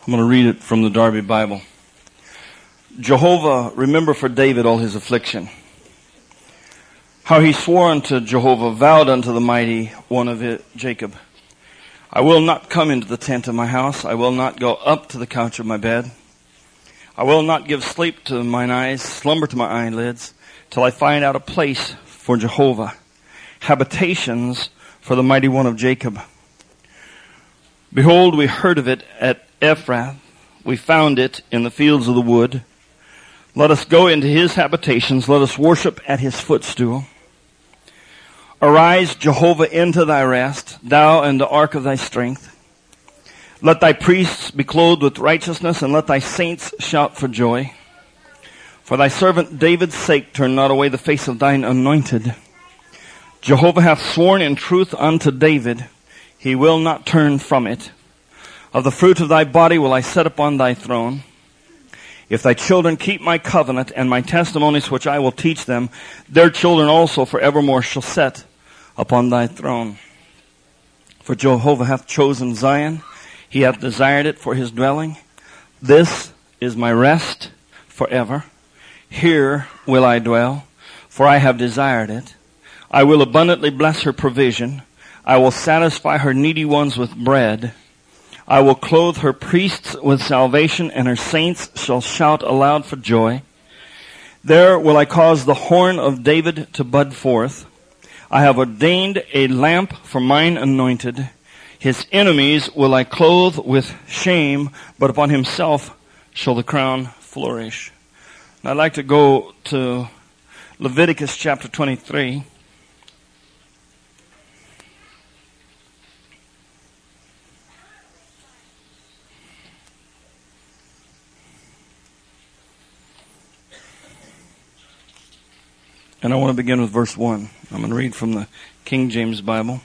I'm going to read it from the Darby Bible. Jehovah, remember for David all his affliction. How he swore unto Jehovah, vowed unto the mighty one of Jacob. I will not come into the tent of my house. I will not go up to the couch of my bed. I will not give sleep to mine eyes, slumber to my eyelids, till I find out a place for Jehovah, habitations for the mighty one of Jacob. Behold, we heard of it at Ephrath. We found it in the fields of the wood. Let us go into his habitations. Let us worship at his footstool. Arise, Jehovah, into thy rest, thou and the ark of thy strength. Let thy priests be clothed with righteousness, and let thy saints shout for joy. For thy servant David's sake, turn not away the face of thine anointed. Jehovah hath sworn in truth unto David, he will not turn from it. Of the fruit of thy body will I set upon thy throne. If thy children keep my covenant and my testimonies which I will teach them, their children also forevermore shall set upon thy throne. For Jehovah hath chosen Zion, he hath desired it for his dwelling. This is my rest forever. Here will I dwell, for I have desired it. I will abundantly bless her provision. I will satisfy her needy ones with bread. I will clothe her priests with salvation, and her saints shall shout aloud for joy. There will I cause the horn of David to bud forth. I have ordained a lamp for mine anointed. His enemies will I clothe with shame, but upon himself shall the crown flourish. And I'd like to go to Leviticus chapter 23. And I want to begin with verse 1. I'm going to read from the King James Bible.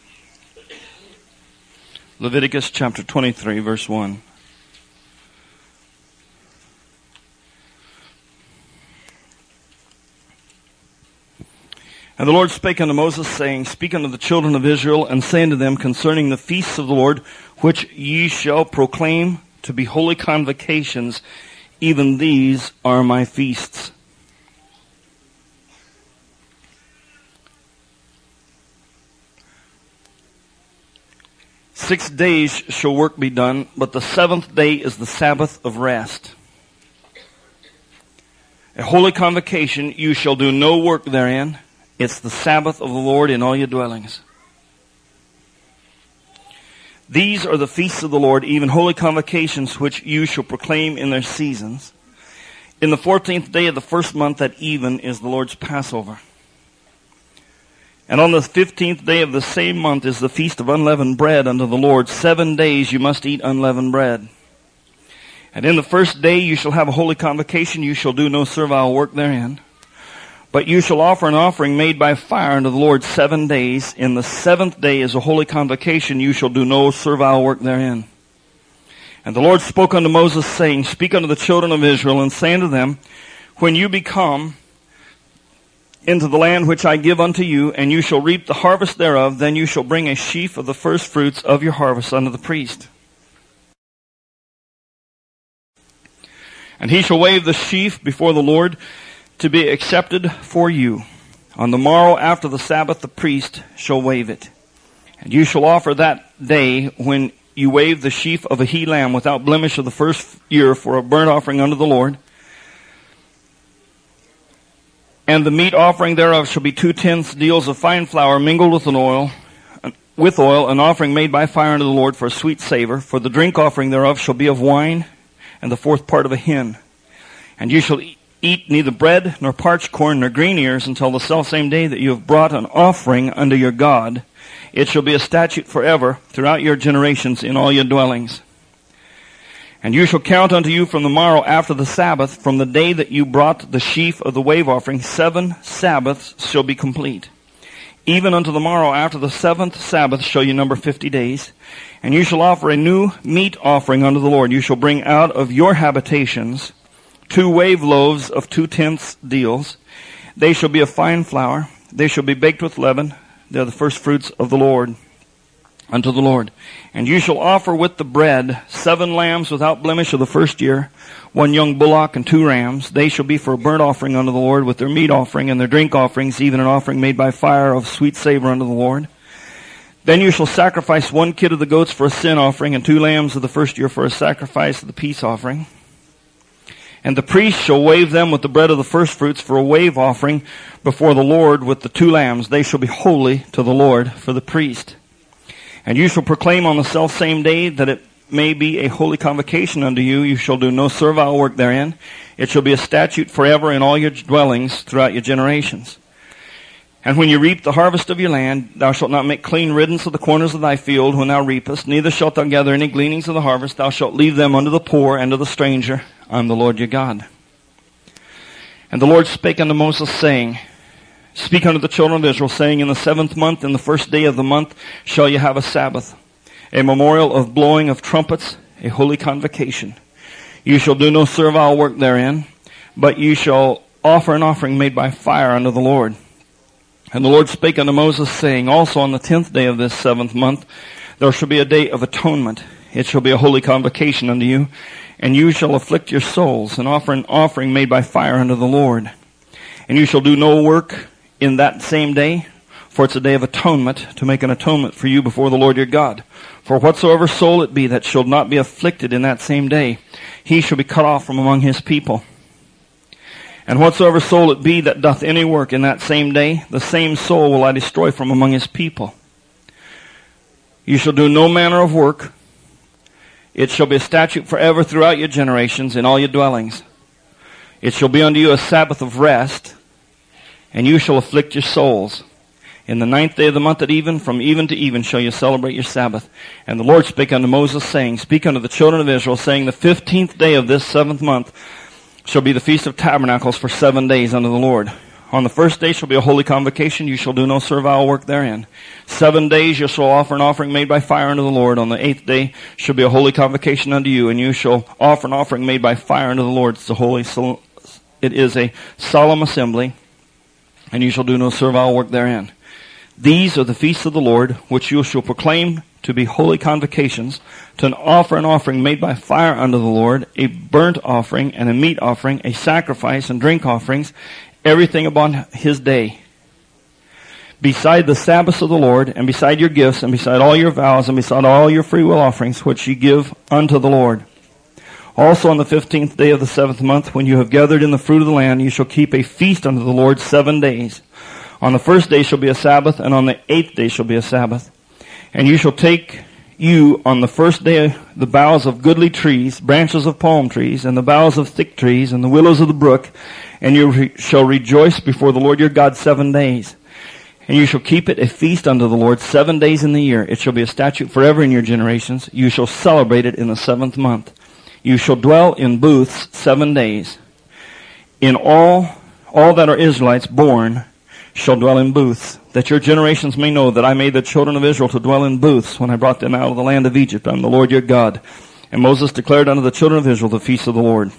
Leviticus chapter 23, verse 1. And the Lord spake unto Moses, saying, Speak unto the children of Israel, and say unto them concerning the feasts of the Lord, which ye shall proclaim to be holy convocations, even these are my feasts. "6 days shall work be done, but the seventh day is the Sabbath of rest. A holy convocation, you shall do no work therein. It's the Sabbath of the Lord in all your dwellings. These are the feasts of the Lord, even holy convocations, which you shall proclaim in their seasons. In the 14th day of the first month at even is the Lord's Passover. And on the 15th day of the same month is the feast of unleavened bread unto the Lord. 7 days you must eat unleavened bread. And in the first day you shall have a holy convocation. You shall do no servile work therein. But you shall offer an offering made by fire unto the Lord 7 days. In the 7th day is a holy convocation. You shall do no servile work therein. And the Lord spoke unto Moses, saying, Speak unto the children of Israel, and say unto them, When you become into the land which I give unto you, and you shall reap the harvest thereof, then you shall bring a sheaf of the first fruits of your harvest unto the priest. And he shall wave the sheaf before the Lord to be accepted for you. On the morrow after the Sabbath the priest shall wave it. And you shall offer that day when you wave the sheaf of a he lamb without blemish of the first year for a burnt offering unto the Lord. And the meat offering thereof shall be 2/10 deals of fine flour mingled with oil, an offering made by fire unto the Lord for a sweet savor. For the drink offering thereof shall be of wine, and the 4th part of a hin. And you shall eat neither bread, nor parched corn, nor green ears, until the selfsame day that you have brought an offering unto your God. It shall be a statute forever throughout your generations in all your dwellings. And you shall count unto you from the morrow after the Sabbath, from the day that you brought the sheaf of the wave offering, 7 Sabbaths shall be complete. Even unto the morrow after the 7th Sabbath shall you number 50 days. And you shall offer a new meat offering unto the Lord. You shall bring out of your habitations 2 wave loaves of 2/10 deals. They shall be of fine flour. They shall be baked with leaven. They are the first fruits of the Lord. unto the Lord. And you shall offer with the bread 7 lambs without blemish of the first year, 1 young bullock and 2 rams. They shall be for a burnt offering unto the Lord, with their meat offering and their drink offerings, even an offering made by fire of sweet savor unto the Lord. Then you shall sacrifice 1 kid of the goats for a sin offering, and 2 lambs of the first year for a sacrifice of the peace offering. And the priest shall wave them with the bread of the firstfruits for a wave offering before the Lord with the 2 lambs. They shall be holy to the Lord for the priest. And you shall proclaim on the selfsame day that it may be a holy convocation unto you. You shall do no servile work therein. It shall be a statute forever in all your dwellings throughout your generations. And when you reap the harvest of your land, thou shalt not make clean riddance of the corners of thy field when thou reapest, neither shalt thou gather any gleanings of the harvest. Thou shalt leave them unto the poor and to the stranger. I am the Lord your God. And the Lord spake unto Moses, saying, Speak unto the children of Israel, saying, In the 7th month, in the 1st day of the month, shall you have a Sabbath, a memorial of blowing of trumpets, a holy convocation. You shall do no servile work therein, but you shall offer an offering made by fire unto the Lord. And the Lord spake unto Moses, saying, Also on the 10th day of this 7th month, there shall be a day of atonement. It shall be a holy convocation unto you, and you shall afflict your souls, and offer an offering made by fire unto the Lord. And you shall do no work in that same day, for it's a day of atonement, to make an atonement for you before the Lord your God. For whatsoever soul it be that shall not be afflicted in that same day, he shall be cut off from among his people. And whatsoever soul it be that doth any work in that same day, the same soul will I destroy from among his people. You shall do no manner of work. It shall be a statute forever throughout your generations in all your dwellings. It shall be unto you a Sabbath of rest, and you shall afflict your souls. In the 9th day of the month at even, from even to even shall you celebrate your Sabbath. And the Lord spake unto Moses, saying, Speak unto the children of Israel, saying, The 15th day of this 7th month shall be the Feast of Tabernacles for 7 days unto the Lord. On the 1st day shall be a holy convocation. You shall do no servile work therein. 7 days you shall offer an offering made by fire unto the Lord. On the 8th day shall be a holy convocation unto you, and you shall offer an offering made by fire unto the Lord. It is a solemn assembly, and you shall do no servile work therein. These are the feasts of the Lord, which you shall proclaim to be holy convocations, to offer an offering made by fire unto the Lord, a burnt offering and a meat offering, a sacrifice and drink offerings, everything upon his day. Beside the Sabbaths of the Lord, and beside your gifts, and beside all your vows, and beside all your freewill offerings, which ye give unto the Lord. Also on the 15th day of the 7th month, when you have gathered in the fruit of the land, you shall keep a feast unto the Lord 7 days. On the 1st day shall be a Sabbath, and on the 8th day shall be a Sabbath. And you shall take you on the 1st day the boughs of goodly trees, branches of palm trees, and the boughs of thick trees, and the willows of the brook, and you shall rejoice before the Lord your God 7 days. And you shall keep it a feast unto the Lord 7 days in the year. It shall be a statute forever in your generations. You shall celebrate it in the 7th month. You shall dwell in booths 7 days. In all that are Israelites born shall dwell in booths, that your generations may know that I made the children of Israel to dwell in booths when I brought them out of the land of Egypt. I am the Lord your God. And Moses declared unto the children of Israel the feast of the Lord.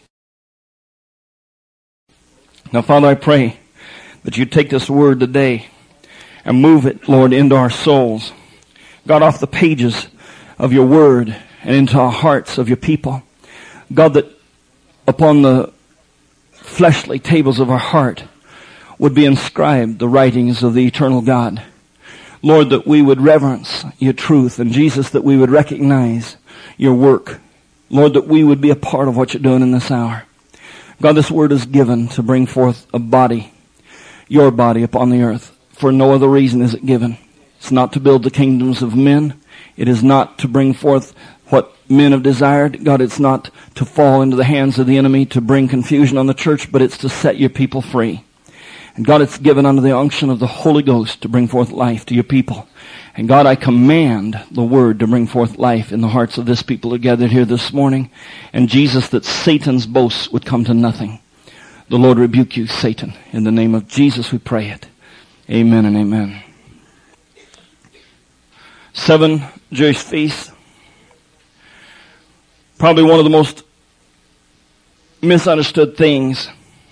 Now, Father, I pray that you take this word today and move it, Lord, into our souls. God, off the pages of your word and into our hearts of your people. God, that upon the fleshly tables of our heart would be inscribed the writings of the eternal God. Lord, that we would reverence your truth, and Jesus, that we would recognize your work. Lord, that we would be a part of what you're doing in this hour. God, this word is given to bring forth a body, your body upon the earth. For no other reason is it given. It's not to build the kingdoms of men. It is not to bring forth what men have desired. God, it's not to fall into the hands of the enemy to bring confusion on the church, but it's to set your people free. And God, it's given under the unction of the Holy Ghost to bring forth life to your people. And God, I command the word to bring forth life in the hearts of this people who gathered here this morning. And Jesus, that Satan's boasts would come to nothing. The Lord rebuke you, Satan. In the name of Jesus we pray it. Amen and amen. 7 Jewish feasts. Probably one of the most misunderstood things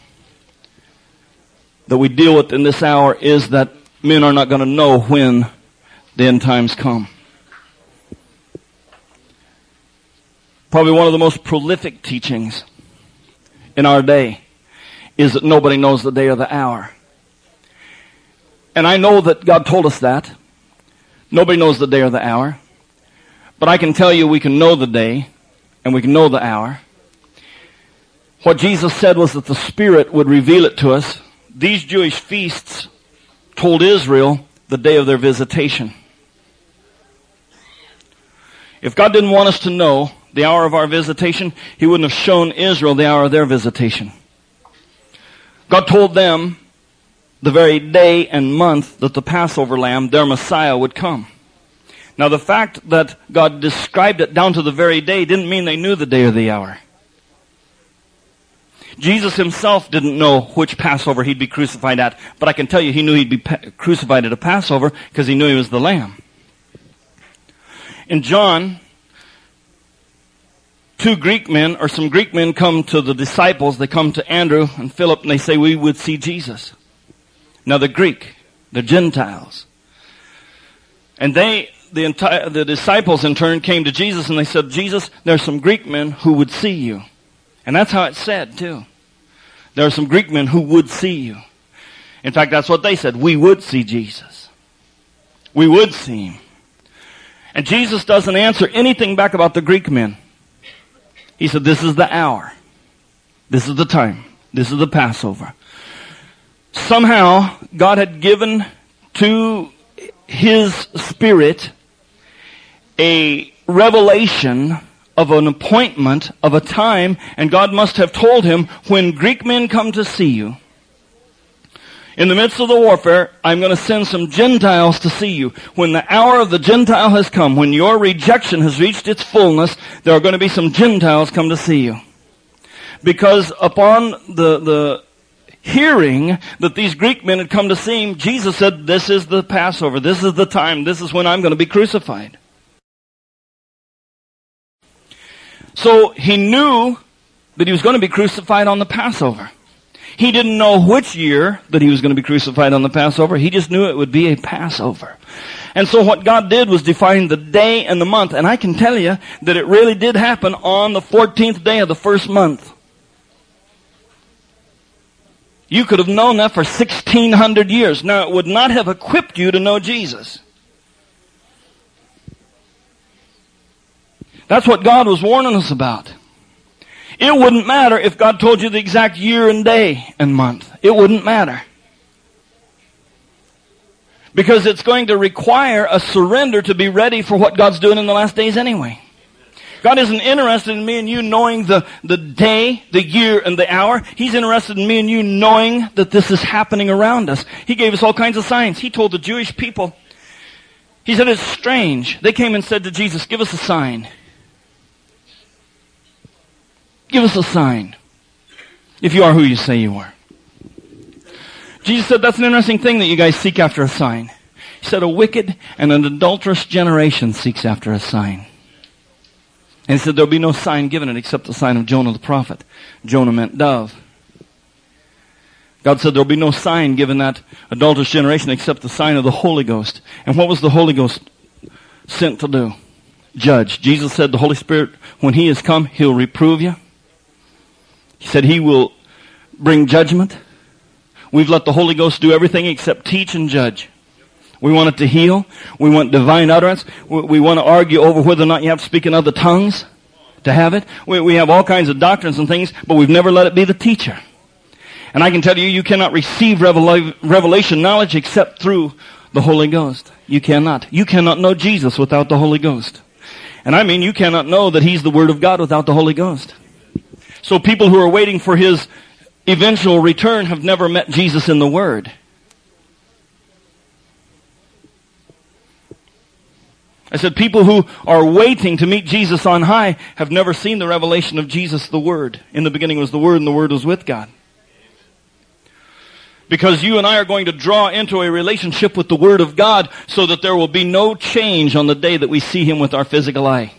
that we deal with in this hour is that men are not going to know when the end times come. Probably one of the most prolific teachings in our day is that nobody knows the day or the hour. And I know that God told us that. Nobody knows the day or the hour. But I can tell you we can know the day and we can know the hour. What Jesus said was that the Spirit would reveal it to us. These Jewish feasts told Israel the day of their visitation. If God didn't want us to know the hour of our visitation, He wouldn't have shown Israel the hour of their visitation. God told them the very day and month that the Passover lamb, their Messiah, would come. Now the fact that God described it down to the very day didn't mean they knew the day or the hour. Jesus Himself didn't know which Passover He'd be crucified at, but I can tell you He knew He'd be crucified at a Passover because He knew He was the Lamb. In John, some Greek men come to the disciples, they come to Andrew and Philip and they say, we would see Jesus. Now the Gentiles. And the disciples in turn came to Jesus and they said, Jesus, there are some Greek men who would see you. And that's how it's said too. There are some Greek men who would see you. In fact, that's what they said. We would see Jesus. We would see Him. And Jesus doesn't answer anything back about the Greek men. He said, this is the hour. This is the time. This is the Passover. Somehow, God had given to His Spirit a revelation of an appointment, of a time, and God must have told Him, when Greek men come to see you, in the midst of the warfare, I'm going to send some Gentiles to see you. When the hour of the Gentile has come, when your rejection has reached its fullness, there are going to be some Gentiles come to see you. Because upon the hearing that these Greek men had come to see Him, Jesus said, this is the Passover, this is the time, this is when I'm going to be crucified. So He knew that He was going to be crucified on the Passover. He didn't know which year that He was going to be crucified on the Passover. He just knew it would be a Passover. And so what God did was define the day and the month. And I can tell you that it really did happen on the 14th day of the first month. You could have known that for 1,600 years. Now, it would not have equipped you to know Jesus. That's what God was warning us about. It wouldn't matter if God told you the exact year and day and month. It wouldn't matter. Because it's going to require a surrender to be ready for what God's doing in the last days anyway. God isn't interested in me and you knowing the day, the year, and the hour. He's interested in me and you knowing that this is happening around us. He gave us all kinds of signs. He told the Jewish people, He said, it's strange. They came and said to Jesus, give us a sign. Give us a sign. If you are who you say you are. Jesus said, that's an interesting thing that you guys seek after a sign. He said, a wicked and an adulterous generation seeks after a sign. And He said, there'll be no sign given it except the sign of Jonah the prophet. Jonah meant dove. God said there'll be no sign given that adulterous generation except the sign of the Holy Ghost. And what was the Holy Ghost sent to do? Judge. Jesus said the Holy Spirit, when He has come, He'll reprove you. He said He will bring judgment. We've let the Holy Ghost do everything except teach and judge. We want it to heal. We want divine utterance. We want to argue over whether or not you have to speak in other tongues to have it. We have all kinds of doctrines and things, but we've never let it be the teacher. And I can tell you, you cannot receive revelation knowledge except through the Holy Ghost. You cannot. You cannot know Jesus without the Holy Ghost. And I mean, you cannot know that He's the Word of God without the Holy Ghost. So people who are waiting for His eventual return have never met Jesus in the Word. I said people who are waiting to meet Jesus on high have never seen the revelation of Jesus the Word. In the beginning was the Word, and the Word was with God. Because you and I are going to draw into a relationship with the Word of God so that there will be no change on the day that we see Him with our physical eye.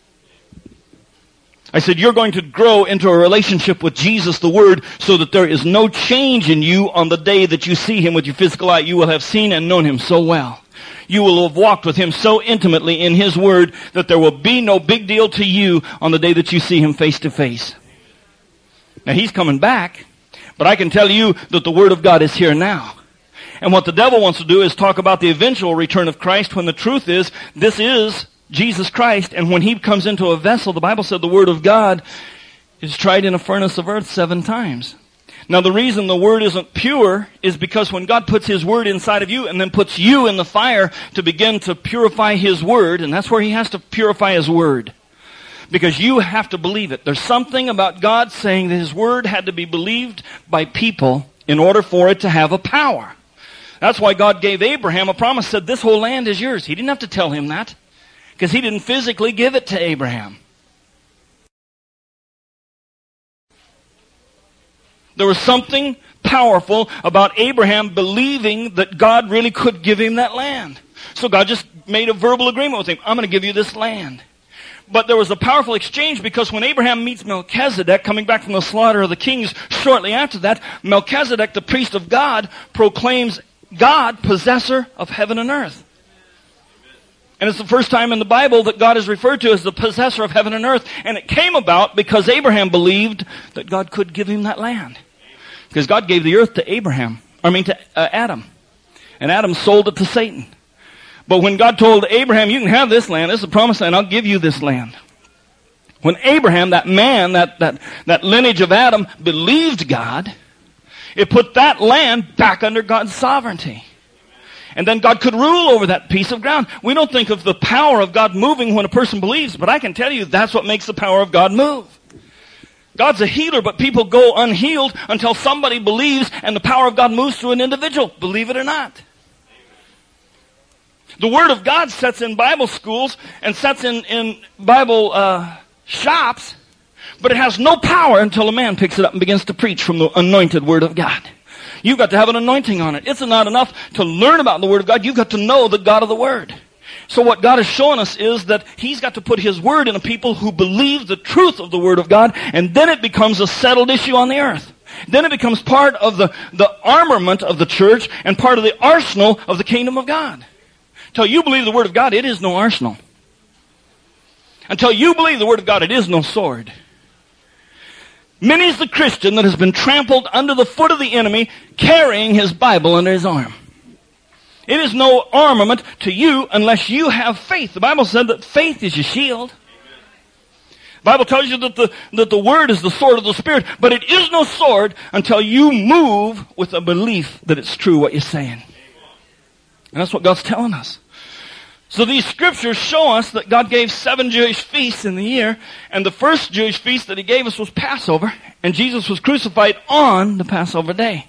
I said, you're going to grow into a relationship with Jesus the Word so that there is no change in you on the day that you see Him with your physical eye. You will have seen and known Him so well. you will have walked with Him so intimately in His Word that there will be no big deal to you on the day that you see Him face to face. Now He's coming back, but I can tell you that the Word of God is here now. And what the devil wants to do is talk about the eventual return of Christ, when the truth is, this is Jesus Christ, and when He comes into a vessel, the Bible said the Word of God is tried in a furnace of earth 7 times. Now the reason the Word isn't pure is because when God puts His Word inside of you and then puts you in the fire to begin to purify His Word, and that's where He has to purify His Word. Because you have to believe it. There's something about God saying that His Word had to be believed by people in order for it to have a power. That's why God gave Abraham a promise, said this whole land is yours. He didn't have to tell him that, because He didn't physically give it to Abraham. There was something powerful about Abraham believing that God really could give him that land. So God just made a verbal agreement with him. I'm going to give you this land. But there was a powerful exchange, because when Abraham meets Melchizedek, coming back from the slaughter of the kings shortly after that, Melchizedek, the priest of God, proclaims God possessor of heaven and earth. And it's the first time in the Bible that God is referred to as the possessor of heaven and earth. And it came about because Abraham believed that God could give him that land. Because God gave the earth to Adam. And Adam sold it to Satan. But when God told Abraham, you can have this land, this is the promised land, I'll give you this land. When Abraham, that man, that lineage of Adam, believed God, it put that land back under God's sovereignty. And then God could rule over that piece of ground. We don't think of the power of God moving when a person believes, but I can tell you that's what makes the power of God move. God's a healer, but people go unhealed until somebody believes and the power of God moves through an individual, believe it or not. The Word of God sets in Bible schools and sets in Bible shops, but it has no power until a man picks it up and begins to preach from the anointed Word of God. You've got to have an anointing on it. It's not enough to learn about the Word of God. You've got to know the God of the Word. So what God is showing us is that He's got to put His Word in a people who believe the truth of the Word of God, and then it becomes a settled issue on the earth. Then it becomes part of the armament of the church and part of the arsenal of the kingdom of God. Until you believe the Word of God, it is no arsenal. Until you believe the Word of God, it is no sword. Many's the Christian that has been trampled under the foot of the enemy, carrying his Bible under his arm. It is no armament to you unless you have faith. The Bible said that faith is your shield. The Bible tells you that the Word is the sword of the Spirit, but it is no sword until you move with a belief that it's true what you're saying. And that's what God's telling us. So these scriptures show us that God gave 7 Jewish feasts in the year, and the first Jewish feast that He gave us was Passover, and Jesus was crucified on the Passover day.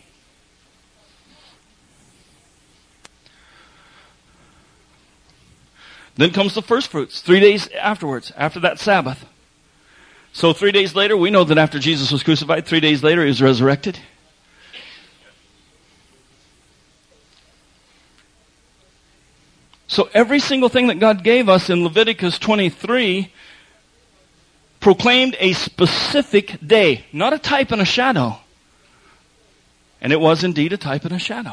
Then comes the first fruits, 3 days afterwards, after that Sabbath. So 3 days later, we know that after Jesus was crucified, 3 days later He was resurrected. So every single thing that God gave us in Leviticus 23 proclaimed a specific day, not a type and a shadow. And it was indeed a type and a shadow.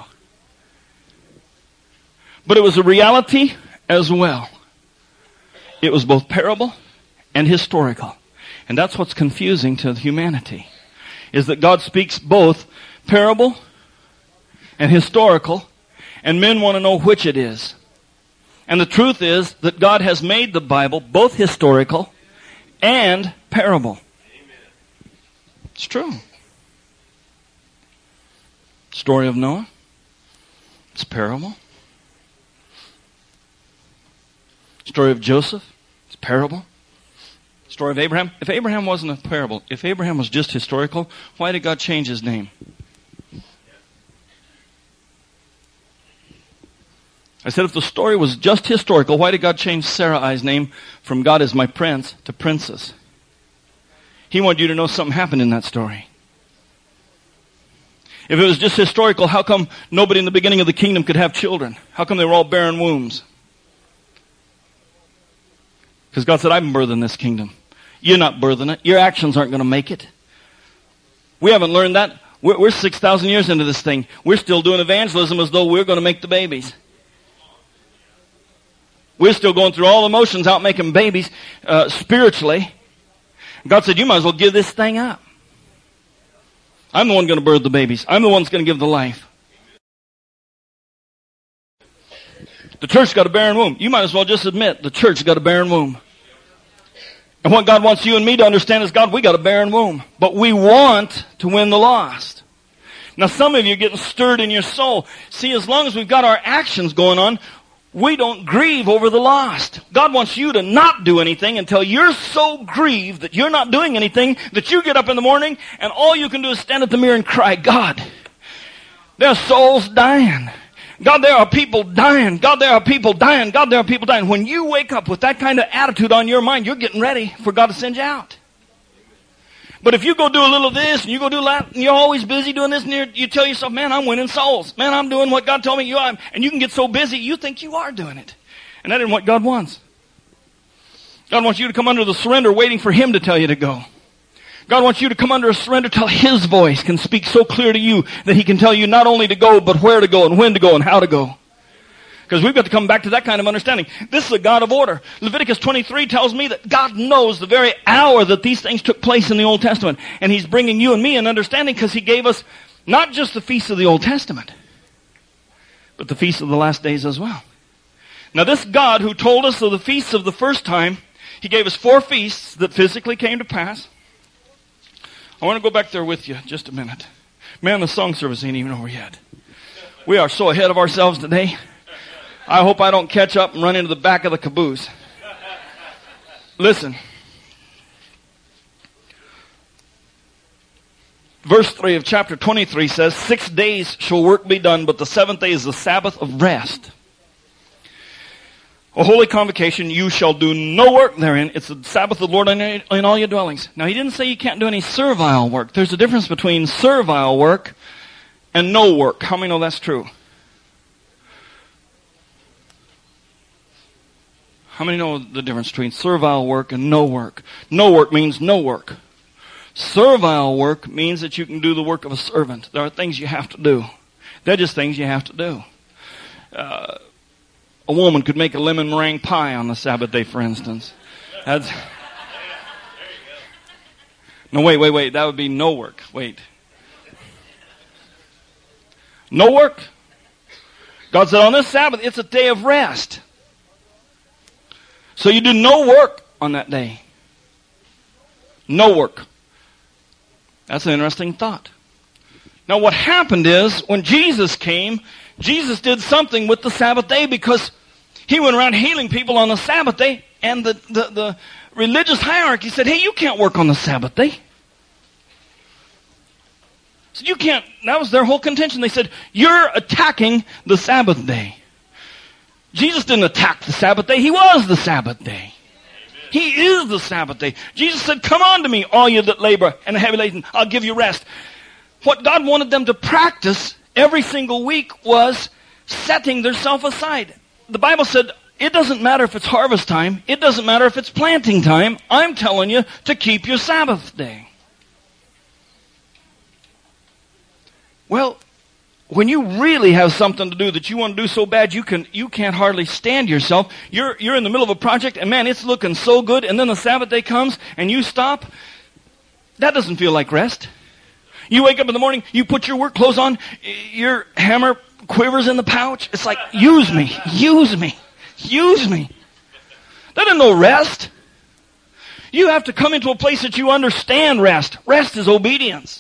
But it was a reality as well. It was both parable and historical. And that's what's confusing to humanity, is that God speaks both parable and historical, and men want to know which it is. And the truth is that God has made the Bible both historical and parable. It's true. Story of Noah, it's parable. Story of Joseph, it's parable. Story of Abraham. If Abraham wasn't a parable, if Abraham was just historical, why did God change his name? I said if the story was just historical, why did God change Sarai's name from God is my prince to princess? He wanted you to know something happened in that story. If it was just historical, how come nobody in the beginning of the kingdom could have children? How come they were all barren wombs? Because God said, I'm birthing this kingdom. You're not birthing it. Your actions aren't going to make it. We haven't learned that. We're 6,000 years into this thing. We're still doing evangelism as though we're going to make the babies. We're still going through all the motions out making babies spiritually. God said, you might as well give this thing up. I'm the one going to birth the babies. I'm the one that's going to give the life. The church got a barren womb. You might as well just admit the church got a barren womb. And what God wants you and me to understand is, God, we got a barren womb. But we want to win the lost. Now some of you are getting stirred in your soul. See, as long as we've got our actions going on, we don't grieve over the lost. God wants you to not do anything until you're so grieved that you're not doing anything, that you get up in the morning and all you can do is stand at the mirror and cry, God, there are souls dying. God, there are people dying. God, there are people dying. God, there are people dying. When you wake up with that kind of attitude on your mind, you're getting ready for God to send you out. But if you go do a little of this, and you go do that, and you're always busy doing this, and you tell yourself, man, I'm winning souls. Man, I'm doing what God told me you are. And you can get so busy, you think you are doing it. And that isn't what God wants. God wants you to come under the surrender waiting for Him to tell you to go. God wants you to come under a surrender till His voice can speak so clear to you that He can tell you not only to go, but where to go, and when to go, and how to go. Because we've got to come back to that kind of understanding. This is a God of order. Leviticus 23 tells me that God knows the very hour that these things took place in the Old Testament. And He's bringing you and me an understanding because He gave us not just the feasts of the Old Testament, but the feasts of the last days as well. Now this God who told us of the feasts of the first time, He gave us 4 feasts that physically came to pass. I want to go back there with you just a minute. Man, the song service ain't even over yet. We are so ahead of ourselves today. I hope I don't catch up and run into the back of the caboose. Listen. Verse 3 of chapter 23 says, 6 days shall work be done, but the 7th day is the Sabbath of rest. A holy convocation, you shall do no work therein. It's the Sabbath of the Lord in all your dwellings. Now, He didn't say you can't do any servile work. There's a difference between servile work and no work. How many know that's true? How many know the difference between servile work and no work? No work means no work. Servile work means that you can do the work of a servant. There are things you have to do. They're just things you have to do. A woman could make a lemon meringue pie on the Sabbath day, for instance. That's... No, wait. That would be no work. Wait. No work. God said on this Sabbath, it's a day of rest. So you do no work on that day. No work. That's an interesting thought. Now what happened is, when Jesus came, Jesus did something with the Sabbath day because He went around healing people on the Sabbath day, and the religious hierarchy said, hey, you can't work on the Sabbath day. So you can't, that was their whole contention. They said, you're attacking the Sabbath day. Jesus didn't attack the Sabbath day. He was the Sabbath day. Amen. He is the Sabbath day. Jesus said, come on to me, all you that labor and are heavy laden. I'll give you rest. What God wanted them to practice every single week was setting themselves aside. The Bible said, it doesn't matter if it's harvest time. It doesn't matter if it's planting time. I'm telling you to keep your Sabbath day. Well, when you really have something to do that you want to do so bad you can't hardly stand yourself, you're in the middle of a project and man, it's looking so good, and then the Sabbath day comes and you stop, that doesn't feel like rest. You wake up in the morning, you put your work clothes on, your hammer quivers in the pouch. It's like, use me. That ain't no rest. You have to come into a place that you understand rest. Rest is obedience.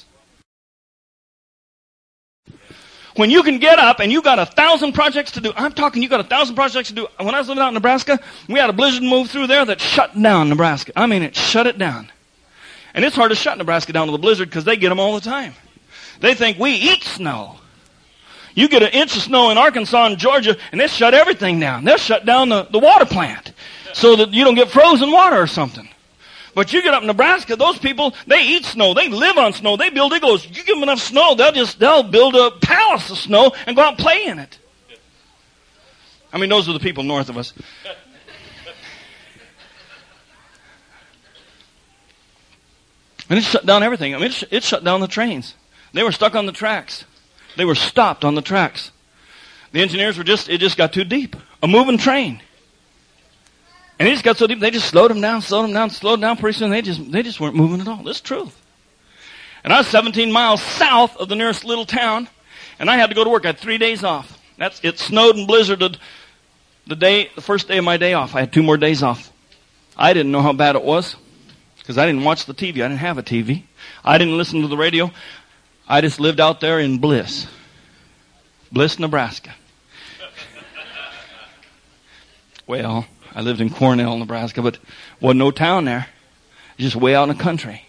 When you can get up and you got 1,000 projects to do. I'm talking you got 1,000 projects to do. When I was living out in Nebraska, we had a blizzard move through there that shut down Nebraska. I mean, it shut it down. And it's hard to shut Nebraska down with a blizzard because they get them all the time. They think we eat snow. You get an inch of snow in Arkansas and Georgia, and they shut everything down. They'll shut down the water plant so that you don't get frozen water or something. But you get up in Nebraska, those people, they eat snow. They live on snow. They build igloos. You give them enough snow, they'll build a palace of snow and go out and play in it. I mean, those are the people north of us. And it shut down everything. I mean, it shut down the trains. They were stuck on the tracks. They were stopped on the tracks. The engineers it just got too deep. A moving train. And it just got so deep, they just slowed them down. Pretty soon, they just weren't moving at all. This is truth. And I was 17 miles south of the nearest little town, and I had to go to work. I had 3 days off. It snowed and blizzarded the first day of my day off. I had 2 more days off. I didn't know how bad it was, because I didn't watch the TV. I didn't have a TV. I didn't listen to the radio. I just lived out there in Bliss, Nebraska. Well, I lived in Cornell, Nebraska, but wasn't no town there. Just way out in the country.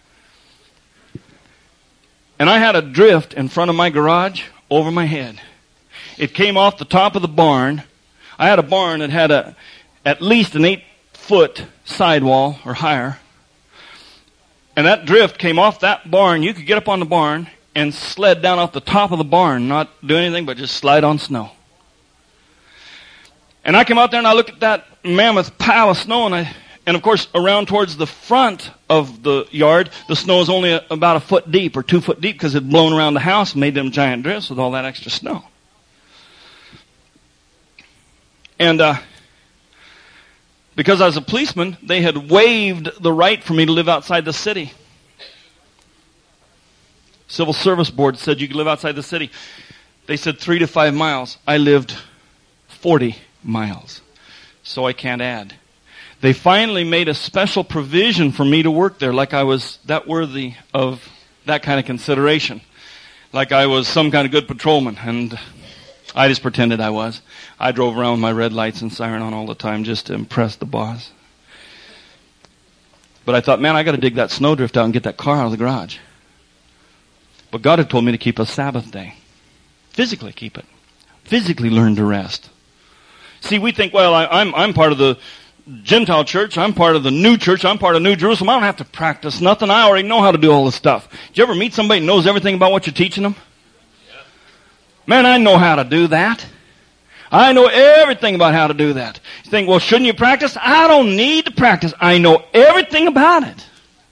And I had a drift in front of my garage over my head. It came off the top of the barn. I had a barn that had at least an 8-foot sidewall or higher. And that drift came off that barn. You could get up on the barn and sled down off the top of the barn, not do anything but just slide on snow. And I came out there and I looked at that mammoth pile of snow, and of course around towards the front of the yard, the snow was only about 1 foot deep or 2 foot deep because it had blown around the house and made them giant drifts with all that extra snow. And because I was a policeman, they had waived the right for me to live outside the city. Civil Service Board said you could live outside the city. They said 3 to 5 miles. I lived 40 miles. So I can't add. They finally made a special provision for me to work there, like I was that worthy of that kind of consideration. Like I was some kind of good patrolman, and I just pretended I was. I drove around with my red lights and siren on all the time just to impress the boss. But I thought, man, I got to dig that snowdrift out and get that car out of the garage. But God had told me to keep a Sabbath day. Physically keep it. Physically learn to rest. See, we think, well, I'm part of the Gentile church. I'm part of the new church. I'm part of New Jerusalem. I don't have to practice nothing. I already know how to do all this stuff. Did you ever meet somebody who knows everything about what you're teaching them? Yeah. Man, I know how to do that. I know everything about how to do that. You think, well, shouldn't you practice? I don't need to practice. I know everything about it.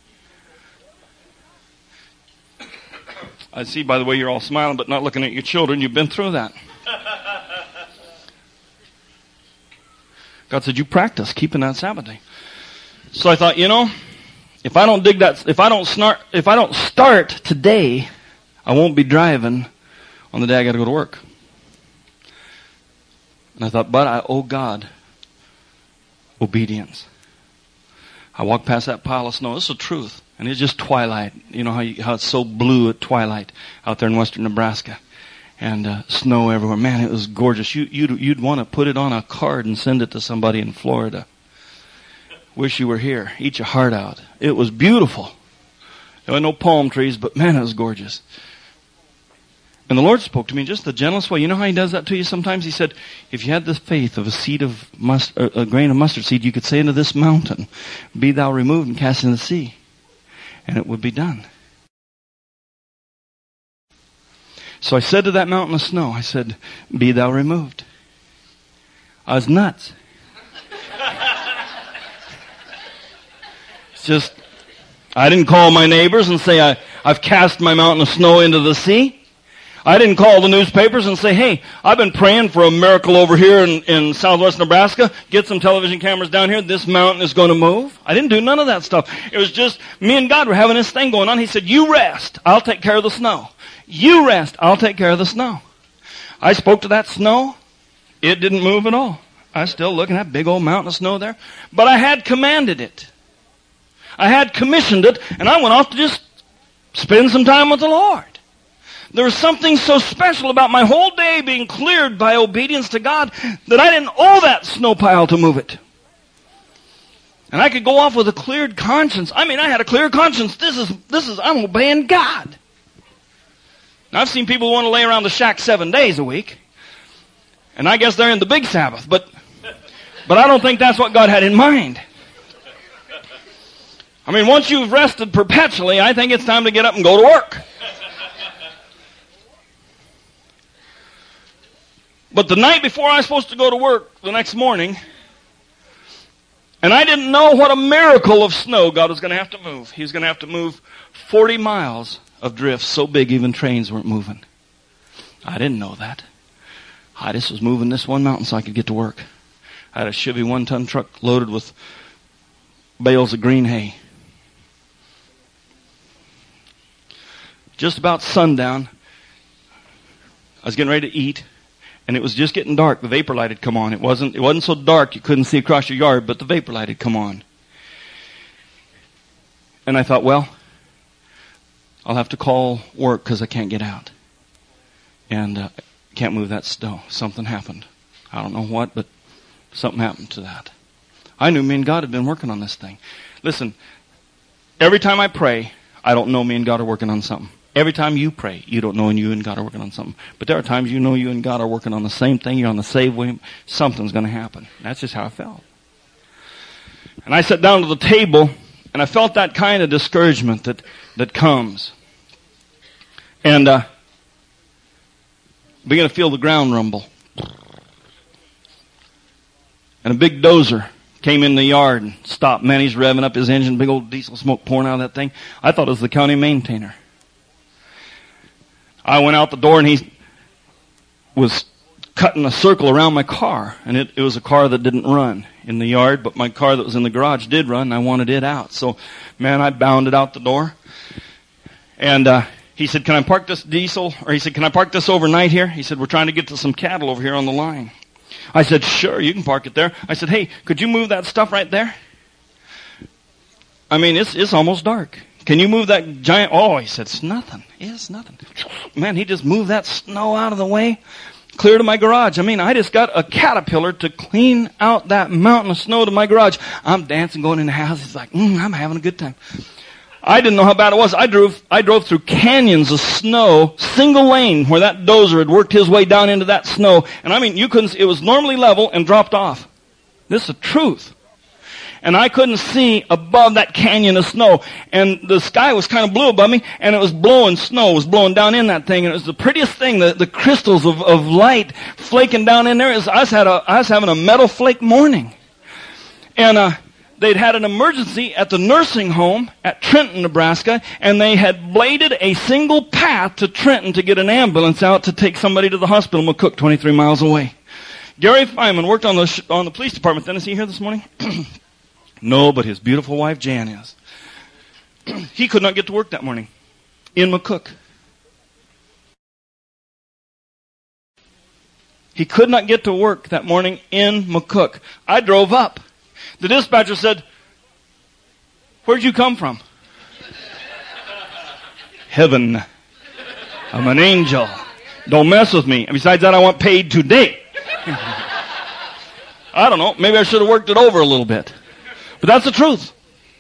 I see, by the way, you're all smiling but not looking at your children. You've been through that. God said, you practice keeping that Sabbath day. So I thought, if I don't start today, I won't be driving on the day I got to go to work. And I thought, but I owe God obedience. I walked past that pile of snow. This is the truth. And it's just twilight. You know how it's so blue at twilight out there in western Nebraska. And snow everywhere. Man, it was gorgeous. You'd want to put it on a card and send it to somebody in Florida. Wish you were here. Eat your heart out. It was beautiful. There were no palm trees, but man, it was gorgeous. And the Lord spoke to me in just the gentlest way. You know how He does that to you sometimes? He said, if you had the faith of a grain of mustard seed, you could say unto this mountain, be thou removed and cast into the sea. And it would be done. So I said to that mountain of snow, I said, be thou removed. I was nuts. It's just, I didn't call my neighbors and say, I've cast my mountain of snow into the sea. I didn't call the newspapers and say, hey, I've been praying for a miracle over here in southwest Nebraska. Get some television cameras down here. This mountain is going to move. I didn't do none of that stuff. It was just me and God were having this thing going on. He said, you rest. I'll take care of the snow. You rest. I'll take care of the snow. I spoke to that snow. It didn't move at all. I was still looking at that big old mountain of snow there. But I had commanded it. I had commissioned it, and I went off to just spend some time with the Lord. There was something so special about my whole day being cleared by obedience to God that I didn't owe that snow pile to move it. And I could go off with a cleared conscience. I mean, I had a clear conscience. I'm obeying God. Now, I've seen people who want to lay around the shack 7 days a week. And I guess they're in the big Sabbath. But I don't think that's what God had in mind. I mean, once you've rested perpetually, I think it's time to get up and go to work. But the night before I was supposed to go to work the next morning, and I didn't know what a miracle of snow God was going to have to move. He was going to have to move 40 miles of drifts so big even trains weren't moving. I didn't know that. I just was moving this one mountain so I could get to work. I had a Chevy 1-ton truck loaded with bales of green hay. Just about sundown, I was getting ready to eat, and it was just getting dark. The vapor light had come on. It wasn't so dark you couldn't see across your yard, but the vapor light had come on. And I thought, well, I'll have to call work because I can't get out. And can't move that snow. Something happened. I don't know what, but something happened to that. I knew me and God had been working on this thing. Listen, every time I pray, I don't know me and God are working on something. Every time you pray, you don't know and you and God are working on something. But there are times you know you and God are working on the same thing. You're on the same way. Something's going to happen. That's just how I felt. And I sat down to the table, and I felt that kind of discouragement that comes. And began to feel the ground rumble. And a big dozer came in the yard and stopped. Man, he's revving up his engine, big old diesel smoke pouring out of that thing. I thought it was the county maintainer. I went out the door and he was cutting a circle around my car. And it was a car that didn't run in the yard, but my car that was in the garage did run, and I wanted it out. So, man, I bounded out the door. And he said, can I park this diesel? Or he said, can I park this overnight here? He said, we're trying to get to some cattle over here on the line. I said, sure, you can park it there. I said, hey, could you move that stuff right there? I mean, it's almost dark. Can you move that giant? Oh, he said, it's nothing. It's nothing. Man, he just moved that snow out of the way, clear to my garage. I mean, I just got a caterpillar to clean out that mountain of snow to my garage. I'm dancing, going in the house. He's like, I'm having a good time. I didn't know how bad it was. I drove through canyons of snow, single lane, where that dozer had worked his way down into that snow. And I mean, you couldn't see. It was normally level and dropped off. This is the truth. And I couldn't see above that canyon of snow. And the sky was kind of blue above me, and it was blowing snow. It was blowing down in that thing. And it was the prettiest thing, the crystals of light flaking down in there. I was having a metal flake morning. And they'd had an emergency at the nursing home at Trenton, Nebraska, and they had bladed a single path to Trenton to get an ambulance out to take somebody to the hospital in McCook, 23 miles away. Gary Feynman worked on the police department. Then is he here this morning? No, but his beautiful wife Jan is. He could not get to work that morning in McCook. He could not get to work that morning in McCook. I drove up. The dispatcher said, where'd you come from? Heaven. I'm an angel. Don't mess with me. And besides that, I want paid today. I don't know. Maybe I should have worked it over a little bit. But that's the truth.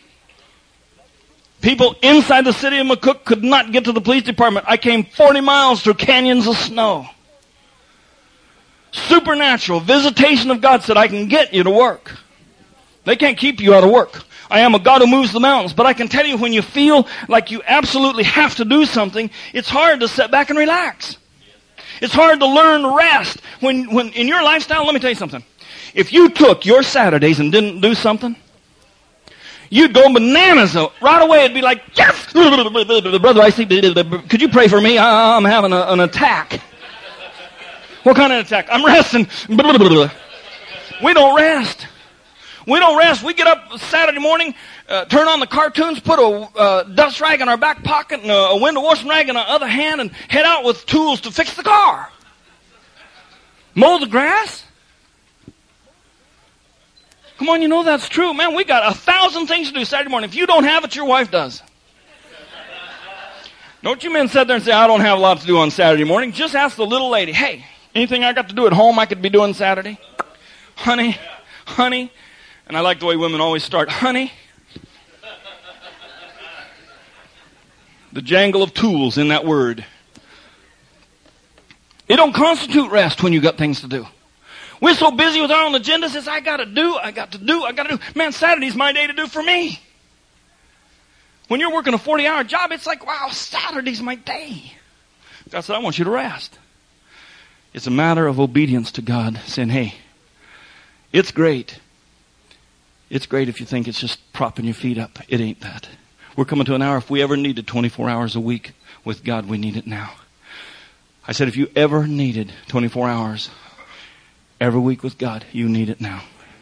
People inside the city of McCook could not get to the police department. I came 40 miles through canyons of snow. Supernatural visitation of God said, I can get you to work. They can't keep you out of work. I am a God who moves the mountains. But I can tell you, when you feel like you absolutely have to do something, it's hard to sit back and relax. It's hard to learn rest. When in your lifestyle, let me tell you something. If you took your Saturdays and didn't do something, you'd go bananas. Right away, it'd be like, yes! Brother, I see. Could you pray for me? I'm having an attack. What kind of attack? I'm resting. We don't rest. We don't rest. We get up Saturday morning, turn on the cartoons, put a dust rag in our back pocket and a window washing rag in our other hand, and head out with tools to fix the car. Mow the grass. Come on, you know that's true. Man, we got 1,000 things to do Saturday morning. If you don't have it, your wife does. Don't you men sit there and say, I don't have a lot to do on Saturday morning. Just ask the little lady, hey, anything I got to do at home I could be doing Saturday? Honey. And I like the way women always start, honey. The jangle of tools in that word. It don't constitute rest when you got things to do. We're so busy with our own agendas. It's I got to do. Man, Saturday's my day to do for me. When you're working a 40-hour job, it's like, wow, Saturday's my day. God said, I want you to rest. It's a matter of obedience to God, saying, hey, it's great. It's great if you think it's just propping your feet up. It ain't that. We're coming to an hour. If we ever needed 24 hours a week with God, we need it now. I said, if you ever needed 24 hours every week with God, you need it now.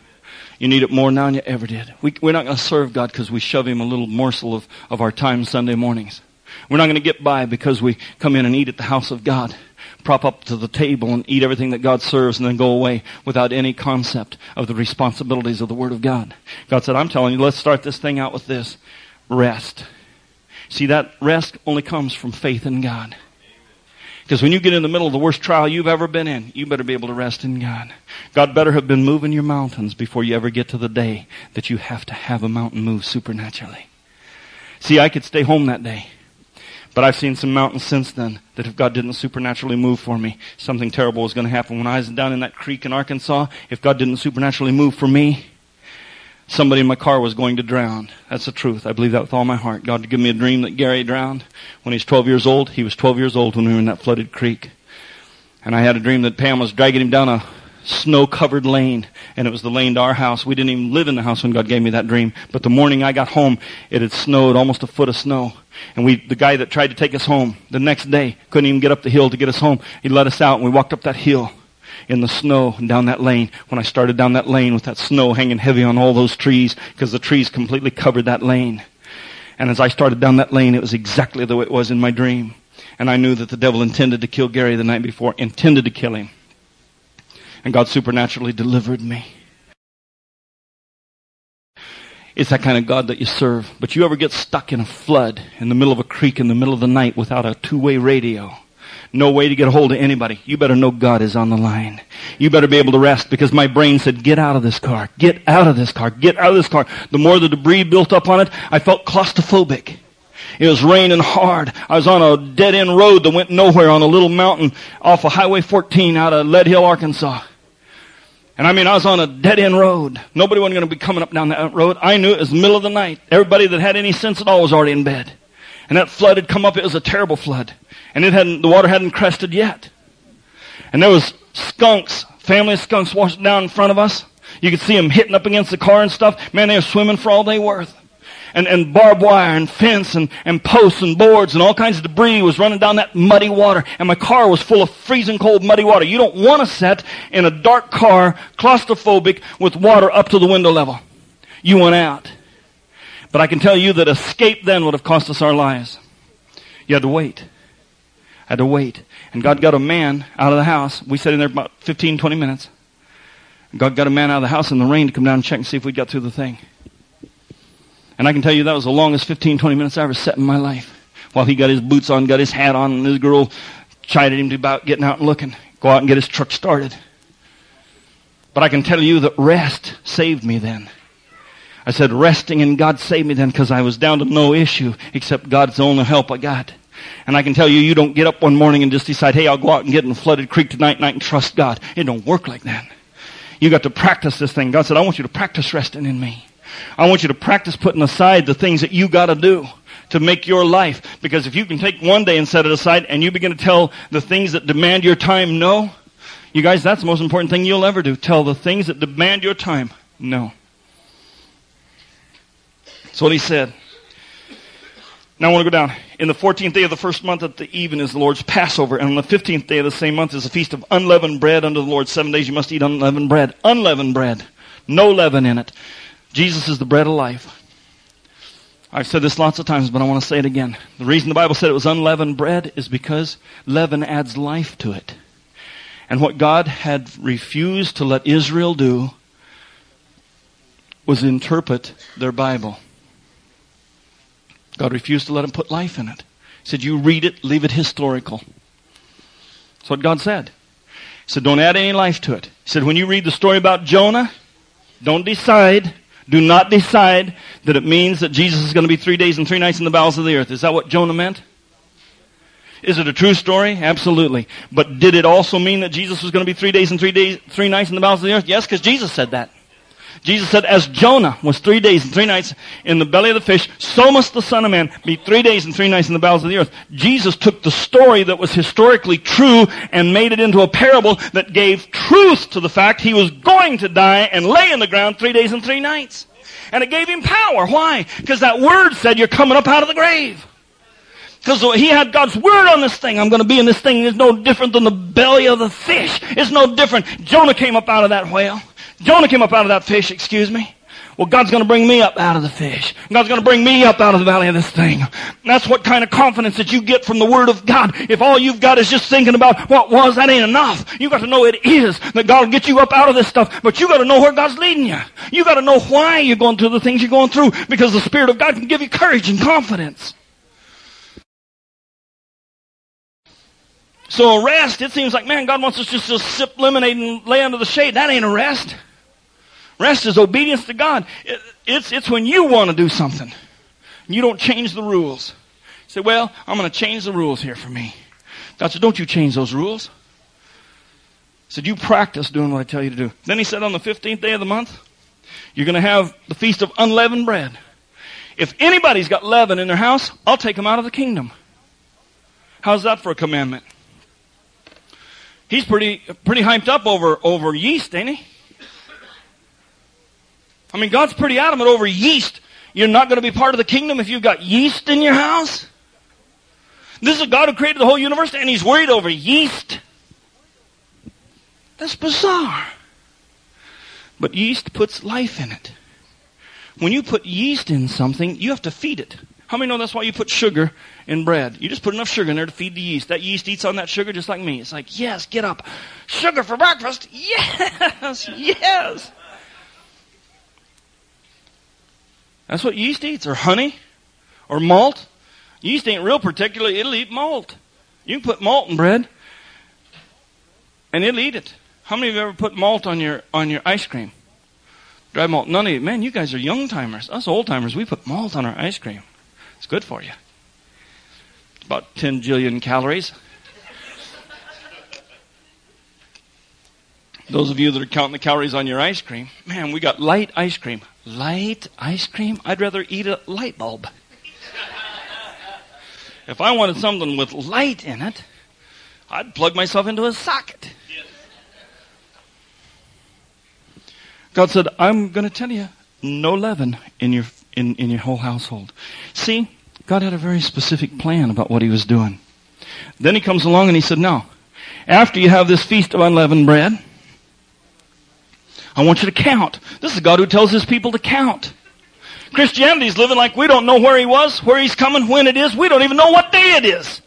You need it more now than you ever did. We're not going to serve God because we shove Him a little morsel of our time Sunday mornings. We're not going to get by because we come in and eat at the house of God, prop up to the table and eat everything that God serves and then go away without any concept of the responsibilities of the Word of God. God said, I'm telling you, let's start this thing out with this. Rest. See, that rest only comes from faith in God. Because when you get in the middle of the worst trial you've ever been in, you better be able to rest in God. God better have been moving your mountains before you ever get to the day that you have to have a mountain move supernaturally. See, I could stay home that day. But I've seen some mountains since then that if God didn't supernaturally move for me, something terrible was going to happen. When I was down in that creek in Arkansas, if God didn't supernaturally move for me, somebody in my car was going to drown. That's the truth. I believe that with all my heart. God gave me a dream that Gary drowned when he was 12 years old. He was 12 years old when we were in that flooded creek. And I had a dream that Pam was dragging him down a snow-covered lane, and it was the lane to our house. We didn't even live in the house when God gave me that dream. But the morning I got home, it had snowed almost a foot of snow. And the guy that tried to take us home the next day couldn't even get up the hill to get us home. He let us out, and we walked up that hill in the snow and down that lane. When I started down that lane with that snow hanging heavy on all those trees, because the trees completely covered that lane. And as I started down that lane, it was exactly the way it was in my dream. And I knew that the devil intended to kill Gary the night before, intended to kill him. And God supernaturally delivered me. It's that kind of God that you serve. But you ever get stuck in a flood in the middle of a creek in the middle of the night without a two-way radio? No way to get a hold of anybody. You better know God is on the line. You better be able to rest, because my brain said, get out of this car. Get out of this car. Get out of this car. The more the debris built up on it, I felt claustrophobic. It was raining hard. I was on a dead-end road that went nowhere on a little mountain off of Highway 14 out of Lead Hill, Arkansas. And I was on a dead-end road. Nobody wasn't going to be coming up down that road. I knew it was the middle of the night. Everybody that had any sense at all was already in bed. And that flood had come up. It was a terrible flood. And the water hadn't crested yet. And there was skunks, family of skunks washing down in front of us. You could see them hitting up against the car and stuff. Man, they were swimming for all they worth. And barbed wire and fence and posts and boards and all kinds of debris was running down that muddy water. And my car was full of freezing cold muddy water. You don't want to sit in a dark car, claustrophobic, with water up to the window level. You want out. But I can tell you that escape then would have cost us our lives. You had to wait. I had to wait. And God got a man out of the house. We sat in there about 15, 20 minutes. God got a man out of the house in the rain to come down and check and see if we'd got through the thing. And I can tell you that was the longest 15, 20 minutes I ever sat in my life. While he got his boots on, got his hat on, and this girl chided him about getting out and looking. Go out and get his truck started. But I can tell you that rest saved me then. I said resting in God saved me then, because I was down to no issue except God's the only help I got. And I can tell you, you don't get up one morning and just decide, hey, I'll go out and get in a flooded creek tonight and trust God. It don't work like that. You got to practice this thing. God said, I want you to practice resting in me. I want you to practice putting aside the things that you got to do to make your life. Because if you can take one day and set it aside and you begin to tell the things that demand your time no, you guys, that's the most important thing you'll ever do. Tell the things that demand your time no. That's what he said. Now I want to go down. In the 14th day of the first month at the even is the Lord's Passover. And on the 15th day of the same month is the feast of unleavened bread unto the Lord. 7 days you must eat unleavened bread. Unleavened bread. No leaven in it. Jesus is the bread of life. I've said this lots of times, but I want to say it again. The reason the Bible said it was unleavened bread is because leaven adds life to it. And what God had refused to let Israel do was interpret their Bible. God refused to let them put life in it. He said, you read it, leave it historical. That's what God said. He said, don't add any life to it. He said, when you read the story about Jonah, do not decide that it means that Jesus is going to be 3 days and 3 nights in the bowels of the earth. Is that what Jonah meant? Is it a true story? Absolutely. But did it also mean that Jesus was going to be 3 days and 3 nights in the bowels of the earth? Yes, because Jesus said that. Jesus said, as Jonah was 3 days and 3 nights in the belly of the fish, so must the Son of Man be 3 days and 3 nights in the bowels of the earth. Jesus took the story that was historically true and made it into a parable that gave truth to the fact he was going to die and lay in the ground 3 days and 3 nights. And it gave him power. Why? Because that word said you're coming up out of the grave. Because he had God's word on this thing. I'm going to be in this thing. It's no different than the belly of the fish. It's no different. Jonah came up out of that whale. Jonah came up out of that fish, excuse me. Well, God's going to bring me up out of the fish. God's going to bring me up out of the valley of this thing. That's what kind of confidence that you get from the Word of God. If all you've got is just thinking about what was, that ain't enough. You got to know it is, that God will get you up out of this stuff. But you got to know where God's leading you. You got to know why you're going through the things you're going through, because the Spirit of God can give you courage and confidence. So a rest, it seems like, man, God wants us just to sip lemonade and lay under the shade. That ain't a rest. Rest is obedience to God. It's when you want to do something. You don't change the rules. You say, well, I'm going to change the rules here for me. God said, don't you change those rules. He said, you practice doing what I tell you to do. Then he said, on the 15th day of the month, you're going to have the Feast of Unleavened Bread. If anybody's got leaven in their house, I'll take them out of the kingdom. How's that for a commandment? He's pretty hyped up over yeast, ain't he? I mean, God's pretty adamant over yeast. You're not going to be part of the kingdom if you've got yeast in your house? This is a God who created the whole universe, and He's worried over yeast? That's bizarre. But yeast puts life in it. When you put yeast in something, you have to feed it. How many know that's why you put sugar in bread? You just put enough sugar in there to feed the yeast. That yeast eats on that sugar just like me. It's like, yes, get up. Sugar for breakfast? Yes, yes. That's what yeast eats, or honey, or malt. Yeast ain't real particular. It'll eat malt. You can put malt in bread, and it'll eat it. How many of you ever put malt on your ice cream? Dry malt. None of you. Man, you guys are young timers. Us old timers, we put malt on our ice cream. It's good for you. It's about 10 jillion calories. Those of you that are counting the calories on your ice cream, man, we got light ice cream. Light ice cream? I'd rather eat a light bulb. If I wanted something with light in it, I'd plug myself into a socket. God said, I'm going to tell you, no leaven in your whole household. See, God had a very specific plan about what He was doing. Then He comes along and He said, no, after you have this Feast of Unleavened Bread, I want you to count. This is a God who tells His people to count. Christianity's living like we don't know where He was, where He's coming, when it is. We don't even know what day it is.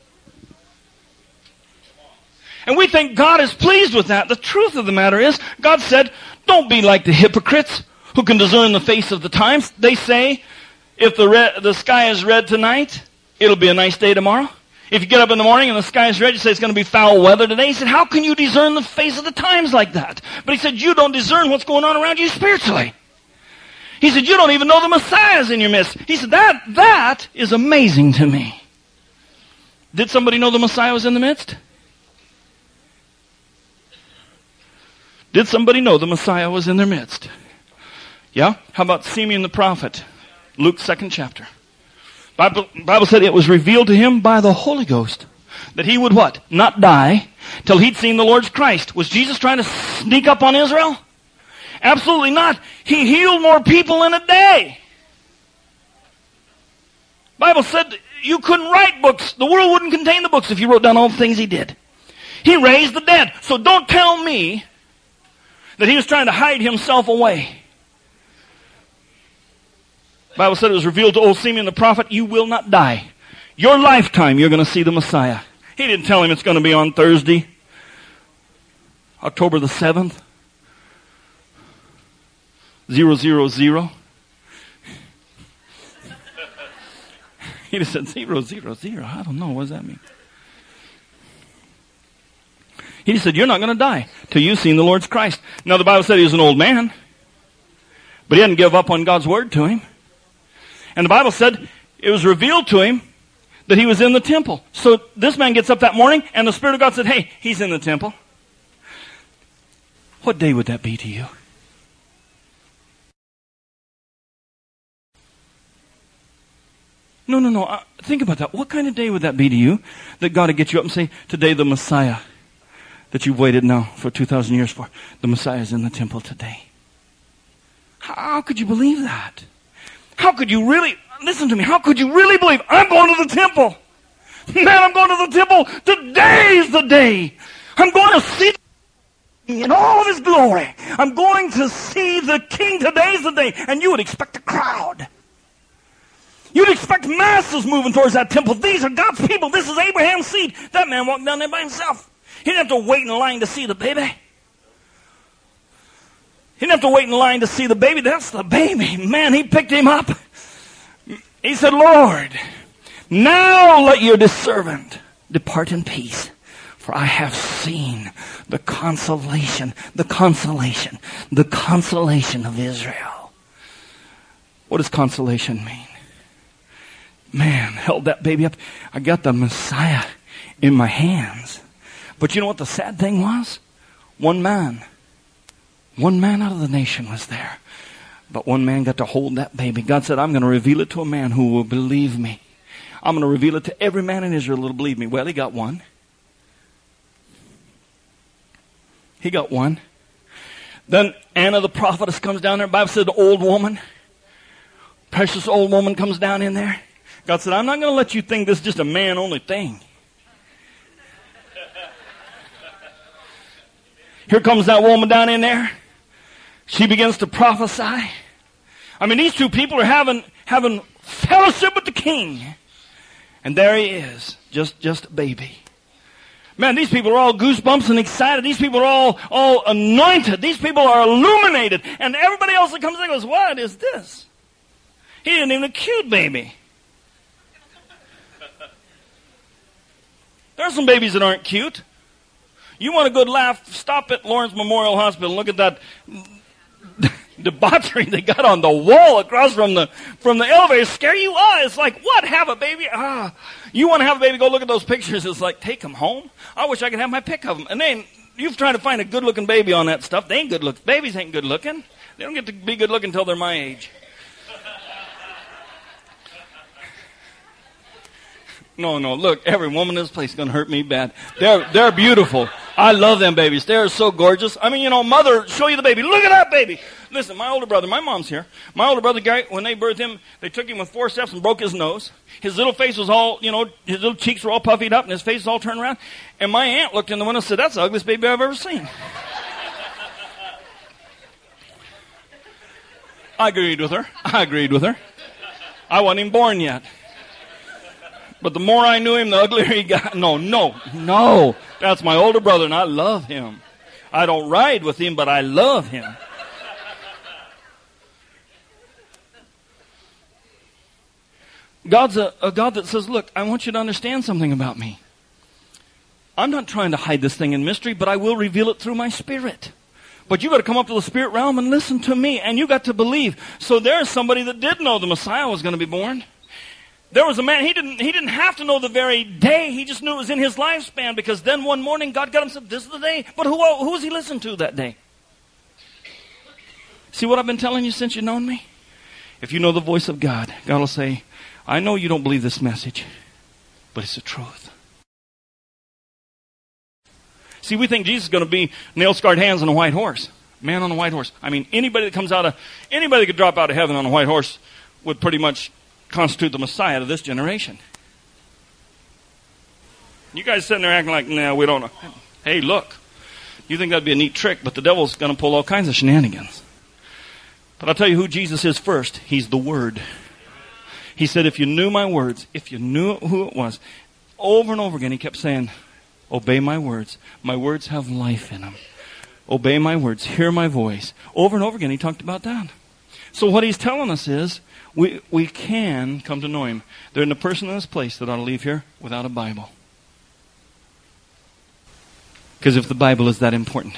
And we think God is pleased with that. The truth of the matter is, God said, don't be like the hypocrites who can discern the face of the times. They say, if the sky is red tonight, it'll be a nice day tomorrow. If you get up in the morning and the sky is red, you say it's going to be foul weather today. He said, how can you discern the face of the times like that? But He said, you don't discern what's going on around you spiritually. He said, you don't even know the Messiah's in your midst. He said, that is amazing to me. Did somebody know the Messiah was in the midst? Did somebody know the Messiah was in their midst? Yeah? How about Simeon the prophet? Luke 2nd chapter. Bible said it was revealed to him by the Holy Ghost that he would what? Not die till he'd seen the Lord's Christ. Was Jesus trying to sneak up on Israel? Absolutely not. He healed more people in a day. Bible said you couldn't write books. The world wouldn't contain the books if you wrote down all the things He did. He raised the dead. So don't tell me that He was trying to hide Himself away. The Bible said it was revealed to old Simeon the prophet, you will not die. Your lifetime, you're going to see the Messiah. He didn't tell him it's going to be on Thursday, October the 7th, 000. He just said 000. I don't know. What does that mean? He said, you're not going to die till you've seen the Lord's Christ. Now, the Bible said he was an old man, but he hadn't given up on God's word to him. And the Bible said it was revealed to him that he was in the temple. So this man gets up that morning, and the Spirit of God said, hey, he's in the temple. What day would that be to you? No. Think about that. What kind of day would that be to you that God would get you up and say, today the Messiah that you've waited now for 2,000 years for, the Messiah is in the temple today. How could you believe that? How could you really, listen to me, how could you really believe, I'm going to the temple? Man, I'm going to the temple. Today's the day. I'm going to see. in all of his glory. I'm going to see the king. Today's the day. And you would expect a crowd. You'd expect masses moving towards that temple. These are God's people. This is Abraham's seed. That man walked down there by himself. He didn't have to wait in line to see the baby. He didn't have to wait in line to see the baby. That's the baby. Man, he picked him up. He said, Lord, now let your servant depart in peace. For I have seen the consolation of Israel. What does consolation mean? Man, held that baby up. I got the Messiah in my hands. But you know what the sad thing was? One man out of the nation was there. But one man got to hold that baby. God said, I'm going to reveal it to a man who will believe me. I'm going to reveal it to every man in Israel who will believe me. Well, he got one. He got one. Then Anna the prophetess comes down there. The Bible said the old woman, precious old woman comes down in there. God said, I'm not going to let you think this is just a man-only thing. Here comes that woman down in there. She begins to prophesy. I mean, these two people are having fellowship with the king. And there he is, just a baby. Man, these people are all goosebumps and excited. These people are all anointed. These people are illuminated. And everybody else that comes in goes, what is this? He isn't even a cute baby. There are some babies that aren't cute. You want a good laugh, stop at Lawrence Memorial Hospital and look at that debauchery they got on the wall across from the elevator. Scare you? It's like, what? Have a baby? You want to have a baby? Go look at those pictures. It's like, take them home. I wish I could have my pick of them. And then you've tried to find a good-looking baby on that stuff. They ain't good looking. Babies ain't good looking. They don't get to be good looking until they're my age. No. Look, every woman in this place is going to hurt me bad. They're beautiful. I love them babies. They're so gorgeous. I mean, mother, show you the baby. Look at that baby. Listen, my older brother, my mom's here. My older brother, Gary, when they birthed him, they took him with 4 steps and broke his nose. His little face was all, his little cheeks were all puffied up and his face was all turned around. And my aunt looked in the window and said, that's the ugliest baby I've ever seen. I agreed with her. I wasn't even born yet. But the more I knew him, the uglier he got. No. That's my older brother, and I love him. I don't ride with him, but I love him. God's a God that says, look, I want you to understand something about me. I'm not trying to hide this thing in mystery, but I will reveal it through my spirit. But you got to come up to the spirit realm and listen to me, and you got to believe. So there's somebody that did know the Messiah was going to be born. There was a man, he didn't have to know the very day. He just knew it was in his lifespan, because then one morning God got him and said, this is the day. But who was he listening to that day? See what I've been telling you since you've known me? If you know the voice of God, God will say, I know you don't believe this message, but it's the truth. See, we think Jesus is going to be nail-scarred hands on a white horse. Man on a white horse. I mean, anybody that could drop out of heaven on a white horse would pretty much constitute the Messiah of this generation. You guys sitting there acting like, nah, we don't know. Hey, look, you think that'd be a neat trick, but the devil's going to pull all kinds of shenanigans. But I'll tell you who Jesus is first. He's the Word. He said, if you knew my words, if you knew who it was, over and over again he kept saying, obey my words. My words have life in them. Obey my words. Hear my voice. Over and over again he talked about that. So what he's telling us is, we can come to know him. There isn't a person in this place that ought to leave here without a Bible. Because if the Bible is that important,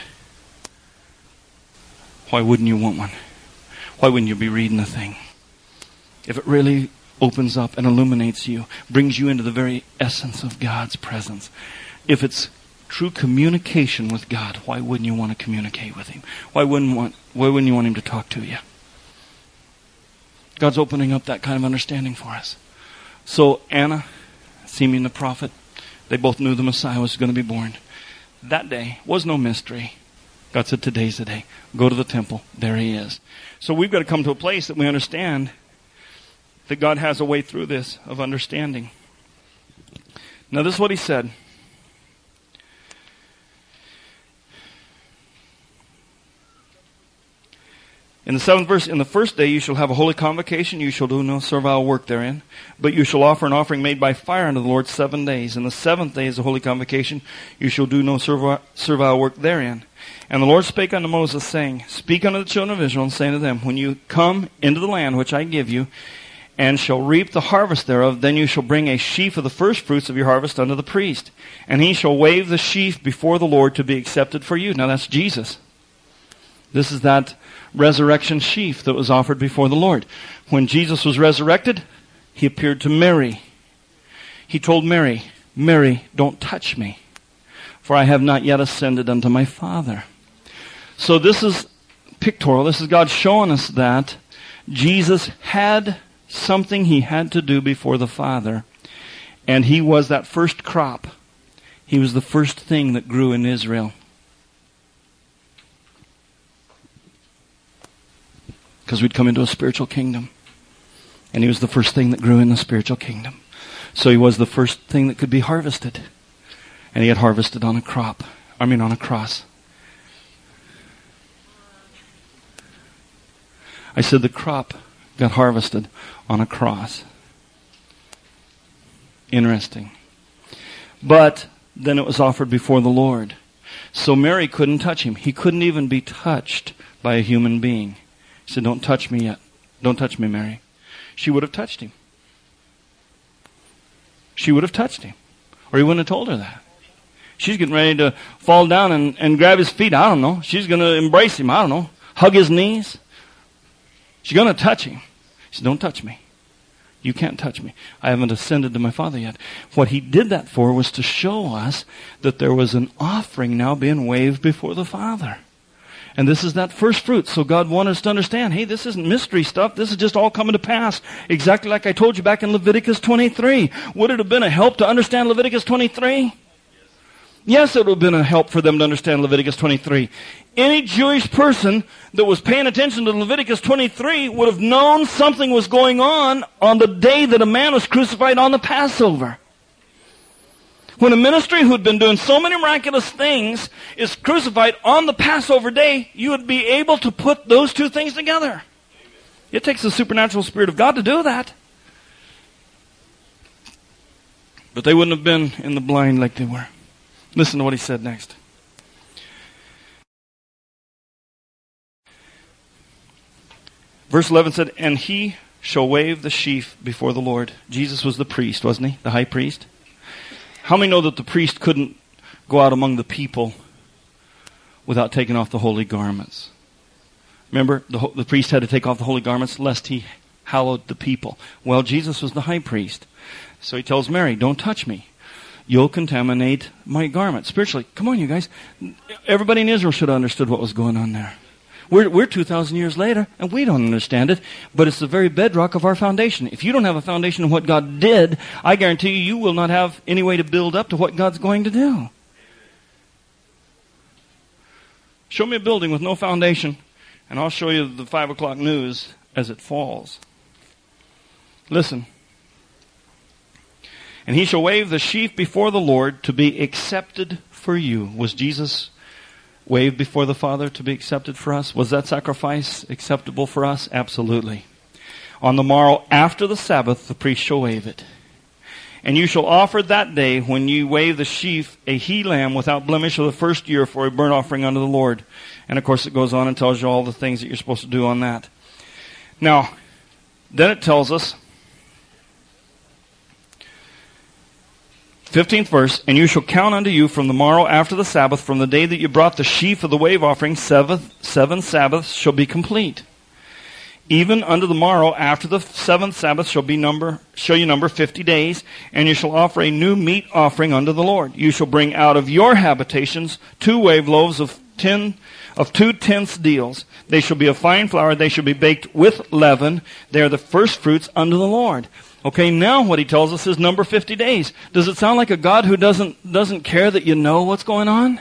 why wouldn't you want one? Why wouldn't you be reading the thing? If it really opens up and illuminates you, brings you into the very essence of God's presence. If it's true communication with God, why wouldn't you want to communicate with him? Why wouldn't you want him to talk to you? God's opening up that kind of understanding for us. So Anna, Simeon the prophet, they both knew the Messiah was going to be born. That day was no mystery. God said, today's the day. Go to the temple. There he is. So we've got to come to a place that we understand that God has a way through this of understanding. Now this is what he said. In the 7th verse, in the first day you shall have a holy convocation, you shall do no servile work therein, but you shall offer an offering made by fire unto the Lord 7 days. And the 7th day is a holy convocation, you shall do no servile work therein. And the Lord spake unto Moses, saying, Speak unto the children of Israel, and say unto them, When you come into the land which I give you, and shall reap the harvest thereof, then you shall bring a sheaf of the first fruits of your harvest unto the priest. And he shall wave the sheaf before the Lord to be accepted for you. Now that's Jesus. This is that resurrection sheaf that was offered before the Lord. When Jesus was resurrected, he appeared to Mary. He told Mary, Mary, don't touch me, for I have not yet ascended unto my Father. So this is pictorial. This is God showing us that Jesus had something he had to do before the Father, and he was that first crop. He was the first thing that grew in Israel. Because we'd come into a spiritual kingdom. And he was the first thing that grew in the spiritual kingdom. So he was the first thing that could be harvested. And he had harvested on a cross. I said the crop got harvested on a cross. Interesting. But then it was offered before the Lord. So Mary couldn't touch him. He couldn't even be touched by a human being. He said, don't touch me yet. Don't touch me, Mary. She would have touched him. She would have touched him. Or he wouldn't have told her that. She's getting ready to fall down and grab his feet. I don't know. She's going to embrace him. I don't know. Hug his knees. She's going to touch him. He said, don't touch me. You can't touch me. I haven't ascended to my Father yet. What he did that for was to show us that there was an offering now being waved before the Father. And this is that first fruit. So God wanted us to understand, hey, this isn't mystery stuff. This is just all coming to pass. Exactly like I told you back in Leviticus 23. Would it have been a help to understand Leviticus 23? Yes, it would have been a help for them to understand Leviticus 23. Any Jewish person that was paying attention to Leviticus 23 would have known something was going on the day that a man was crucified on the Passover. When a ministry who had been doing so many miraculous things is crucified on the Passover day, you would be able to put those two things together. It takes the supernatural Spirit of God to do that. But they wouldn't have been in the blind like they were. Listen to what he said next. Verse 11 said, And he shall wave the sheaf before the Lord. Jesus was the priest, wasn't he? The high priest. How many know that the priest couldn't go out among the people without taking off the holy garments? Remember, the priest had to take off the holy garments lest he hallowed the people. Well, Jesus was the high priest. So he tells Mary, don't touch me. You'll contaminate my garment. Spiritually, come on, you guys. Everybody in Israel should have understood what was going on there. We're 2,000 years later, and we don't understand it, but it's the very bedrock of our foundation. If you don't have a foundation of what God did, I guarantee you will not have any way to build up to what God's going to do. Show me a building with no foundation, and I'll show you the 5 o'clock news as it falls. Listen. And he shall wave the sheaf before the Lord to be accepted for you. Was Jesus waved before the Father to be accepted for us? Was that sacrifice acceptable for us? Absolutely. On the morrow after the Sabbath, the priest shall wave it. And you shall offer that day, when you wave the sheaf, a he-lamb without blemish of the first year for a burnt offering unto the Lord. And of course it goes on and tells you all the things that you're supposed to do on that. Now, then it tells us, 15th verse, And you shall count unto you from the morrow after the Sabbath, from the day that you brought the sheaf of the wave offering, 7 Sabbaths shall be complete. Even unto the morrow after the 7th Sabbath shall you number 50 days, and you shall offer a new meat offering unto the Lord. You shall bring out of your habitations 2 wave loaves of 2 tenths deals. They shall be of fine flour, they shall be baked with leaven. They are the first fruits unto the Lord. Okay, now what he tells us is number 50 days. Does it sound like a God who doesn't care that you know what's going on?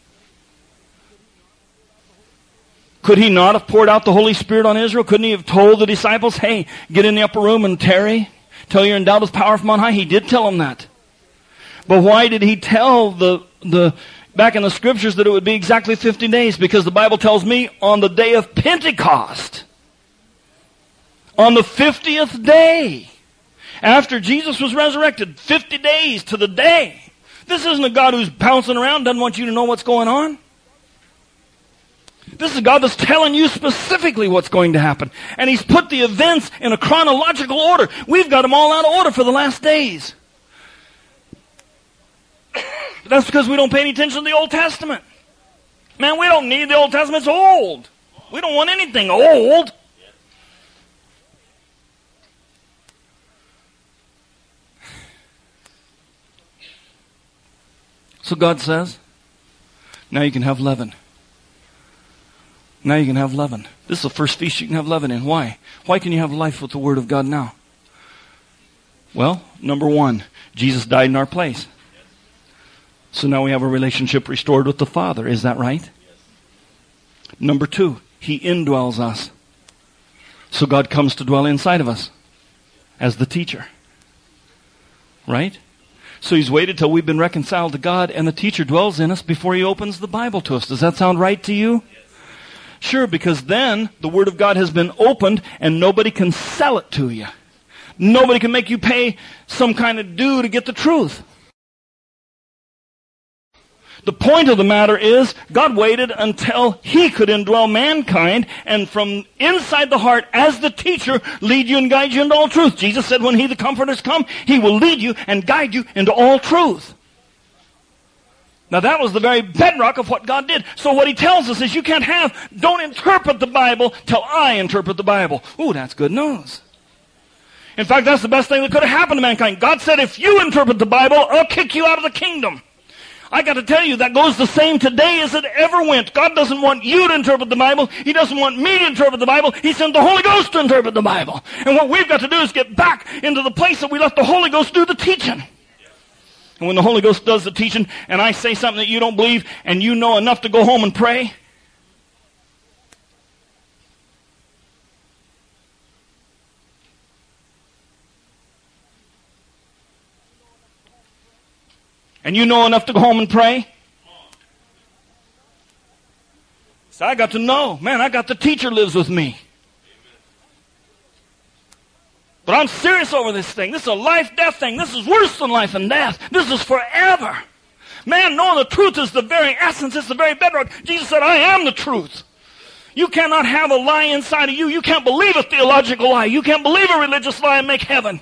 Could he not have poured out the Holy Spirit on Israel? Couldn't he have told the disciples, hey, get in the upper room and tarry till you're endowed with power from on high? He did tell them that. But why did he tell the back in the scriptures that it would be exactly 50 days because the Bible tells me on the day of Pentecost, on the 50th day, after Jesus was resurrected, 50 days to the day. This isn't a God who's bouncing around, doesn't want you to know what's going on. This is a God that's telling you specifically what's going to happen. And He's put the events in a chronological order. We've got them all out of order for the last days. That's because we don't pay any attention to the Old Testament. Man, we don't need the Old Testament. It's old. We don't want anything old. So God says, now you can have leaven. Now you can have leaven. This is the first feast you can have leaven in. Why? Why can you have life with the Word of God now? Well, number one, Jesus died in our place. So now we have a relationship restored with the Father. Is that right? Number two, He indwells us. So God comes to dwell inside of us as the teacher. Right? So He's waited till we've been reconciled to God and the teacher dwells in us before He opens the Bible to us. Does that sound right to you? Sure, because then the Word of God has been opened and nobody can sell it to you. Nobody can make you pay some kind of due to get the truth. The point of the matter is, God waited until He could indwell mankind and from inside the heart, as the teacher, lead you and guide you into all truth. Jesus said when He, the Comforter, has come, He will lead you and guide you into all truth. Now that was the very bedrock of what God did. So what He tells us is don't interpret the Bible till I interpret the Bible. Ooh, that's good news. In fact, that's the best thing that could have happened to mankind. God said, if you interpret the Bible, I'll kick you out of the kingdom. I got to tell you, that goes the same today as it ever went. God doesn't want you to interpret the Bible. He doesn't want me to interpret the Bible. He sent the Holy Ghost to interpret the Bible. And what we've got to do is get back into the place that we let the Holy Ghost do the teaching. And when the Holy Ghost does the teaching, and I say something that you don't believe, and you know enough to go home and pray, So I got to know, man, I got the teacher lives with me. But I'm serious over this thing. This is a life-death thing. This is worse than life and death. This is forever. Man, knowing the truth is the very essence. It's the very bedrock. Jesus said, I am the truth. You cannot have a lie inside of you. You can't believe a theological lie. You can't believe a religious lie and make heaven.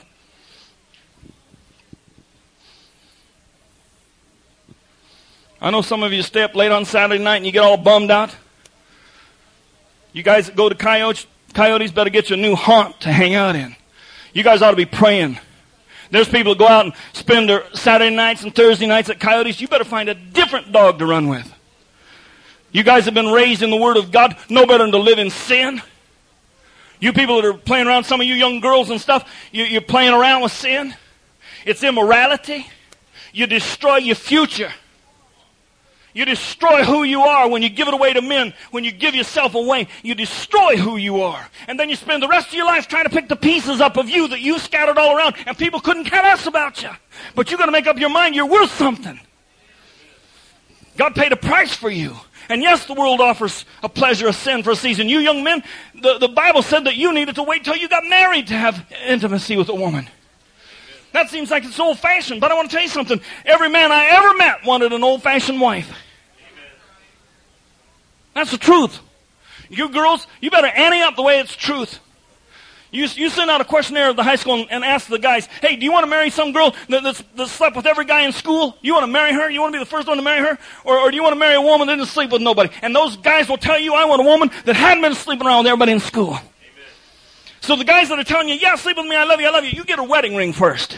I know some of you stay up late on Saturday night and you get all bummed out. You guys that go to Coyotes better get you a new haunt to hang out in. You guys ought to be praying. There's people that go out and spend their Saturday nights and Thursday nights at Coyotes. You better find a different dog to run with. You guys have been raised in the Word of God, know better than to live in sin. You people that are playing around, some of you young girls and stuff, you're playing around with sin. It's immorality. You destroy your future. You destroy who you are when you give it away to men. When you give yourself away, you destroy who you are. And then you spend the rest of your life trying to pick the pieces up of you that you scattered all around, and people couldn't care less about you. But you've got to make up your mind you're worth something. God paid a price for you. And yes, the world offers a pleasure of sin for a season. You young men, the Bible said that you needed to wait till you got married to have intimacy with a woman. That seems like it's old-fashioned, but I want to tell you something. Every man I ever met wanted an old-fashioned wife. That's the truth. You girls, you better ante up the way it's truth. You send out a questionnaire at the high school and ask the guys, hey, do you want to marry some girl that slept with every guy in school? You want to marry her? You want to be the first one to marry her? Or do you want to marry a woman that didn't sleep with nobody? And those guys will tell you, I want a woman that hadn't been sleeping around with everybody in school. Amen. So the guys that are telling you, yeah, sleep with me, I love you, you get a wedding ring first.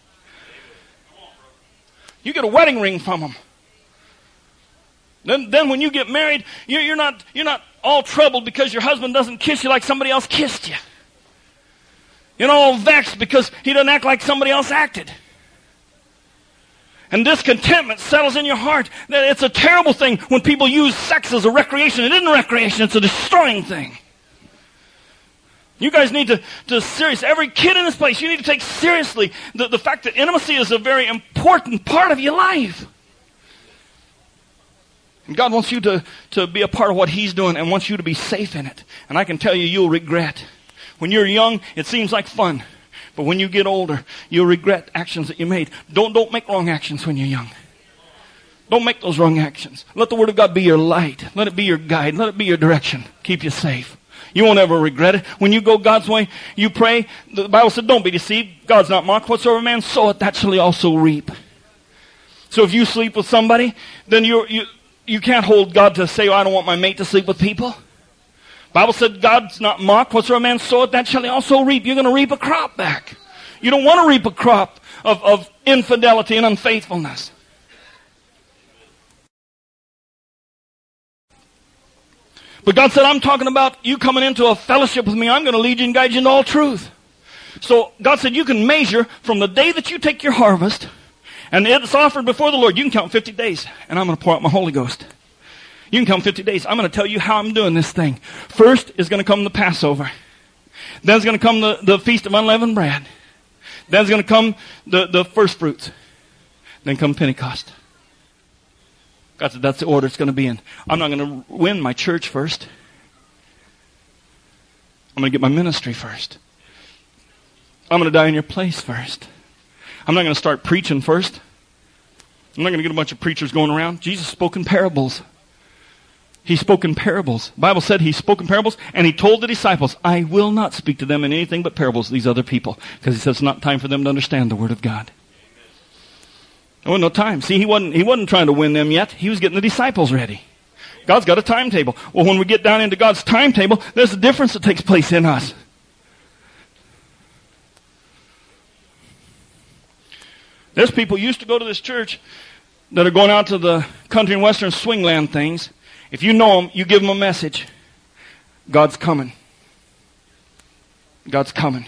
You get a wedding ring from them. Then when you get married, you're not all troubled because your husband doesn't kiss you like somebody else kissed you. You're not all vexed because he doesn't act like somebody else acted. And discontentment settles in your heart. It's a terrible thing when people use sex as a recreation. It isn't a recreation, it's a destroying thing. You guys need to seriously, every kid in this place, you need to take seriously the fact that intimacy is a very important part of your life. And God wants you to be a part of what He's doing and wants you to be safe in it. And I can tell you, you'll regret. When you're young, it seems like fun. But when you get older, you'll regret actions that you made. Don't make wrong actions when you're young. Don't make those wrong actions. Let the Word of God be your light. Let it be your guide. Let it be your direction. Keep you safe. You won't ever regret it. When you go God's way, you pray. The Bible said, don't be deceived. God's not mocked. Whatsoever man soweth, that shall he also reap. So if you sleep with somebody, then you can't hold God to say, oh, I don't want my mate to sleep with people. Bible said God's not mocked. Whatsoever man soweth, that shall he also reap. You're going to reap a crop back. You don't want to reap a crop of infidelity and unfaithfulness. But God said, I'm talking about you coming into a fellowship with me. I'm going to lead you and guide you into all truth. So God said you can measure from the day that you take your harvest and it's offered before the Lord. You can count 50 days and I'm going to pour out my Holy Ghost. You can count 50 days. I'm going to tell you how I'm doing this thing. First is going to come the Passover. Then is going to come the Feast of Unleavened Bread. Then is going to come the first fruits. Then come Pentecost. God said that's the order it's going to be in. I'm not going to win my church first. I'm going to get my ministry first. I'm going to die in your place first. I'm not going to start preaching first. I'm not going to get a bunch of preachers going around. Jesus spoke in parables. He spoke in parables. The Bible said He spoke in parables, and He told the disciples, I will not speak to them in anything but parables, these other people. Because He said it's not time for them to understand the Word of God. There wasn't no time. See, he wasn't trying to win them yet. He was getting the disciples ready. God's got a timetable. Well, when we get down into God's timetable, there's a difference that takes place in us. There's people who used to go to this church that are going out to the country and western swingland things. If you know them, you give them a message. God's coming. God's coming.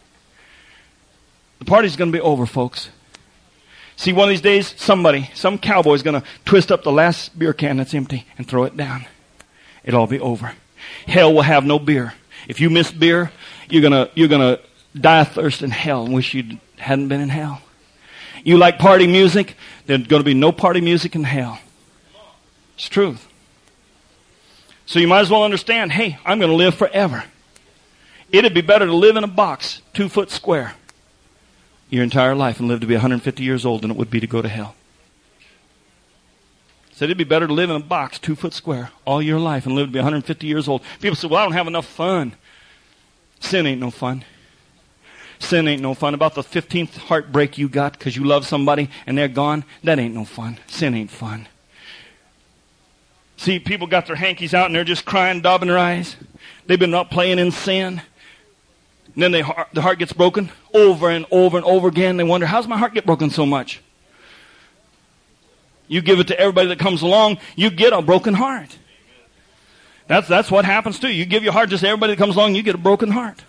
The party's going to be over, folks. See, one of these days, some cowboy's going to twist up the last beer can that's empty and throw it down. It'll all be over. Hell will have no beer. If you miss beer, you're gonna die of thirst in hell and wish you hadn't been in hell. You like party music? There's going to be no party music in hell. It's truth. So you might as well understand, hey, I'm going to live forever. It'd be better to live in a box 2 foot square your entire life and live to be 150 years old than it would be to go to hell. Said it'd be better to live in a box 2 foot square all your life and live to be 150 years old. People say, well, I don't have enough fun. Sin ain't no fun. Sin ain't no fun. About the 15th heartbreak you got because you love somebody and they're gone, that ain't no fun. Sin ain't fun. See, people got their hankies out and they're just crying, daubing their eyes. They've been up playing in sin. And then the heart gets broken over and over and over again. They wonder, how's my heart get broken so much? You give it to everybody that comes along, you get a broken heart. That's what happens to you. You give your heart just to everybody that comes along, you get a broken heart.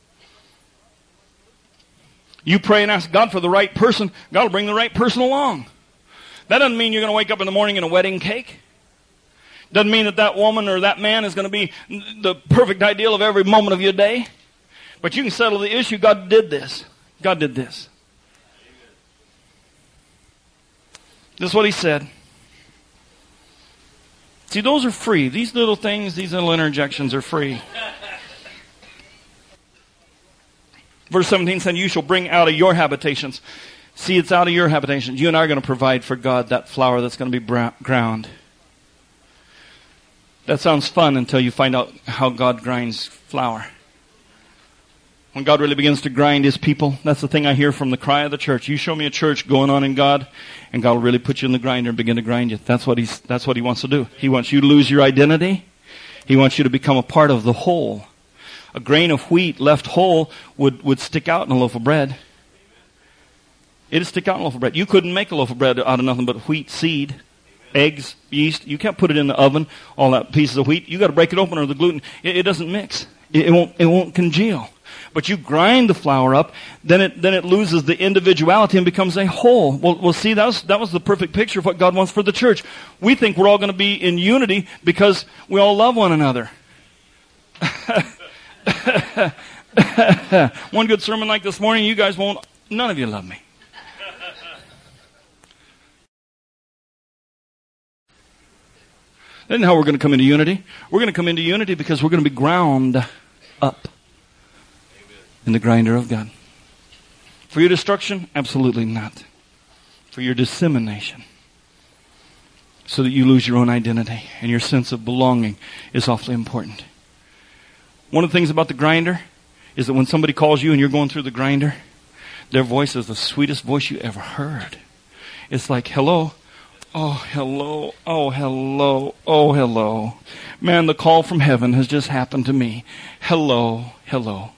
You pray and ask God for the right person, God will bring the right person along. That doesn't mean you're going to wake up in the morning in a wedding cake. Doesn't mean that woman or that man is going to be the perfect ideal of every moment of your day. But you can settle the issue. God did this. God did this. This is what He said. See, those are free. These little things, these little interjections are free. Verse 17 said, you shall bring out of your habitations. See, it's out of your habitations. You and I are going to provide for God that flour that's going to be ground. That sounds fun until you find out how God grinds flour. When God really begins to grind His people, that's the thing I hear from the cry of the church. You show me a church going on in God, and God will really put you in the grinder and begin to grind you. That's what He wants to do. He wants you to lose your identity. He wants you to become a part of the whole. A grain of wheat left whole would stick out in a loaf of bread. It'd stick out in a loaf of bread. You couldn't make a loaf of bread out of nothing but wheat seed, eggs, yeast. You can't put it in the oven, all that pieces of wheat. You got to break it open or the gluten. It doesn't mix. It won't congeal. But you grind the flour up, then it loses the individuality and becomes a whole. Well, see, that was the perfect picture of what God wants for the church. We think we're all going to be in unity because we all love one another. One good sermon like this morning, you guys won't, none of you love me. Isn't how we're going to come into unity. We're going to come into unity because we're going to be ground up in the grinder of God. For your destruction? Absolutely not. For your dissemination. So that you lose your own identity and your sense of belonging is awfully important. One of the things about the grinder is that when somebody calls you and you're going through the grinder, their voice is the sweetest voice you ever heard. It's like, hello. Oh, hello. Oh, hello. Oh, hello. Man, the call from heaven has just happened to me. Hello. Hello.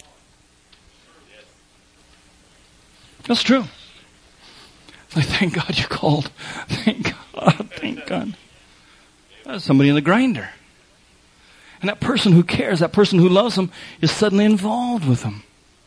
That's true. It's like, thank God you called. Thank God. Thank God. That's somebody in the grinder. And that person who cares, that person who loves them, is suddenly involved with them.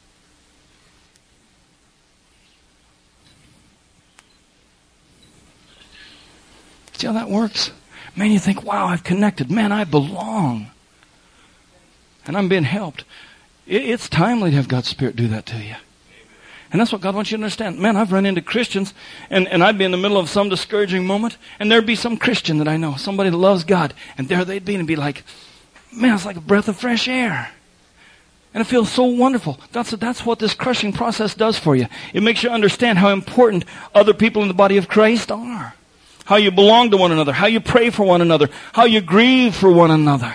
See how that works? Man, you think, wow, I've connected. Man, I belong. And I'm being helped. It's timely to have God's Spirit do that to you. And that's what God wants you to understand. Man, I've run into Christians, and I'd be in the middle of some discouraging moment, and there'd be some Christian that I know, somebody that loves God, and there they'd be, and be like, man, it's like a breath of fresh air. And it feels so wonderful. God said that's what this crushing process does for you. It makes you understand how important other people in the body of Christ are. How you belong to one another, how you pray for one another, how you grieve for one another.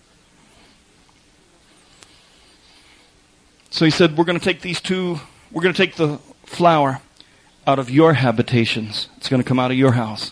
So he said, we're going to take the flour out of your habitations. It's going to come out of your house.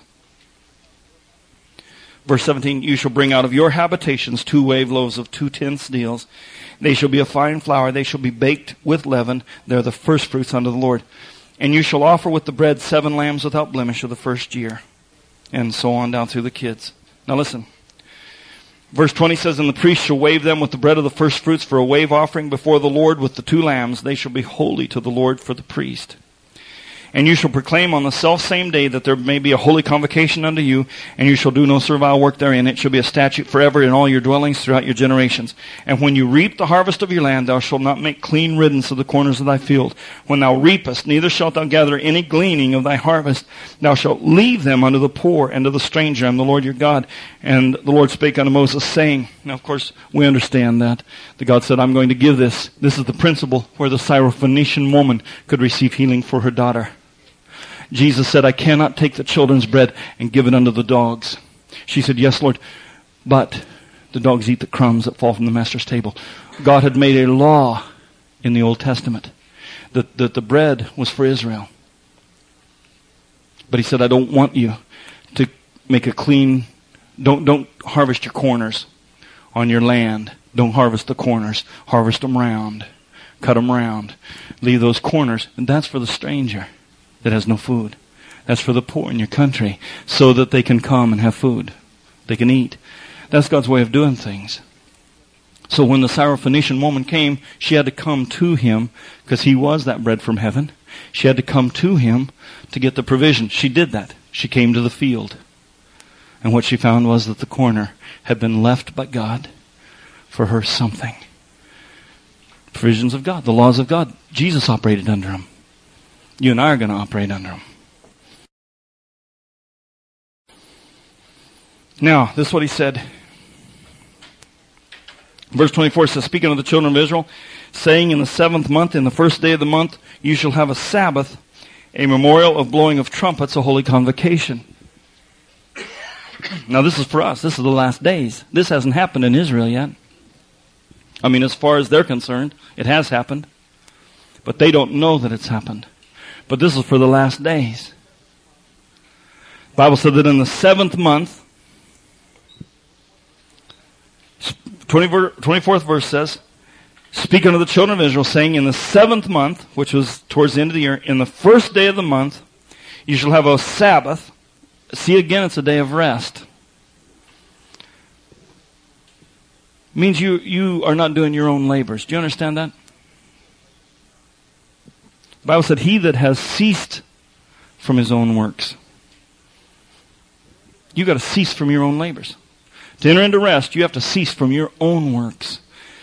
Verse 17, you shall bring out of your habitations 2 wave loaves of 2 tenths deals. They shall be a fine flour. They shall be baked with leaven. They're the first fruits unto the Lord. And you shall offer with the bread 7 lambs without blemish of the first year. And so on down through the kids. Now listen. Verse 20 says, and the priest shall wave them with the bread of the first fruits for a wave offering before the Lord with the 2 lambs. They shall be holy to the Lord for the priest. And you shall proclaim on the selfsame day that there may be a holy convocation unto you, and you shall do no servile work therein. It shall be a statute forever in all your dwellings throughout your generations. And when you reap the harvest of your land, thou shalt not make clean riddance of the corners of thy field. When thou reapest, neither shalt thou gather any gleaning of thy harvest. Thou shalt leave them unto the poor and to the stranger. I am the Lord your God. And the Lord spake unto Moses, saying, now of course we understand that God said, I'm going to give this. This is the principle where the Syrophoenician woman could receive healing for her daughter. Jesus said, I cannot take the children's bread and give it unto the dogs. She said, yes, Lord, but the dogs eat the crumbs that fall from the master's table. God had made a law in the Old Testament that the bread was for Israel. But he said, I don't want you to make a clean, don't harvest your corners on your land. Don't harvest the corners. Harvest them round. Cut them round. Leave those corners. And that's for the stranger that has no food. That's for the poor in your country, so that they can come and have food. They can eat. That's God's way of doing things. So when the Syrophoenician woman came, she had to come to him, because he was that bread from heaven. She had to come to him to get the provision. She did that. She came to the field. And what she found was that the corner had been left by God for her something. Provisions of God, the laws of God. Jesus operated under them. You and I are going to operate under them. Now, this is what he said. Verse 24 says, speaking of the children of Israel, saying, in the 7th month, in the first day of the month, you shall have a Sabbath, a memorial of blowing of trumpets, a holy convocation. Now, this is for us. This is the last days. This hasn't happened in Israel yet. I mean, as far as they're concerned, it has happened. But they don't know that it's happened. But this is for the last days. The Bible said that in the 7th month, 24th verse says, speaking of the children of Israel, saying, in the 7th month, which was towards the end of the year, in the first day of the month, you shall have a Sabbath. See, again, it's a day of rest. It means you are not doing your own labors. Do you understand that? The Bible said, he that has ceased from his own works. You've got to cease from your own labors. To enter into rest, you have to cease from your own works.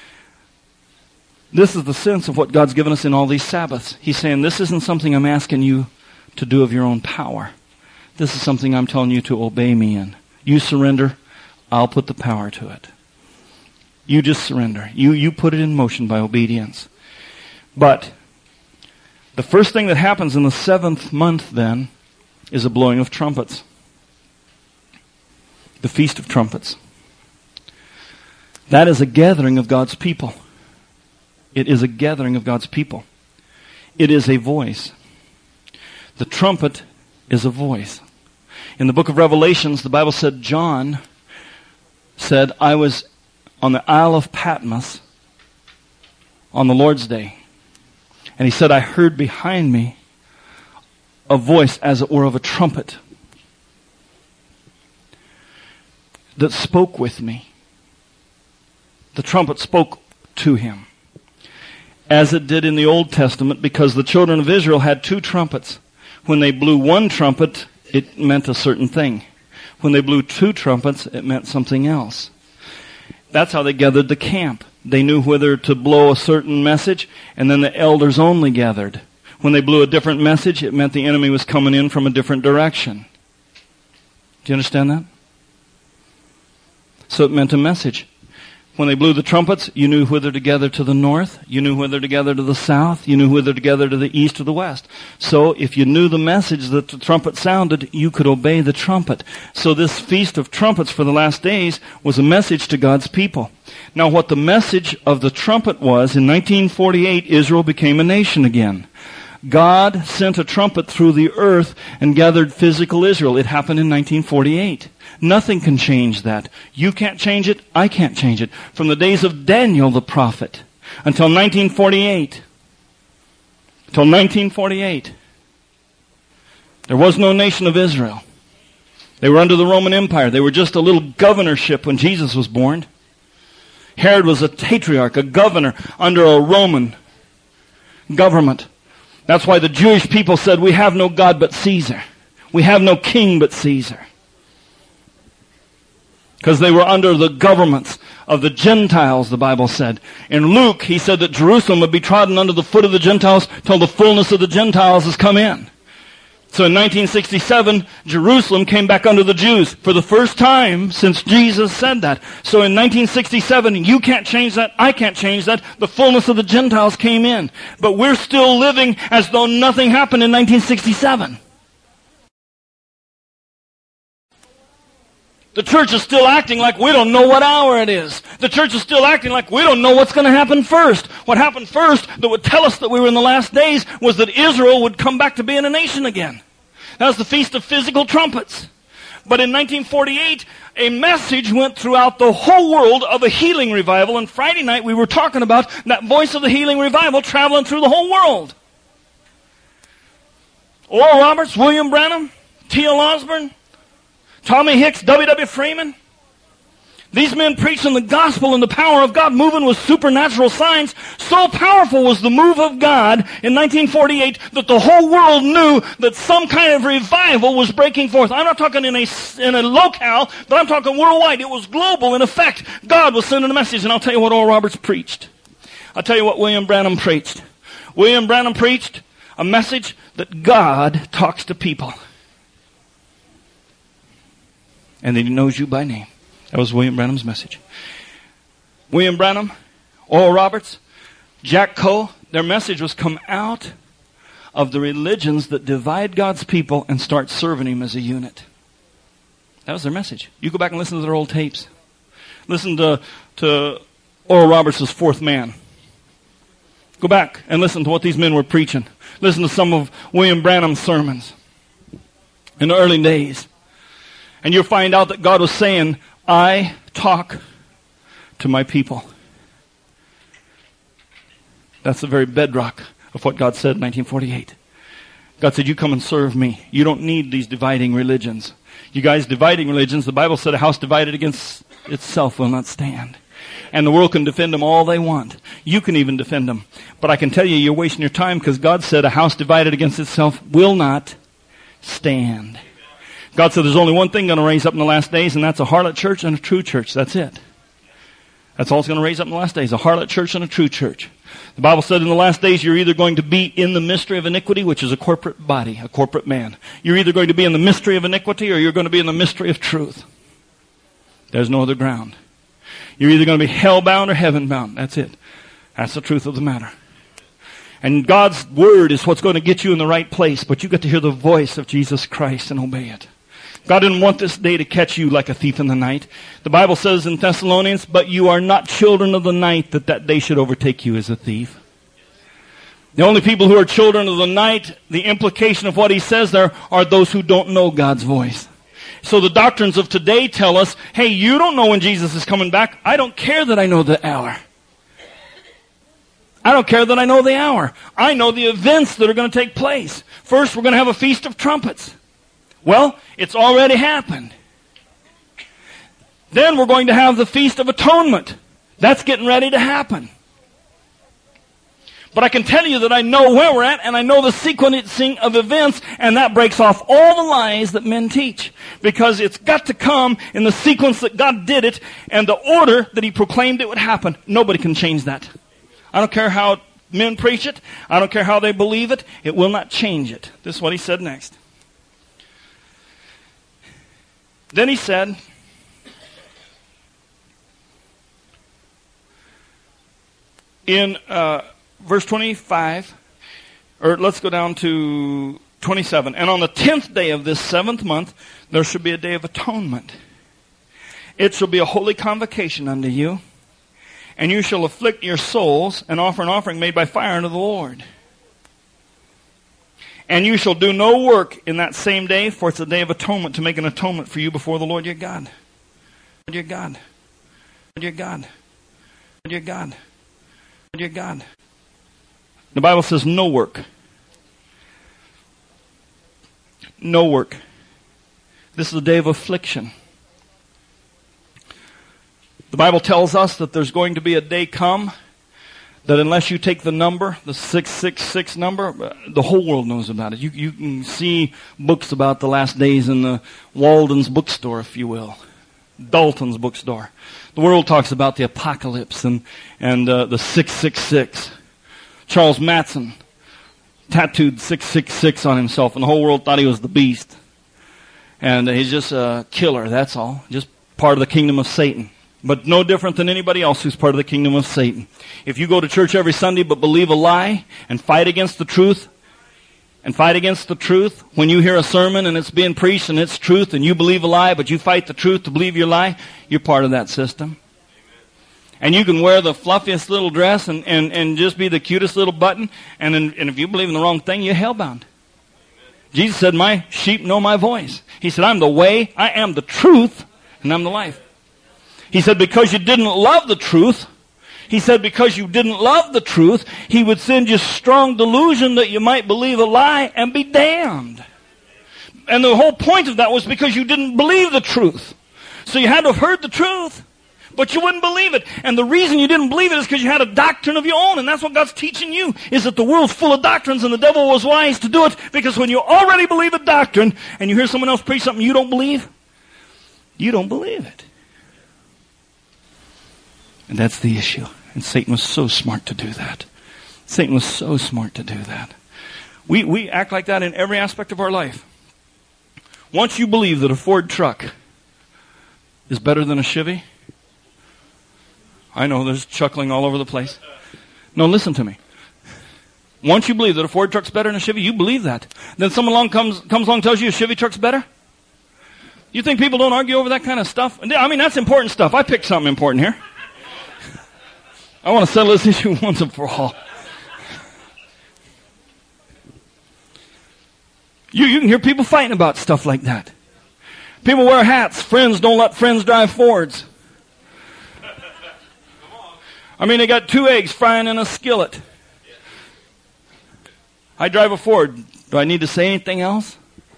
This is the sense of what God's given us in all these Sabbaths. He's saying, this isn't something I'm asking you to do of your own power. This is something I'm telling you to obey me in. You surrender, I'll put the power to it. You just surrender. You put it in motion by obedience. But the first thing that happens in the 7th month then is a blowing of trumpets. The Feast of Trumpets. That is a gathering of God's people. It is a gathering of God's people. It is a voice. The trumpet is a voice. In the book of Revelations, the Bible said John said, I was on the Isle of Patmos on the Lord's Day. And he said, I heard behind me a voice as it were of a trumpet that spoke with me. The trumpet spoke to him, as it did in the Old Testament, because the children of Israel had 2 trumpets. When they blew one trumpet, it meant a certain thing. When they blew 2 trumpets, it meant something else. That's how they gathered the camp. They knew whether to blow a certain message, and then the elders only gathered. When they blew a different message, it meant the enemy was coming in from a different direction. Do you understand that? So it meant a message. When they blew the trumpets, you knew whether to gather to the north, you knew whether to gather to the south, you knew whether to gather to the east or the west. So if you knew the message that the trumpet sounded, you could obey the trumpet. So this Feast of Trumpets for the last days was a message to God's people. Now what the message of the trumpet was, in 1948, Israel became a nation again. God sent a trumpet through the earth and gathered physical Israel. It happened in 1948. Nothing can change that. You can't change it. I can't change it. From the days of Daniel the prophet until 1948. Until 1948. There was no nation of Israel. They were under the Roman Empire. They were just a little governorship when Jesus was born. Herod was a tetrarch, a governor under a Roman government. That's why the Jewish people said, we have no God but Caesar. We have no king but Caesar. Because they were under the governments of the Gentiles, the Bible said. In Luke, he said that Jerusalem would be trodden under the foot of the Gentiles till the fullness of the Gentiles has come in. So in 1967, Jerusalem came back under the Jews for the first time since Jesus said that. So in 1967, you can't change that, I can't change that. The fullness of the Gentiles came in. But we're still living as though nothing happened in 1967. The church is still acting like we don't know what hour it is. The church is still acting like we don't know what's going to happen first. What happened first that would tell us that we were in the last days was that Israel would come back to being a nation again. That was the Feast of Physical Trumpets. But in 1948, a message went throughout the whole world of a healing revival. And Friday night we were talking about that voice of the healing revival traveling through the whole world. Oral Roberts, William Branham, T.L. Osborne, Tommy Hicks, W.W. Freeman. These men preaching the gospel and the power of God, moving with supernatural signs. So powerful was the move of God in 1948 that the whole world knew that some kind of revival was breaking forth. I'm not talking in a locale, but I'm talking worldwide. It was global in effect. God was sending a message, and I'll tell you what Oral Roberts preached. I'll tell you what William Branham preached. William Branham preached a message that God talks to people. And that he knows you by name. That was William Branham's message. William Branham, Oral Roberts, Jack Coe, their message was come out of the religions that divide God's people and start serving him as a unit. That was their message. You go back and listen to their old tapes. Listen to Oral Roberts' Fourth Man. Go back and listen to what these men were preaching. Listen to some of William Branham's sermons in the early days. And you'll find out that God was saying, I talk to my people. That's the very bedrock of what God said in 1948. God said, you come and serve me. You don't need these dividing religions. You guys dividing religions, the Bible said a house divided against itself will not stand. And the world can defend them all they want. You can even defend them. But I can tell you, you're wasting your time because God said a house divided against itself will not stand. God said there's only one thing going to raise up in the last days, and that's a harlot church and a true church. That's it. That's all it's going to raise up in the last days, a harlot church and a true church. The Bible said in the last days you're either going to be in the mystery of iniquity, which is a corporate body, a corporate man. You're either going to be in the mystery of iniquity or you're going to be in the mystery of truth. There's no other ground. You're either going to be hell-bound or heaven-bound. That's it. That's the truth of the matter. And God's Word is what's going to get you in the right place, but you got to hear the voice of Jesus Christ and obey it. God didn't want this day to catch you like a thief in the night. The Bible says in Thessalonians, but you are not children of the night, that day should overtake you as a thief. The only people who are children of the night, the implication of what he says there, are those who don't know God's voice. So the doctrines of today tell us, hey, you don't know when Jesus is coming back. I don't care that I know the hour. I don't care that I know the hour. I know the events that are going to take place. First, we're going to have a Feast of Trumpets. Well, it's already happened. Then we're going to have the Feast of Atonement. That's getting ready to happen. But I can tell you that I know where we're at, and I know the sequencing of events, and that breaks off all the lies that men teach. Because it's got to come in the sequence that God did it, and the order that He proclaimed it would happen. Nobody can change that. I don't care how men preach it. I don't care how they believe it. It will not change it. This is what He said next. Then He said, in verse 25, or let's go down to 27. And on the 10th day of this 7th month, there shall be a day of atonement. It shall be a holy convocation unto you, and you shall afflict your souls and offer an offering made by fire unto the Lord. And you shall do no work in that same day, for it's a day of atonement, to make an atonement for you before the Lord your God. Your God. Your God. Your God. Your God. The Bible says no work. No work. This is a day of affliction. The Bible tells us that there's going to be a day come that unless you take the number, the 666 number, the whole world knows about it. You can see books about the last days in the Walden's bookstore, if you will. Dalton's bookstore. The world talks about the apocalypse and the 666. Charles Manson tattooed 666 on himself, and the whole world thought he was the beast. And he's just a killer, that's all. Just part of the kingdom of Satan. But no different than anybody else who's part of the kingdom of Satan. If you go to church every Sunday but believe a lie and fight against the truth, when you hear a sermon and it's being preached and it's truth and you believe a lie but you fight the truth to believe your lie, you're part of that system. And you can wear the fluffiest little dress and just be the cutest little button, and if you believe in the wrong thing, you're hellbound. Jesus said, my sheep know my voice. He said, I'm the way, I am the truth, and I'm the life. He said, because you didn't love the truth, He would send you strong delusion that you might believe a lie and be damned. And the whole point of that was because you didn't believe the truth. So you had to have heard the truth, but you wouldn't believe it. And the reason you didn't believe it is because you had a doctrine of your own. And that's what God's teaching you, is that the world's full of doctrines and the devil was wise to do it, because when you already believe a doctrine and you hear someone else preach something you don't believe it. And that's the issue. And Satan was so smart to do that. We act like that in every aspect of our life. Once you believe that a Ford truck is better than a Chevy, I know there's chuckling all over the place. No, listen to me. Once you believe that a Ford truck's better than a Chevy, you believe that. Then someone comes along and tells you a Chevy truck's better? You think people don't argue over that kind of stuff? I mean, that's important stuff. I picked something important here. I want to settle this issue once and for all. You can hear people fighting about stuff like that. People wear hats. Friends don't let friends drive Fords. I mean, they got 2 eggs frying in a skillet. I drive a Ford. Do I need to say anything else?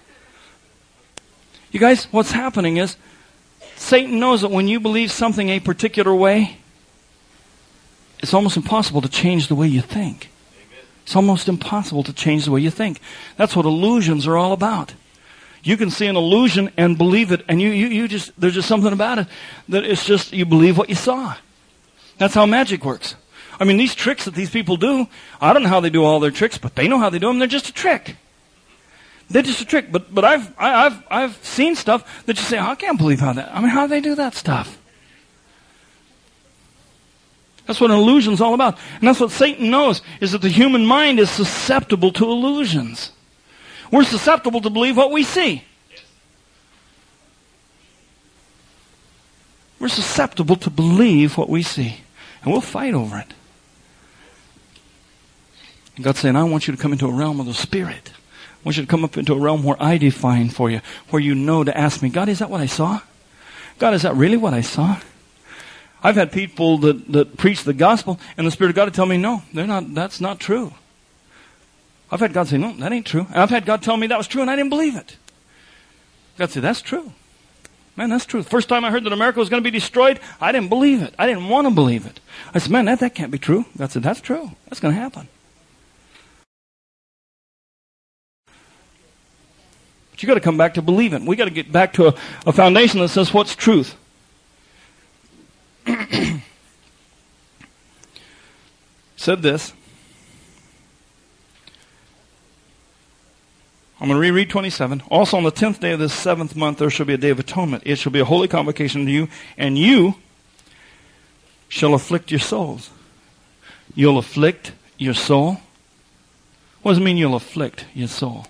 You guys, what's happening is Satan knows that when you believe something a particular way, it's almost impossible to change the way you think. It's almost impossible to change the way you think. That's what illusions are all about. You can see an illusion and believe it, and there's just something about it that it's just, you believe what you saw. That's how magic works. I mean, these tricks that these people do, I don't know how they do all their tricks, but they know how they do them. They're just a trick. They're just a trick. But I've seen stuff that you say, I can't believe how do they do that stuff? That's what an illusion's all about. And that's what Satan knows, is that the human mind is susceptible to illusions. We're susceptible to believe what we see. We're susceptible to believe what we see. And we'll fight over it. And God's saying, I want you to come into a realm of the Spirit. I want you to come up into a realm where I define for you, where you know to ask me, God, is that what I saw? God, is that really what I saw? I've had people that preach the gospel, and the Spirit of God to tell me, no, that's not true. I've had God say, no, that ain't true. And I've had God tell me that was true, and I didn't believe it. God said, that's true. Man, that's true. The first time I heard that America was going to be destroyed, I didn't believe it. I didn't want to believe it. I said, man, that can't be true. God said, that's true. That's going to happen. But you got to come back to believing. We got to get back to a foundation that says what's truth. Said this. I'm going to reread 27. Also on the 10th day of this 7th month there shall be a day of atonement. It shall be a holy convocation to you, and you shall afflict your souls. You'll afflict your soul. What does it mean you'll afflict your soul?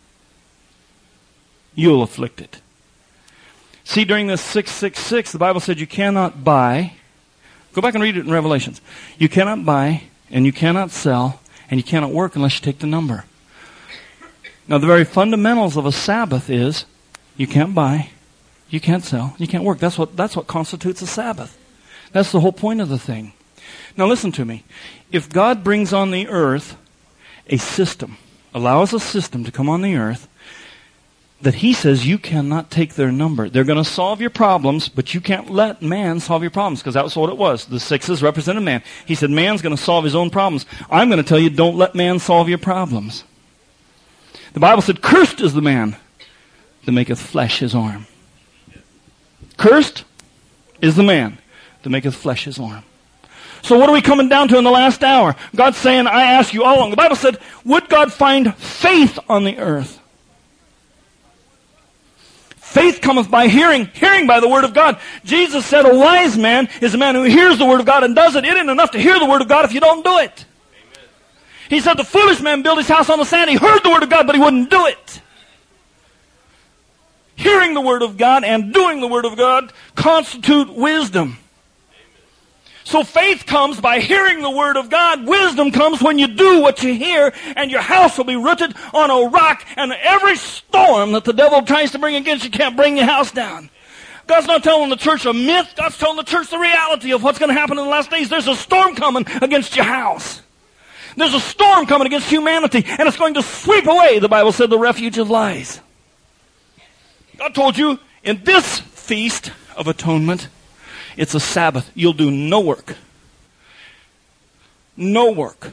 You'll afflict it. See, during this 666, the Bible said you cannot buy. Go back and read it in Revelations. You cannot buy, and you cannot sell, and you cannot work unless you take the number. Now, the very fundamentals of a Sabbath is you can't buy, you can't sell, you can't work. That's what constitutes a Sabbath. That's the whole point of the thing. Now, listen to me. If God brings on the earth a system, allows a system to come on the earth, that He says you cannot take their number. They're going to solve your problems, but you can't let man solve your problems, because that was what it was. The sixes represented man. He said man's going to solve his own problems. I'm going to tell you, don't let man solve your problems. The Bible said, cursed is the man that maketh flesh his arm. Cursed is the man that maketh flesh his arm. So what are we coming down to in the last hour? God's saying, I ask you all along. The Bible said, would God find faith on the earth? Faith cometh by hearing, hearing by the word of God. Jesus said a wise man is a man who hears the word of God and does it. It ain't enough to hear the word of God if you don't do it. Amen. He said the foolish man built his house on the sand. He heard the word of God, but he wouldn't do it. Hearing the word of God and doing the word of God constitute wisdom. So faith comes by hearing the word of God. Wisdom comes when you do what you hear, and your house will be rooted on a rock, and every storm that the devil tries to bring against you can't bring your house down. God's not telling the church a myth. God's telling the church the reality of what's going to happen in the last days. There's a storm coming against your house. There's a storm coming against humanity, and it's going to sweep away, the Bible said, the refuge of lies. God told you, in this feast of atonement, it's a Sabbath. You'll do no work. No work.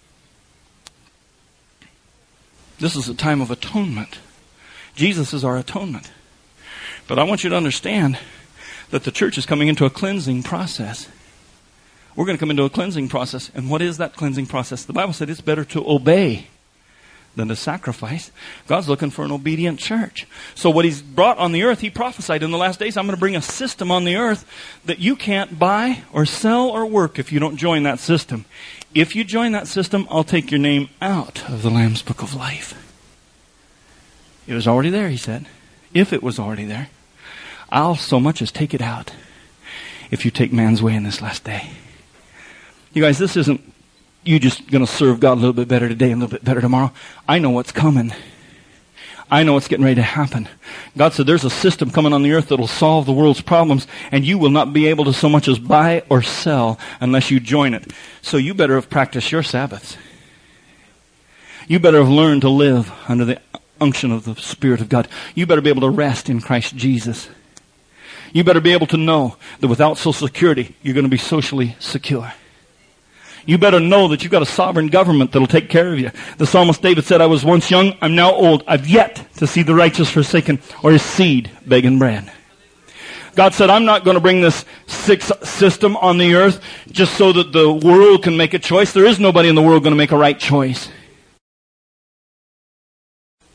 This is a time of atonement. Jesus is our atonement. But I want you to understand that the church is coming into a cleansing process. We're going to come into a cleansing process. And what is that cleansing process? The Bible said it's better to obey than to sacrifice. God's looking for an obedient church. So what He's brought on the earth, He prophesied in the last days, I'm going to bring a system on the earth that you can't buy or sell or work if you don't join that system. If you join that system, I'll take your name out of the Lamb's Book of Life. It was already there, He said. If it was already there, I'll so much as take it out if you take man's way in this last day. You guys, this isn't you just going to serve God a little bit better today and a little bit better tomorrow. I know what's coming. I know what's getting ready to happen. God said there's a system coming on the earth that will solve the world's problems, and you will not be able to so much as buy or sell unless you join it. So you better have practiced your Sabbaths. You better have learned to live under the unction of the Spirit of God. You better be able to rest in Christ Jesus. You better be able to know that without Social Security, you're going to be socially secure. You better know that you've got a sovereign government that'll take care of you. The psalmist David said, I was once young, I'm now old. I've yet to see the righteous forsaken or his seed begging bread. God said, I'm not going to bring this system on the earth just so that the world can make a choice. There is nobody in the world going to make a right choice.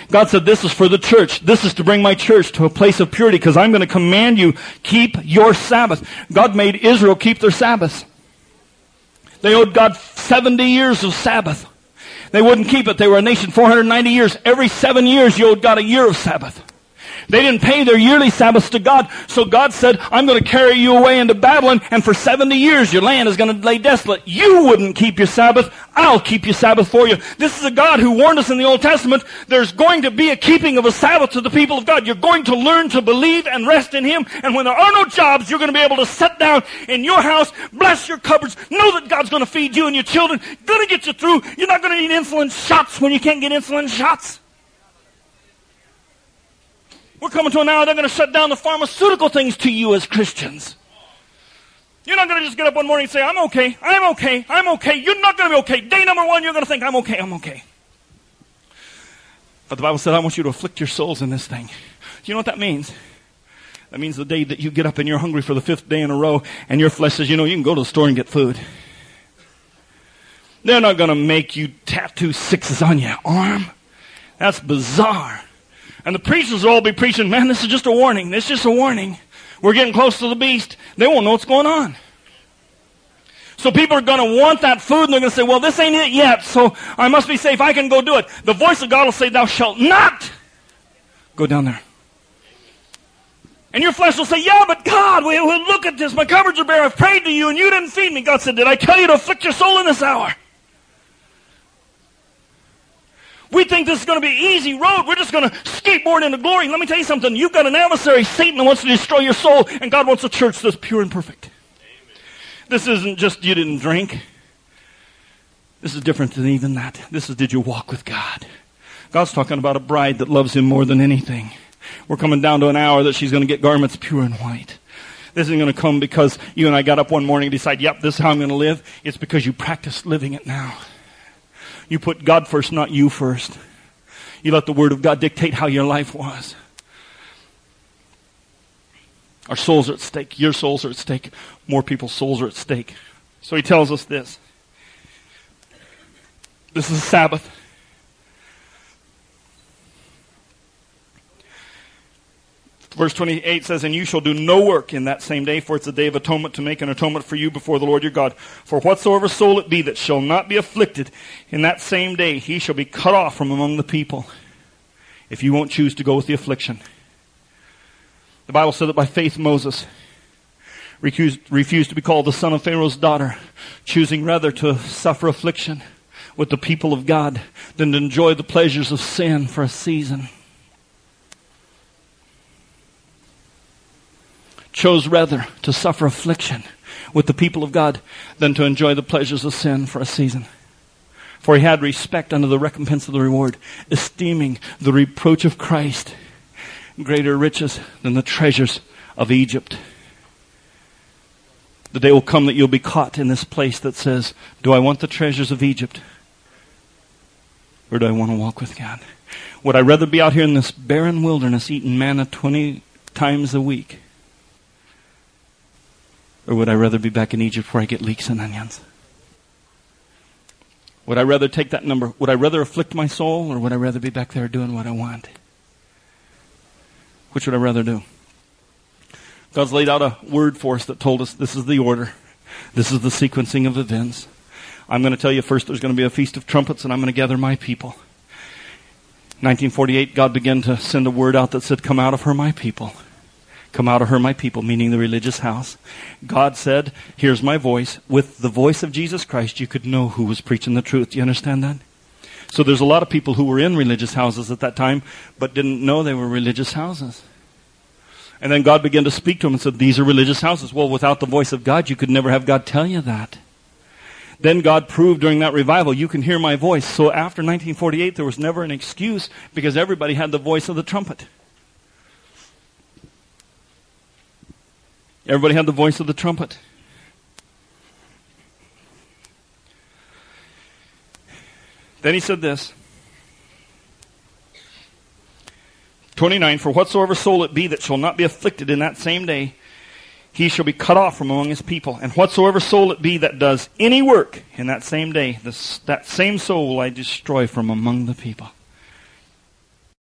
God said, this is for the church. This is to bring my church to a place of purity, because I'm going to command you, keep your Sabbath. God made Israel keep their Sabbaths. They owed God 70 years of Sabbath. They wouldn't keep it. They were a nation 490 years. Every 7 years you owed God a year of Sabbath. They didn't pay their yearly Sabbaths to God. So God said, I'm going to carry you away into Babylon, and for 70 years your land is going to lay desolate. You wouldn't keep your Sabbath. I'll keep your Sabbath for you. This is a God who warned us in the Old Testament, there's going to be a keeping of a Sabbath to the people of God. You're going to learn to believe and rest in Him. And when there are no jobs, you're going to be able to sit down in your house, bless your cupboards, know that God's going to feed you and your children, going to get you through. You're not going to need insulin shots when you can't get insulin shots. We're coming to an hour they're going to shut down the pharmaceutical things to you as Christians. You're not going to just get up one morning and say, I'm okay, I'm okay, I'm okay. You're not going to be okay. Day number one, you're going to think, I'm okay, I'm okay. But the Bible said, I want you to afflict your souls in this thing. Do you know what that means? That means the day that you get up and you're hungry for the 5th day in a row, and your flesh says, you know, you can go to the store and get food. They're not going to make you tattoo 6s on your arm. That's bizarre. And the preachers will all be preaching, man, this is just a warning. This is just a warning. We're getting close to the beast. They won't know what's going on. So people are going to want that food, and they're going to say, well, this ain't it yet, so I must be safe. I can go do it. The voice of God will say, thou shalt not go down there. And your flesh will say, yeah, but God, look at this. My cupboards are bare. I've prayed to you, and you didn't feed me. God said, did I tell you to afflict your soul in this hour? We think this is going to be an easy road. We're just going to skateboard into glory. Let me tell you something. You've got an adversary, Satan, that wants to destroy your soul, and God wants a church that's pure and perfect. Amen. This isn't just you didn't drink. This is different than even that. This is, did you walk with God? God's talking about a bride that loves Him more than anything. We're coming down to an hour that she's going to get garments pure and white. This isn't going to come because you and I got up one morning and decided, yep, this is how I'm going to live. It's because you practice living it now. You put God first, not you first. You let the Word of God dictate how your life was. Our souls are at stake. Your souls are at stake. More people's souls are at stake. So He tells us this. This is a Sabbath. Verse 28 says, and you shall do no work in that same day, for it's a day of atonement, to make an atonement for you before the Lord your God. For whatsoever soul it be that shall not be afflicted in that same day, he shall be cut off from among the people, if you won't choose to go with the affliction. The Bible said that by faith Moses refused to be called the son of Pharaoh's daughter, choosing rather to suffer affliction with the people of God than to enjoy the pleasures of sin for a season. Chose rather to suffer affliction with the people of God than to enjoy the pleasures of sin for a season. For he had respect unto the recompense of the reward, esteeming the reproach of Christ greater riches than the treasures of Egypt. The day will come that you'll be caught in this place that says, do I want the treasures of Egypt? Or do I want to walk with God? Would I rather be out here in this barren wilderness eating manna 20 times a week? Or would I rather be back in Egypt where I get leeks and onions? Would I rather take that number? Would I rather afflict my soul, or would I rather be back there doing what I want? Which would I rather do? God's laid out a word for us that told us this is the order. This is the sequencing of events. I'm going to tell you first there's going to be a feast of trumpets, and I'm going to gather my people. 1948, God began to send a word out that said, come out of her, my people. Come out of her, my people, meaning the religious house. God said, here's my voice. With the voice of Jesus Christ, you could know who was preaching the truth. Do you understand that? So there's a lot of people who were in religious houses at that time, but didn't know they were religious houses. And then God began to speak to them and said, these are religious houses. Well, without the voice of God, you could never have God tell you that. Then God proved during that revival, you can hear my voice. So after 1948, there was never an excuse because everybody had the voice of the trumpet. Everybody had the voice of the trumpet. Then he said this. 29, for whatsoever soul it be that shall not be afflicted in that same day, he shall be cut off from among his people. And whatsoever soul it be that does any work in that same day, that same soul will I destroy from among the people.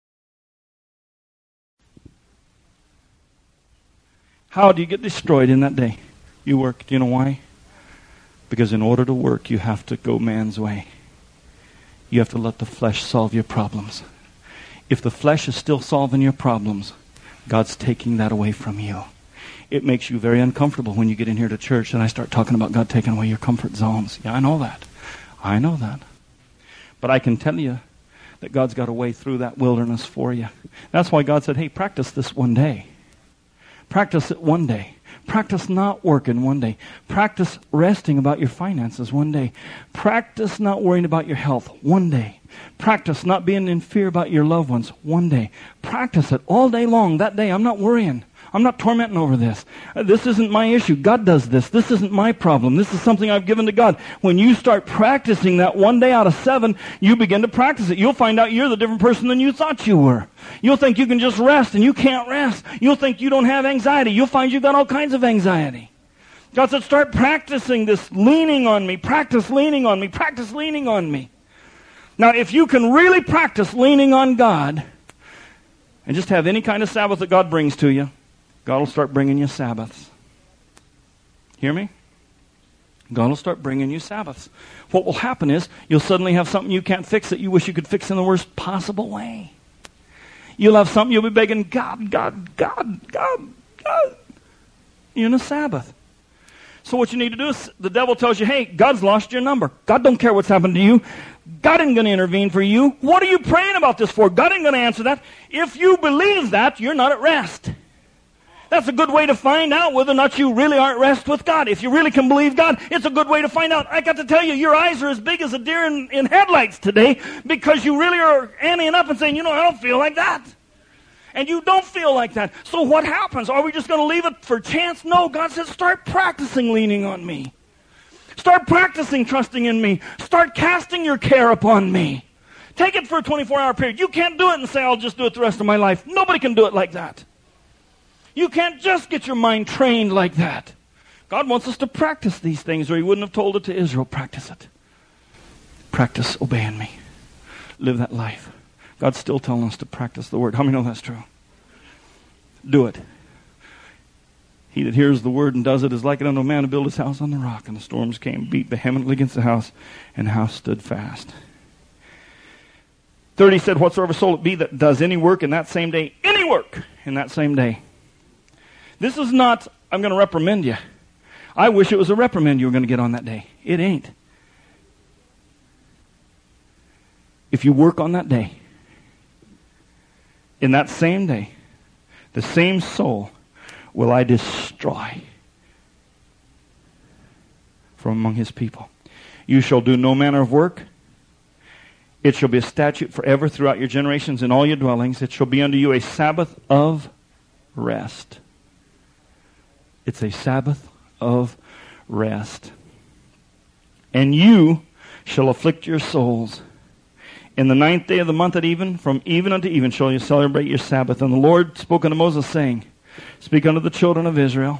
How do you get destroyed in that day? You work. Do you know why? Because in order to work, you have to go man's way. You have to let the flesh solve your problems. If the flesh is still solving your problems, God's taking that away from you. It makes you very uncomfortable when you get in here to church and I start talking about God taking away your comfort zones. Yeah, I know that. I know that. But I can tell you that God's got a way through that wilderness for you. That's why God said, hey, practice this one day. Practice it one day. Practice not working one day. Practice resting about your finances one day. Practice not worrying about your health one day. Practice not being in fear about your loved ones one day. Practice it all day long. That day, I'm not worrying. I'm not tormenting over this. This isn't my issue. God does this. This isn't my problem. This is something I've given to God. When you start practicing that one day out of 7, you begin to practice it. You'll find out you're the different person than you thought you were. You'll think you can just rest, and you can't rest. You'll think you don't have anxiety. You'll find you've got all kinds of anxiety. God said, start practicing this leaning on me. Practice leaning on me. Practice leaning on me. Now, if you can really practice leaning on God and just have any kind of Sabbath that God brings to you, God will start bringing you Sabbaths. Hear me? God will start bringing you Sabbaths. What will happen is you'll suddenly have something you can't fix that you wish you could fix in the worst possible way. You'll have something you'll be begging God. You're in a Sabbath. So what you need to do is the devil tells you, hey, God's lost your number. God don't care what's happened to you. God isn't going to intervene for you. What are you praying about this for? God ain't going to answer that. If you believe that, you're not at rest. That's a good way to find out whether or not you really are at rest with God. If you really can believe God, it's a good way to find out. I got to tell you, your eyes are as big as a deer in headlights today because you really are anteing up and saying, I don't feel like that. And you don't feel like that. So what happens? Are we just going to leave it for chance? No, God says, start practicing leaning on me. Start practicing trusting in me. Start casting your care upon me. Take it for a 24-hour period. You can't do it and say, I'll just do it the rest of my life. Nobody can do it like that. You can't just get your mind trained like that. God wants us to practice these things, or he wouldn't have told it to Israel. Practice it. Practice obeying me. Live that life. God's still telling us to practice the word. How many know that's true? Do it. He that hears the word and does it is like it unto a man who built his house on the rock, and the storms came, beat vehemently against the house, and the house stood fast. 30 said, whatsoever soul it be that does any work in that same day, any work in that same day. This is not, I'm going to reprimand you. I wish it was a reprimand you were going to get on that day. It ain't. If you work on that day, in that same day, the same soul will I destroy from among his people. You shall do no manner of work. It shall be a statute forever throughout your generations in all your dwellings. It shall be unto you a Sabbath of rest. It's a Sabbath of rest. And you shall afflict your souls. In the 9th day of the month at even, from even unto even shall you celebrate your Sabbath. And the Lord spoke unto Moses, saying, speak unto the children of Israel,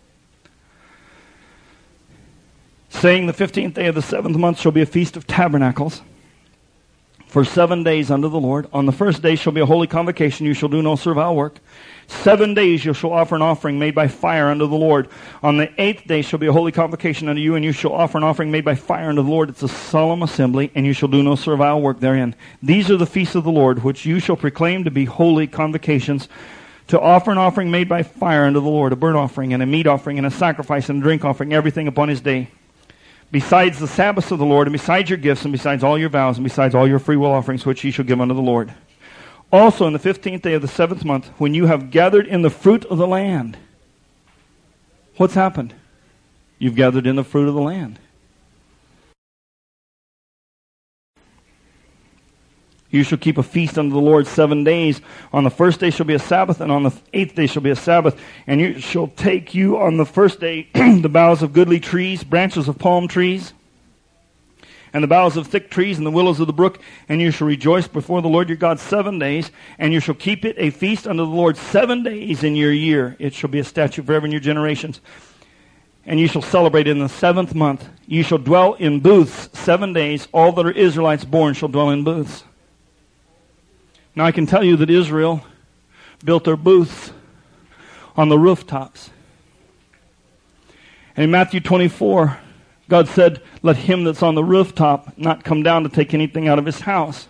saying, the 15th day of the 7th month shall be a feast of tabernacles, for 7 days unto the Lord. On the first day shall be a holy convocation. You shall do no servile work. 7 days you shall offer an offering made by fire unto the Lord. On the 8th day shall be a holy convocation unto you, and you shall offer an offering made by fire unto the Lord. It's a solemn assembly, and you shall do no servile work therein. These are the feasts of the Lord, which you shall proclaim to be holy convocations, to offer an offering made by fire unto the Lord, a burnt offering, and a meat offering, and a sacrifice, and a drink offering, everything upon his day. Besides the Sabbaths of the Lord, and besides your gifts, and besides all your vows, and besides all your freewill offerings, which ye shall give unto the Lord. Also in the 15th day of the 7th month, when you have gathered in the fruit of the land. What's happened? You've gathered in the fruit of the land. You shall keep a feast unto the Lord 7 days. On the first day shall be a Sabbath, and on the 8th day shall be a Sabbath. And you shall take you on the first day the boughs of goodly trees, branches of palm trees, and the boughs of thick trees, and the willows of the brook. And you shall rejoice before the Lord your God 7 days. And you shall keep it a feast unto the Lord 7 days in your year. It shall be a statute forever in your generations. And you shall celebrate in the 7th month. You shall dwell in booths 7 days. All that are Israelites born shall dwell in booths. Now I can tell you that Israel built their booths on the rooftops. And in Matthew 24, God said, let him that's on the rooftop not come down to take anything out of his house.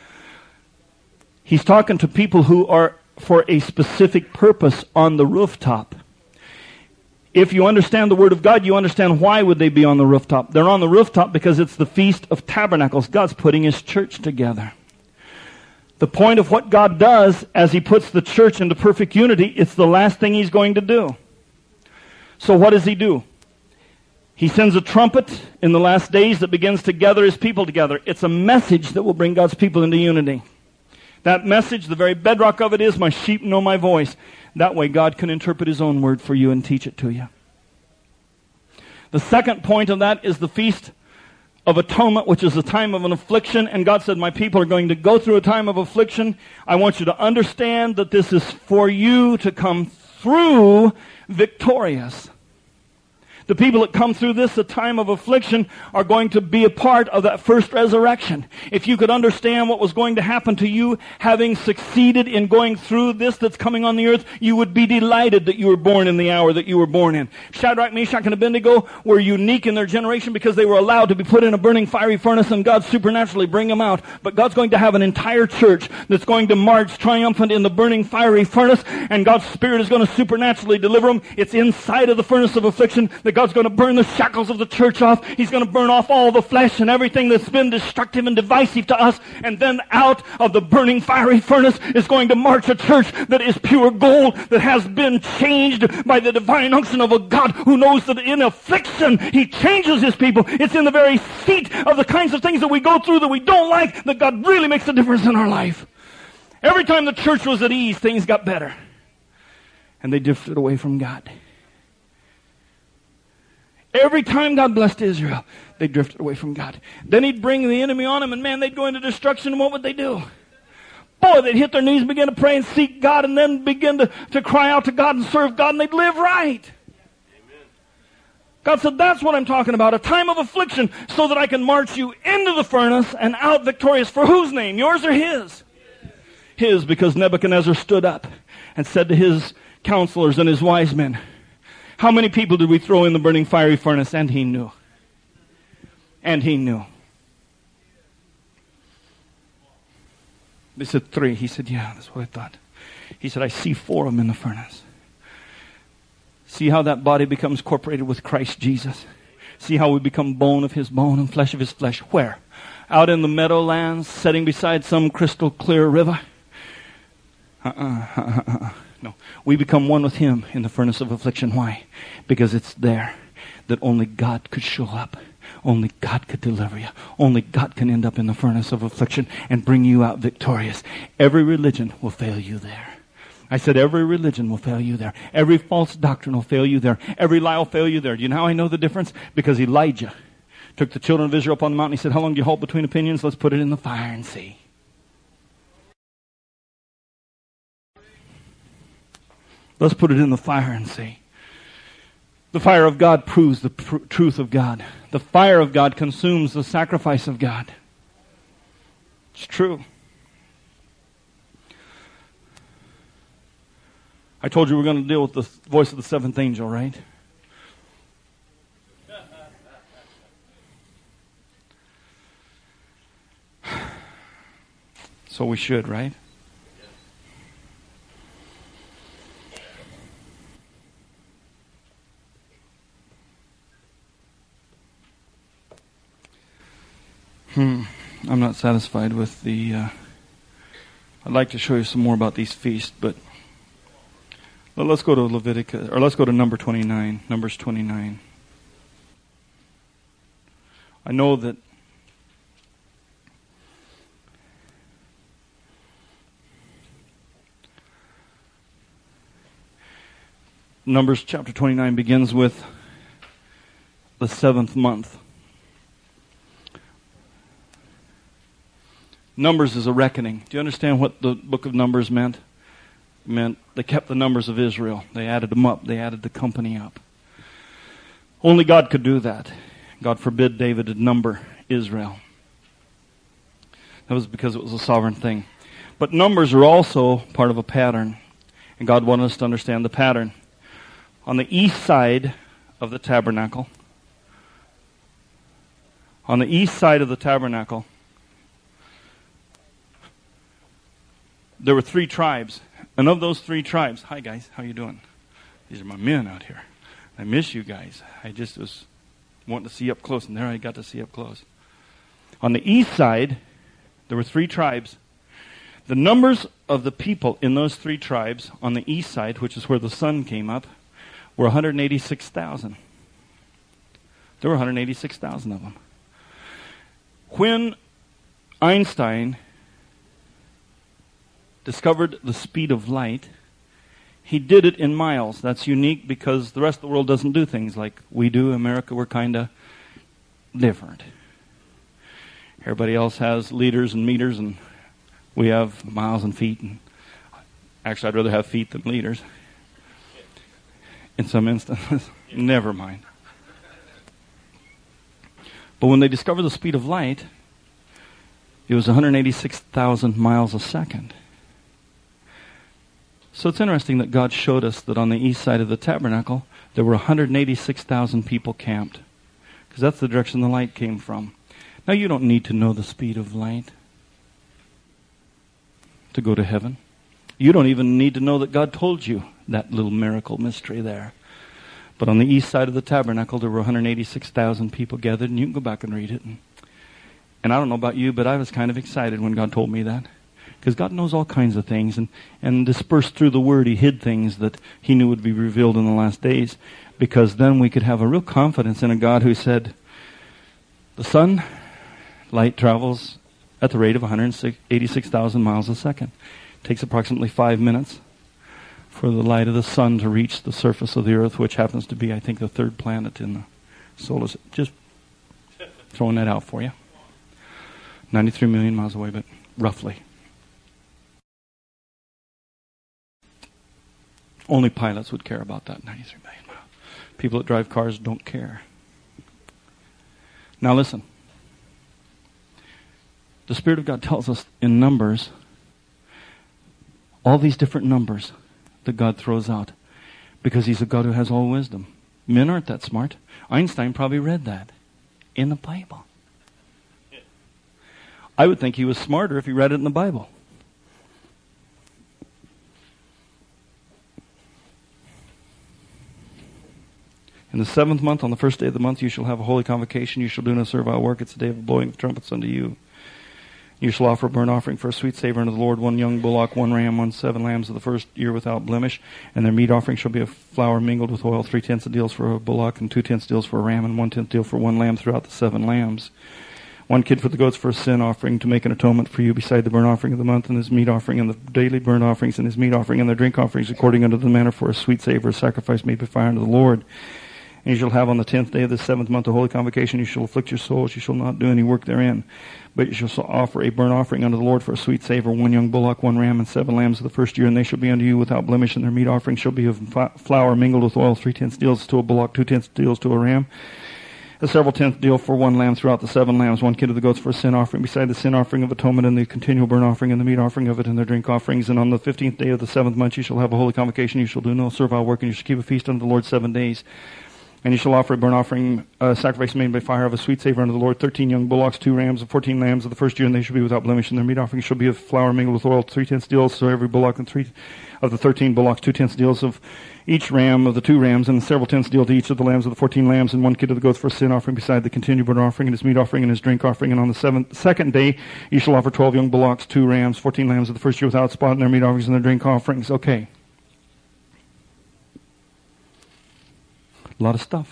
He's talking to people who are for a specific purpose on the rooftop. If you understand the Word of God, you understand why would they be on the rooftop. They're on the rooftop because it's the Feast of Tabernacles. God's putting His church together. The point of what God does as He puts the church into perfect unity, it's the last thing He's going to do. So what does He do? He sends a trumpet in the last days that begins to gather His people together. It's a message that will bring God's people into unity. That message, the very bedrock of it is, my sheep know my voice. That way God can interpret His own word for you and teach it to you. The second point of that is the Feast of Atonement, which is a time of an affliction. And God said, my people are going to go through a time of affliction. I want you to understand that this is for you to come through victorious. The people that come through this, a time of affliction, are going to be a part of that first resurrection. If you could understand what was going to happen to you having succeeded in going through this that's coming on the earth, you would be delighted that you were born in the hour that you were born in. Shadrach, Meshach, and Abednego were unique in their generation because they were allowed to be put in a burning fiery furnace and God supernaturally bring them out. But God's going to have an entire church that's going to march triumphant in the burning fiery furnace, and God's Spirit is going to supernaturally deliver them. It's inside of the furnace of affliction that God's going to burn the shackles of the church off. He's going to burn off all the flesh and everything that's been destructive and divisive to us. And then out of the burning fiery furnace is going to march a church that is pure gold, that has been changed by the divine unction of a God who knows that in affliction He changes His people. It's in the very seat of the kinds of things that we go through that we don't like that God really makes a difference in our life. Every time the church was at ease, things got better. And they drifted away from God. Every time God blessed Israel, they drifted away from God. Then He'd bring the enemy on them, and man, they'd go into destruction, and what would they do? Boy, they'd hit their knees, begin to pray and seek God, and then begin to cry out to God and serve God, and they'd live right. Amen. God said, that's what I'm talking about, a time of affliction, so that I can march you into the furnace and out victorious. For whose name? Yours or His? His, because Nebuchadnezzar stood up and said to his counselors and his wise men, how many people did we throw in the burning fiery furnace? And he knew. And he knew. They said 3. He said, yeah, that's what I thought. He said, I see 4 of them in the furnace. See how that body becomes incorporated with Christ Jesus? See how we become bone of His bone and flesh of His flesh? Where? Out in the meadowlands, sitting beside some crystal clear river? No. We become one with Him in the furnace of affliction. Why? Because it's there that only God could show up. Only God could deliver you. Only God can end up in the furnace of affliction and bring you out victorious. Every religion will fail you there. I said every religion will fail you there. Every false doctrine will fail you there. Every lie will fail you there. Do you know how I know the difference? Because Elijah took the children of Israel up on the mountain. He said, how long do you hold between opinions? Let's put it in the fire and see. Let's put it in the fire and see. The fire of God proves the truth of God. The fire of God consumes the sacrifice of God. It's true. I told you we're going to deal with the voice of the 7th angel, right? So we should, right? I'm not satisfied with the... I'd like to show you some more about these feasts, but let's go to Leviticus, or let's go to Numbers 29. I know that Numbers chapter 29 begins with the 7th month. Numbers is a reckoning. Do you understand what the book of Numbers meant? It meant they kept the numbers of Israel. They added them up. They added the company up. Only God could do that. God forbid David to number Israel. That was because it was a sovereign thing. But numbers are also part of a pattern. And God wanted us to understand the pattern. On the east side of the tabernacle, on the east side of the tabernacle, there were 3 tribes. And of those 3 tribes, hi guys, how you doing? These are my men out here. I miss you guys. I just was wanting to see you up close, and there I got to see up close. On the east side, there were 3 tribes. The numbers of the people in those 3 tribes on the east side, which is where the sun came up, were 186,000. There were 186,000 of them. When Einstein discovered the speed of light, he did it in miles. That's unique because the rest of the world doesn't do things like we do. America, we're kind of different. Everybody else has liters and meters, and we have miles and feet. And actually, I'd rather have feet than liters in some instances. Never mind. But when they discovered the speed of light, it was 186,000 miles a second. So it's interesting that God showed us that on the east side of the tabernacle, there were 186,000 people camped. Because that's the direction the light came from. Now you don't need to know the speed of light to go to heaven. You don't even need to know that God told you that little miracle mystery there. But on the east side of the tabernacle, there were 186,000 people gathered, and you can go back and read it. And I don't know about you, but I was kind of excited when God told me that. Because God knows all kinds of things, and dispersed through the Word, He hid things that He knew would be revealed in the last days. Because then we could have a real confidence in a God who said, the sun, light travels at the rate of 186,000 miles a second. It takes approximately 5 minutes for the light of the sun to reach the surface of the earth, which happens to be, I think, the 3rd planet in the solar system. Just throwing that out for you. 93 million miles away, but roughly. Only pilots would care about that 93 million miles. People that drive cars don't care. Now listen. The Spirit of God tells us in Numbers, all these different numbers that God throws out, because He's a God who has all wisdom. Men aren't that smart. Einstein probably read that in the Bible. I would think he was smarter if he read it in the Bible. In the 7th month, on the 1st day of the month, you shall have a holy convocation. You shall do no servile work. It's the day of the blowing of trumpets unto you. You shall offer a burnt offering for a sweet savor unto the Lord, 1 young bullock, 1 ram, 1 7 lambs of the first year without blemish. And their meat offering shall be of flour mingled with oil, 3/10 of deals for a bullock, and 2/10 deals for a ram, and 1/10 deal for 1 lamb throughout the 7 lambs. 1 kid for the goats for a sin offering to make an atonement for you beside the burnt offering of the month, and his meat offering, and the daily burnt offerings, and his meat offering, and their drink offerings, according unto the manner for a sweet savor, a sacrifice made by fire unto the Lord. And you shall have on the 10th day of the 7th month a holy convocation. You shall afflict your souls. You shall not do any work therein. But you shall offer a burnt offering unto the Lord for a sweet savor, 1 young bullock, 1 ram, and 7 lambs of the first year. And they shall be unto you without blemish. And their meat offering shall be of flour mingled with oil, 3/10 deals to a bullock, 2/10 deals to a ram. A several tenth deal for 1 lamb throughout the 7 lambs, 1 kid of the goats for a sin offering, beside the sin offering of atonement, and the continual burnt offering, and the meat offering of it, and their drink offerings. And on the 15th day of the 7th month you shall have a holy convocation. You shall do no servile work, and you shall keep a feast unto the Lord 7 days. And you shall offer a burnt offering, a sacrifice made by fire of a sweet savor unto the Lord, 13 young bullocks, 2 rams, and 14 lambs of the first year, and they shall be without blemish. And their meat offering shall be of flour mingled with oil, 3/10 deals to every bullock, and 3 of the 13 bullocks, 2/10 deals of each ram of the 2 rams, and several tenths deal to each of the lambs of the 14 lambs, and 1 kid of the goats for a sin offering, beside the continued burnt offering, and his meat offering, and his drink offering. And on the 2nd day you shall offer 12 young bullocks, 2 rams, 14 lambs of the first year without spot, and their meat offerings and their drink offerings. Okay. A lot of stuff.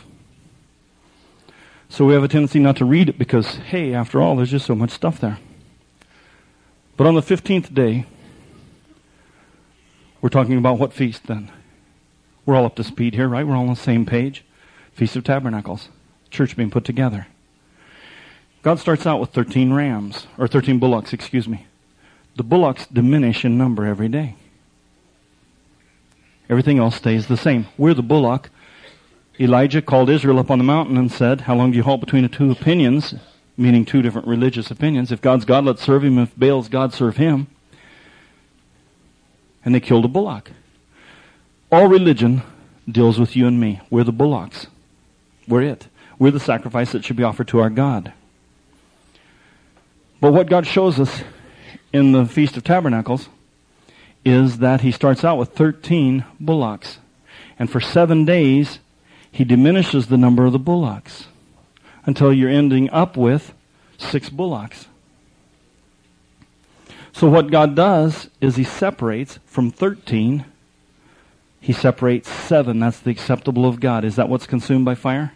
So we have a tendency not to read it because, hey, after all, there's just so much stuff there. But on the 15th day, we're talking about what feast then? We're all up to speed here, right? We're all on the same page. Feast of Tabernacles. Church being put together. God starts out with 13 rams, or 13 bullocks, excuse me. The bullocks diminish in number every day. Everything else stays the same. We're the bullock. Elijah called Israel up on the mountain and said, how long do you halt between the 2 opinions? Meaning 2 different religious opinions. If God's God, let's serve Him. If Baal's God, serve Him. And they killed a bullock. All religion deals with you and me. We're the bullocks. We're it. We're the sacrifice that should be offered to our God. But what God shows us in the Feast of Tabernacles is that he starts out with 13 bullocks. And for 7 days, he diminishes the number of the bullocks until you're ending up with 6 bullocks. So what God does is he separates from 13, he separates 7. That's the acceptable of God. Is that what's consumed by fire?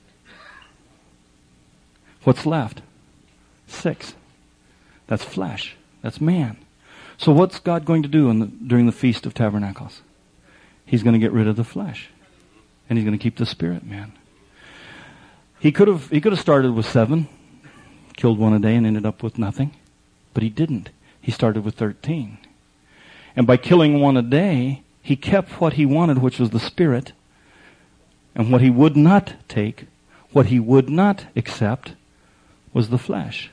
What's left? 6. That's flesh. That's man. So what's God going to do during the Feast of Tabernacles? He's going to get rid of the flesh. And he's going to keep the spirit man. He could have started with 7, killed one a day and ended up with nothing. But he didn't. He started with 13. And by killing one a day, he kept what he wanted, which was the spirit. And what he would not take, what he would not accept, was the flesh.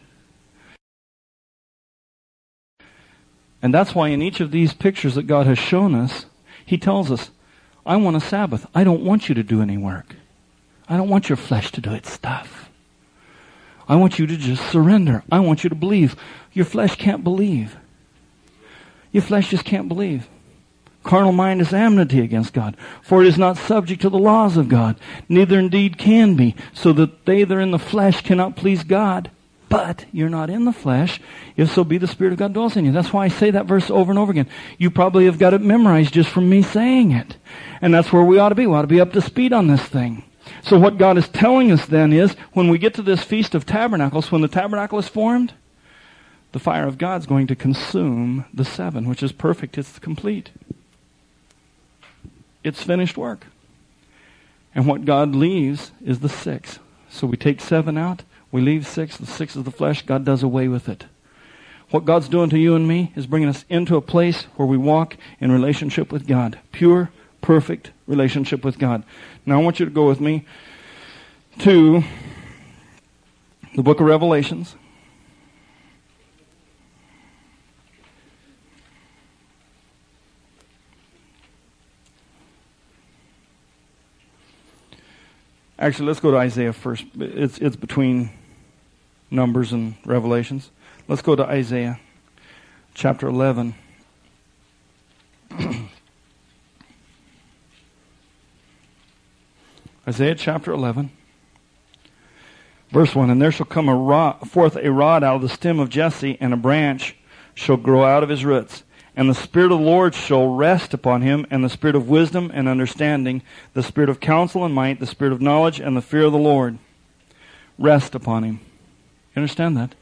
And that's why in each of these pictures that God has shown us, he tells us, I want a Sabbath. I don't want you to do any work. I don't want your flesh to do its stuff. I want you to just surrender. I want you to believe. Your flesh can't believe. Your flesh just can't believe. Carnal mind is enmity against God, for it is not subject to the laws of God, neither indeed can be, so that they that are in the flesh cannot please God. But you're not in the flesh, if so be the Spirit of God dwells in you. That's why I say that verse over and over again. You probably have got it memorized just from me saying it. And that's where we ought to be. We ought to be up to speed on this thing. So what God is telling us then is, when we get to this Feast of Tabernacles, when the tabernacle is formed, the fire of God's going to consume the 7, which is perfect. It's complete. It's finished work. And what God leaves is the 6. So we take 7 out. We leave 6. The 6 is the flesh. God does away with it. What God's doing to you and me is bringing us into a place where we walk in relationship with God. Pure, perfect relationship with God. Now I want you to go with me to the book of Revelations. Actually, let's go to Isaiah first. It's between Numbers and Revelations. Let's go to Isaiah chapter 11. Isaiah chapter 11, verse 1. And there shall come forth a rod out of the stem of Jesse, and a branch shall grow out of his roots. And the Spirit of the Lord shall rest upon him, and the Spirit of wisdom and understanding, the Spirit of counsel and might, the Spirit of knowledge and the fear of the Lord. Rest upon him. You understand that?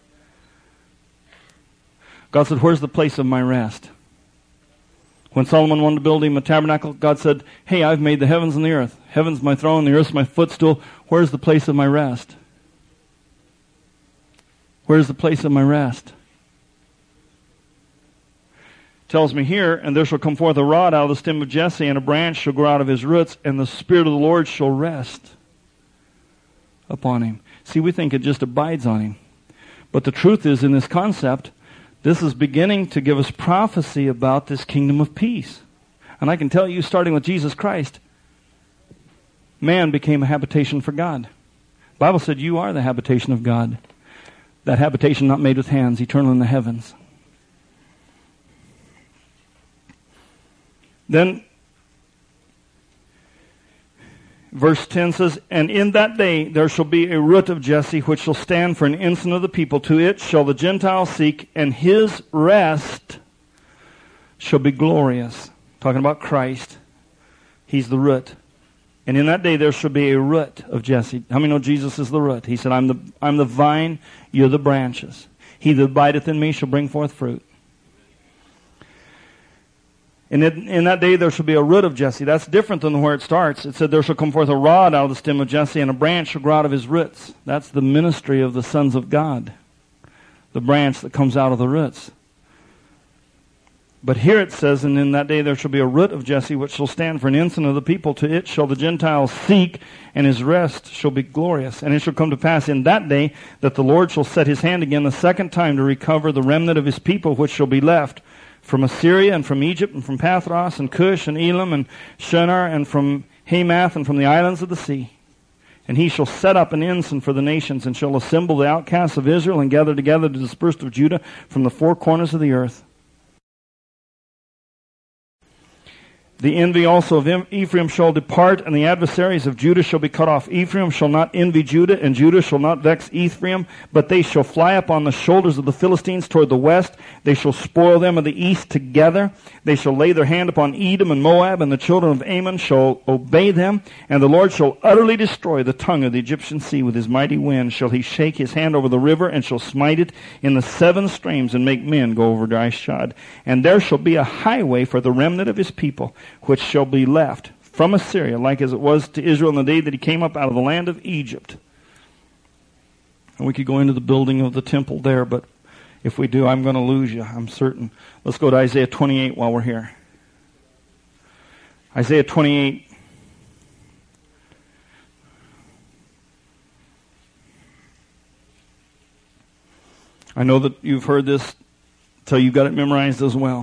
God said, where's the place of my rest? When Solomon wanted to build him a tabernacle, God said, hey, I've made the heavens and the earth. Heaven's my throne, the earth's my footstool. Where's the place of my rest? Where's the place of my rest? Tells me here, and there shall come forth a rod out of the stem of Jesse, and a branch shall grow out of his roots, and the Spirit of the Lord shall rest upon him. See, we think it just abides on him. But the truth is, in this concept, this is beginning to give us prophecy about this kingdom of peace. And I can tell you, starting with Jesus Christ, man became a habitation for God. The Bible said you are the habitation of God. That habitation not made with hands, eternal in the heavens. Then, verse 10 says, and in that day there shall be a root of Jesse, which shall stand for an ensign of the people. To it shall the Gentiles seek, and his rest shall be glorious. Talking about Christ. He's the root. And in that day there shall be a root of Jesse. How many know Jesus is the root? He said, I'm the vine, you're the branches. He that abideth in me shall bring forth fruit. And in that day there shall be a root of Jesse. That's different than where it starts. It said there shall come forth a rod out of the stem of Jesse, and a branch shall grow out of his roots. That's the ministry of the sons of God. The branch that comes out of the roots. But here it says, and in that day there shall be a root of Jesse, which shall stand for an ensign of the people. To it shall the Gentiles seek, and his rest shall be glorious. And it shall come to pass in that day that the Lord shall set his hand again the second time to recover the remnant of his people, which shall be left from Assyria, and from Egypt, and from Pathros, and Cush, and Elam, and Shinar, and from Hamath, and from the islands of the sea. And he shall set up an ensign for the nations, and shall assemble the outcasts of Israel, and gather together the dispersed of Judah from the four corners of the earth. The envy also of Ephraim shall depart, and the adversaries of Judah shall be cut off. Ephraim shall not envy Judah, and Judah shall not vex Ephraim, but they shall fly up on the shoulders of the Philistines toward the west. They shall spoil them of the east together. They shall lay their hand upon Edom and Moab, and the children of Ammon shall obey them. And the Lord shall utterly destroy the tongue of the Egyptian sea with his mighty wind. Shall he shake his hand over the river, and shall smite it in the seven streams, and make men go over dry shod. And there shall be a highway for the remnant of his people, which shall be left from Assyria, like as it was to Israel in the day that he came up out of the land of Egypt. And we could go into the building of the temple there, but if we do, I'm going to lose you, I'm certain. Let's go to Isaiah 28 while we're here. Isaiah 28. I know that you've heard this, so you've got it memorized as well.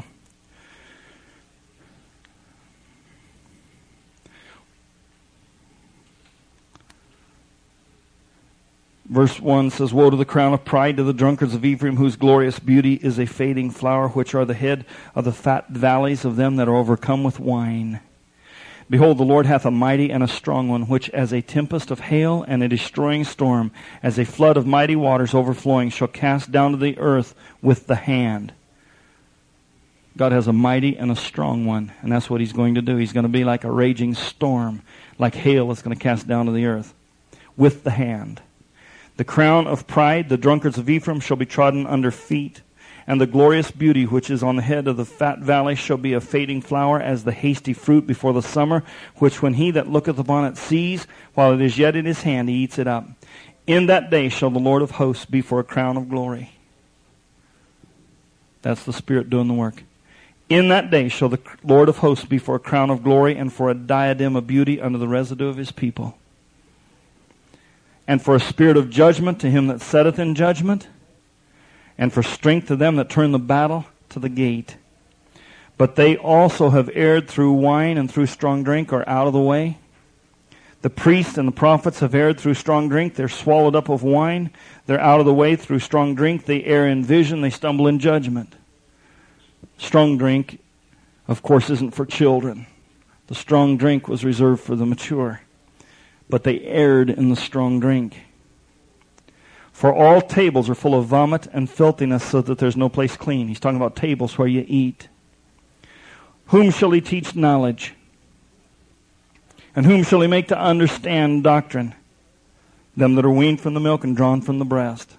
Verse 1 says, Woe to the crown of pride, to the drunkards of Ephraim, whose glorious beauty is a fading flower, which are the head of the fat valleys of them that are overcome with wine. Behold, the Lord hath a mighty and a strong one, which as a tempest of hail and a destroying storm, as a flood of mighty waters overflowing, shall cast down to the earth with the hand. God has a mighty and a strong one, and that's what he's going to do. He's going to be like a raging storm, like hail that's going to cast down to the earth with the hand. The crown of pride, the drunkards of Ephraim, shall be trodden under feet, and the glorious beauty which is on the head of the fat valley shall be a fading flower, as the hasty fruit before the summer, which when he that looketh upon it sees, while it is yet in his hand, he eats it up. In that day shall the Lord of hosts be for a crown of glory. That's the Spirit doing the work. In that day shall the Lord of hosts be for a crown of glory, and for a diadem of beauty under the residue of his people. And for a spirit of judgment to him that setteth in judgment, and for strength to them that turn the battle to the gate. But they also have erred through wine, and through strong drink are out of the way. The priests and the prophets have erred through strong drink. They're swallowed up of wine. They're out of the way through strong drink. They err in vision. They stumble in judgment. Strong drink, of course, isn't for children. The strong drink was reserved for the mature. But they erred in the strong drink. For all tables are full of vomit and filthiness, so that there's no place clean. He's talking about tables where you eat. Whom shall he teach knowledge? And whom shall he make to understand doctrine? Them that are weaned from the milk and drawn from the breast.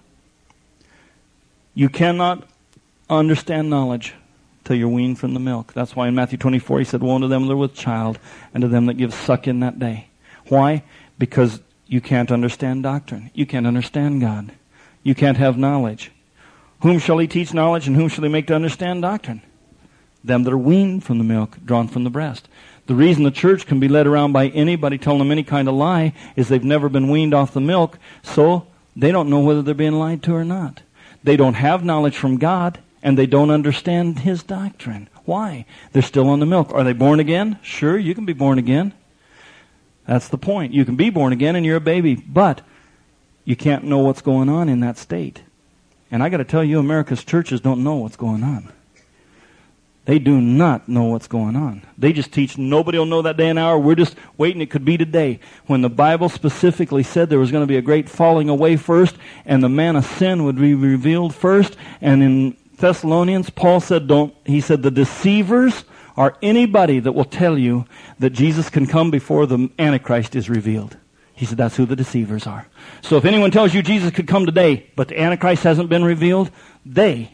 You cannot understand knowledge till you're weaned from the milk. That's why in Matthew 24 he said, Woe unto them that are with child, and to them that give suck in that day. Why? Because you can't understand doctrine. You can't understand God. You can't have knowledge. Whom shall he teach knowledge, and whom shall he make to understand doctrine? Them that are weaned from the milk, drawn from the breast. The reason the church can be led around by anybody telling them any kind of lie is they've never been weaned off the milk, so they don't know whether they're being lied to or not. They don't have knowledge from God, and they don't understand his doctrine. Why? They're still on the milk. Are they born again? Sure, you can be born again. That's the point. You can be born again and you're a baby, but you can't know what's going on in that state. And I got to tell you, America's churches don't know what's going on. They do not know what's going on. They just teach nobody will know that day and hour. We're just waiting. It could be today. When the Bible specifically said there was going to be a great falling away first, and the man of sin would be revealed first. And in Thessalonians, Paul said, he said the deceivers are anybody that will tell you that Jesus can come before the Antichrist is revealed. He said that's who the deceivers are. So if anyone tells you Jesus could come today, but the Antichrist hasn't been revealed, they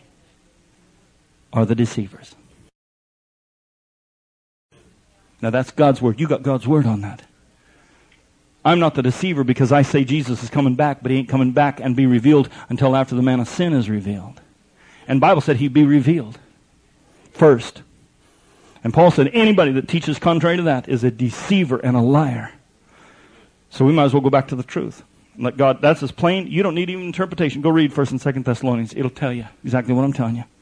are the deceivers. Now that's God's word. You got God's word on that. I'm not the deceiver because I say Jesus is coming back, but he ain't coming back and be revealed until after the man of sin is revealed. And the Bible said he'd be revealed first. And Paul said anybody that teaches contrary to that is a deceiver and a liar. So we might as well go back to the truth. Let God, that's as plain. You don't need even interpretation. Go read 1 and 2 Thessalonians. It'll tell you exactly what I'm telling you.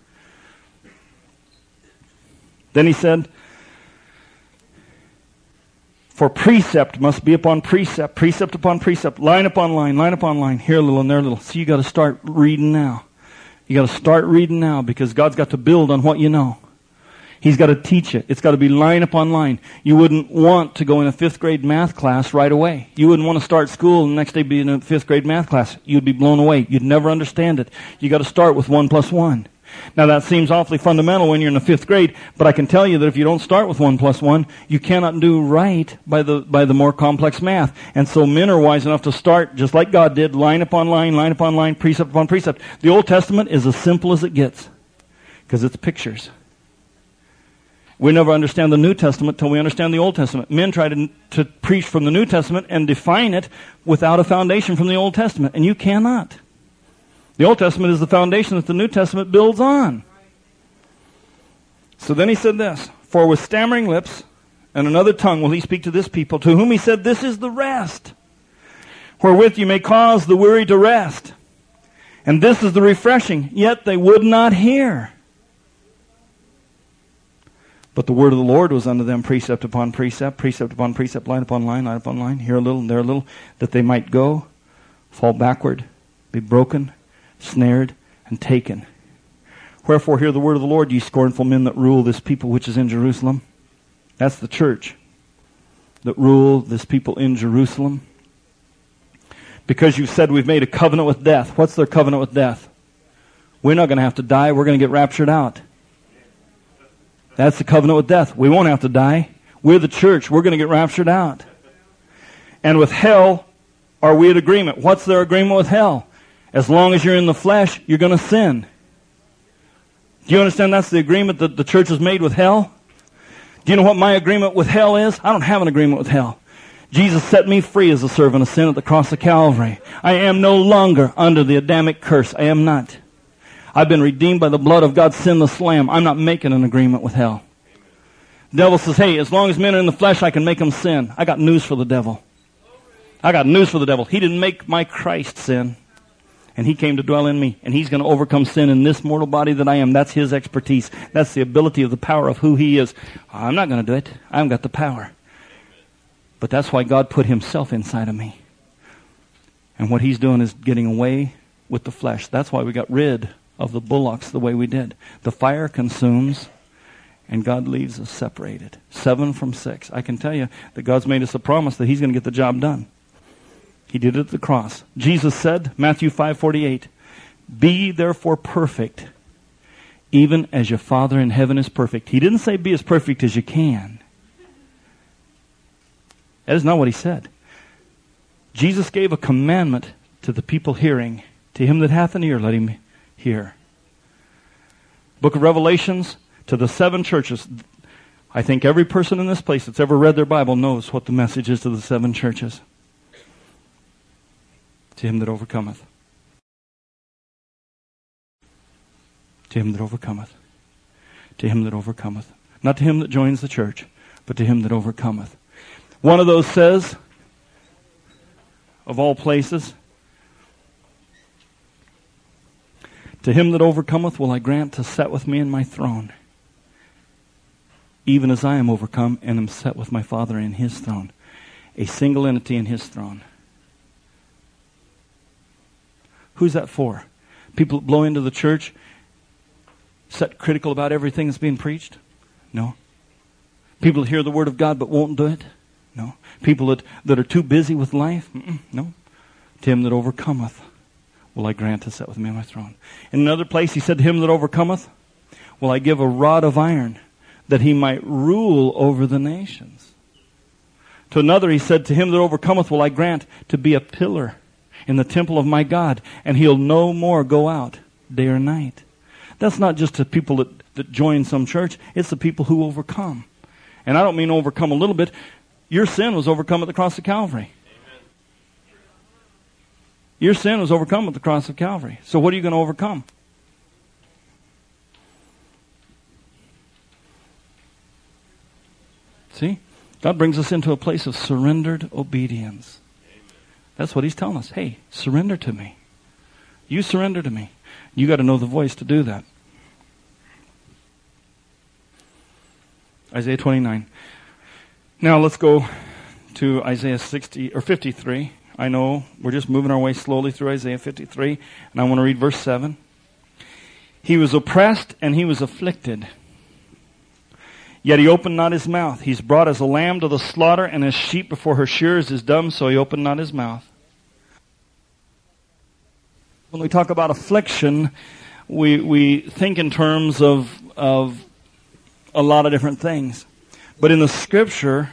Then he said, For precept must be upon precept, precept upon precept, line upon line, line upon line, here a little and there a little. So you got to start reading now. You got to start reading now because God's got to build on what you know. He's got to teach it. It's got to be line upon line. You wouldn't want to go in a 5th grade math class right away. You wouldn't want to start school and the next day be in a 5th grade math class. You'd be blown away. You'd never understand it. You got to start with 1 plus 1. Now that seems awfully fundamental when you're in the 5th grade, but I can tell you that if you don't start with 1 plus 1, you cannot do right by the more complex math. And so men are wise enough to start, just like God did, line upon line, precept upon precept. The Old Testament is as simple as it gets, because it's pictures. We never understand the New Testament till we understand the Old Testament. Men try to preach from the New Testament and define it without a foundation from the Old Testament, and you cannot. The Old Testament is the foundation that the New Testament builds on. So then he said this, for with stammering lips and another tongue will he speak to this people, to whom he said, this is the rest, wherewith you may cause the weary to rest. And this is the refreshing, yet they would not hear. But the word of the Lord was unto them precept upon precept, precept upon precept, line upon line, line upon line, here a little and there a little, that they might go, fall backward, be broken, snared, and taken. Wherefore hear the word of the Lord, ye scornful men that rule this people which is in Jerusalem. That's the church that rule this people in Jerusalem. Because you've said we've made a covenant with death. What's their covenant with death? We're not going to have to die. We're going to get raptured out. That's the covenant with death. We won't have to die. We're the church. We're going to get raptured out. And with hell, are we at agreement? What's their agreement with hell? As long as you're in the flesh, you're going to sin. Do you understand that's the agreement that the church has made with hell? Do you know what my agreement with hell is? I don't have an agreement with hell. Jesus set me free as a servant of sin at the cross of Calvary. I am no longer under the Adamic curse. I am not. I've been redeemed by the blood of God's sinless Lamb. I'm not making an agreement with hell. The devil says, hey, as long as men are in the flesh, I can make them sin. I got news for the devil. I got news for the devil. He didn't make my Christ sin. And he came to dwell in me. And he's going to overcome sin in this mortal body that I am. That's his expertise. That's the ability of the power of who he is. I'm not going to do it. I haven't got the power. But that's why God put himself inside of me. And what he's doing is getting away with the flesh. That's why we got rid of the bullocks the way we did. The fire consumes, and God leaves us separated. 7 from 6. I can tell you that God's made us a promise that he's going to get the job done. He did it at the cross. Jesus said, Matthew 5:48, be therefore perfect, even as your Father in heaven is perfect. He didn't say be as perfect as you can. That is not what he said. Jesus gave a commandment to the people hearing. To him that hath an ear, let him hear. Book of Revelations, to the 7 churches. I think every person in this place that's ever read their Bible knows what the message is to the 7 churches. To him that overcometh. To him that overcometh. To him that overcometh. Not to him that joins the church, but to him that overcometh. One of those says, of all places, to him that overcometh will I grant to sit with me in my throne, even as I am overcome and am set with my Father in his throne. A single entity in his throne. Who's that for? People that blow into the church, set critical about everything that's being preached? No. People that hear the word of God but won't do it? No. People that are too busy with life? No. To him that overcometh will I grant to sit with me on my throne. In another place he said, to him that overcometh will I give a rod of iron, that he might rule over the nations. To another he said, to him that overcometh will I grant to be a pillar in the temple of my God, and he'll no more go out day or night. That's not just to people that join some church. It's the people who overcome. And I don't mean overcome a little bit. Your sin was overcome at the cross of Calvary. Amen. Your sin was overcome at the cross of Calvary. So what are you going to overcome? See? God brings us into a place of surrendered obedience. That's what he's telling us. Hey, surrender to me. You surrender to me. You got to know the voice to do that. Isaiah 29. Now let's go to Isaiah 60 or 53. I know we're just moving our way slowly through Isaiah 53, and I want to read verse 7. He was oppressed and he was afflicted, yet he opened not his mouth. He's brought as a lamb to the slaughter, and as sheep before her shearers is dumb, so he opened not his mouth. When we talk about affliction, we think in terms of a lot of different things. But in the Scripture,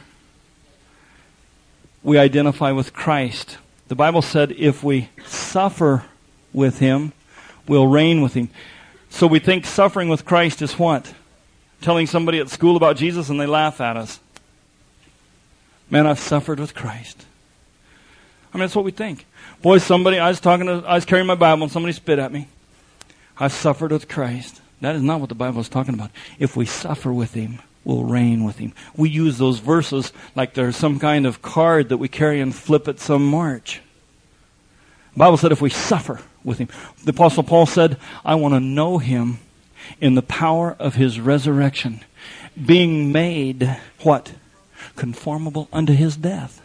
we identify with Christ. The Bible said if we suffer with Him, we'll reign with Him. So we think suffering with Christ is what? Telling somebody at school about Jesus and they laugh at us. Man, I've suffered with Christ. I mean, that's what we think. Boy, I was carrying my Bible and somebody spit at me. I've suffered with Christ. That is not what the Bible is talking about. If we suffer with Him, we'll reign with Him. We use those verses like they're some kind of card that we carry and flip at some march. The Bible said if we suffer with Him. The Apostle Paul said, I want to know Him in the power of His resurrection, being made, what? Conformable unto His death.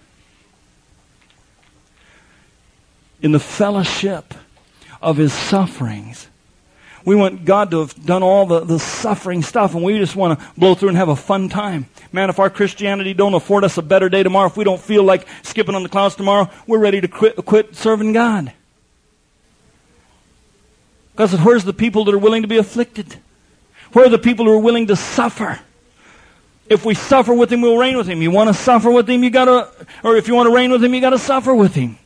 In the fellowship of His sufferings. We want God to have done all the suffering stuff, and we just want to blow through and have a fun time. Man, if our Christianity don't afford us a better day tomorrow, if we don't feel like skipping on the clouds tomorrow, we're ready to quit serving God. Because where's the people that are willing to be afflicted? Where are the people who are willing to suffer? If we suffer with Him, we'll reign with Him. You want to suffer with Him, or if you want to reign with Him, you got to suffer with Him.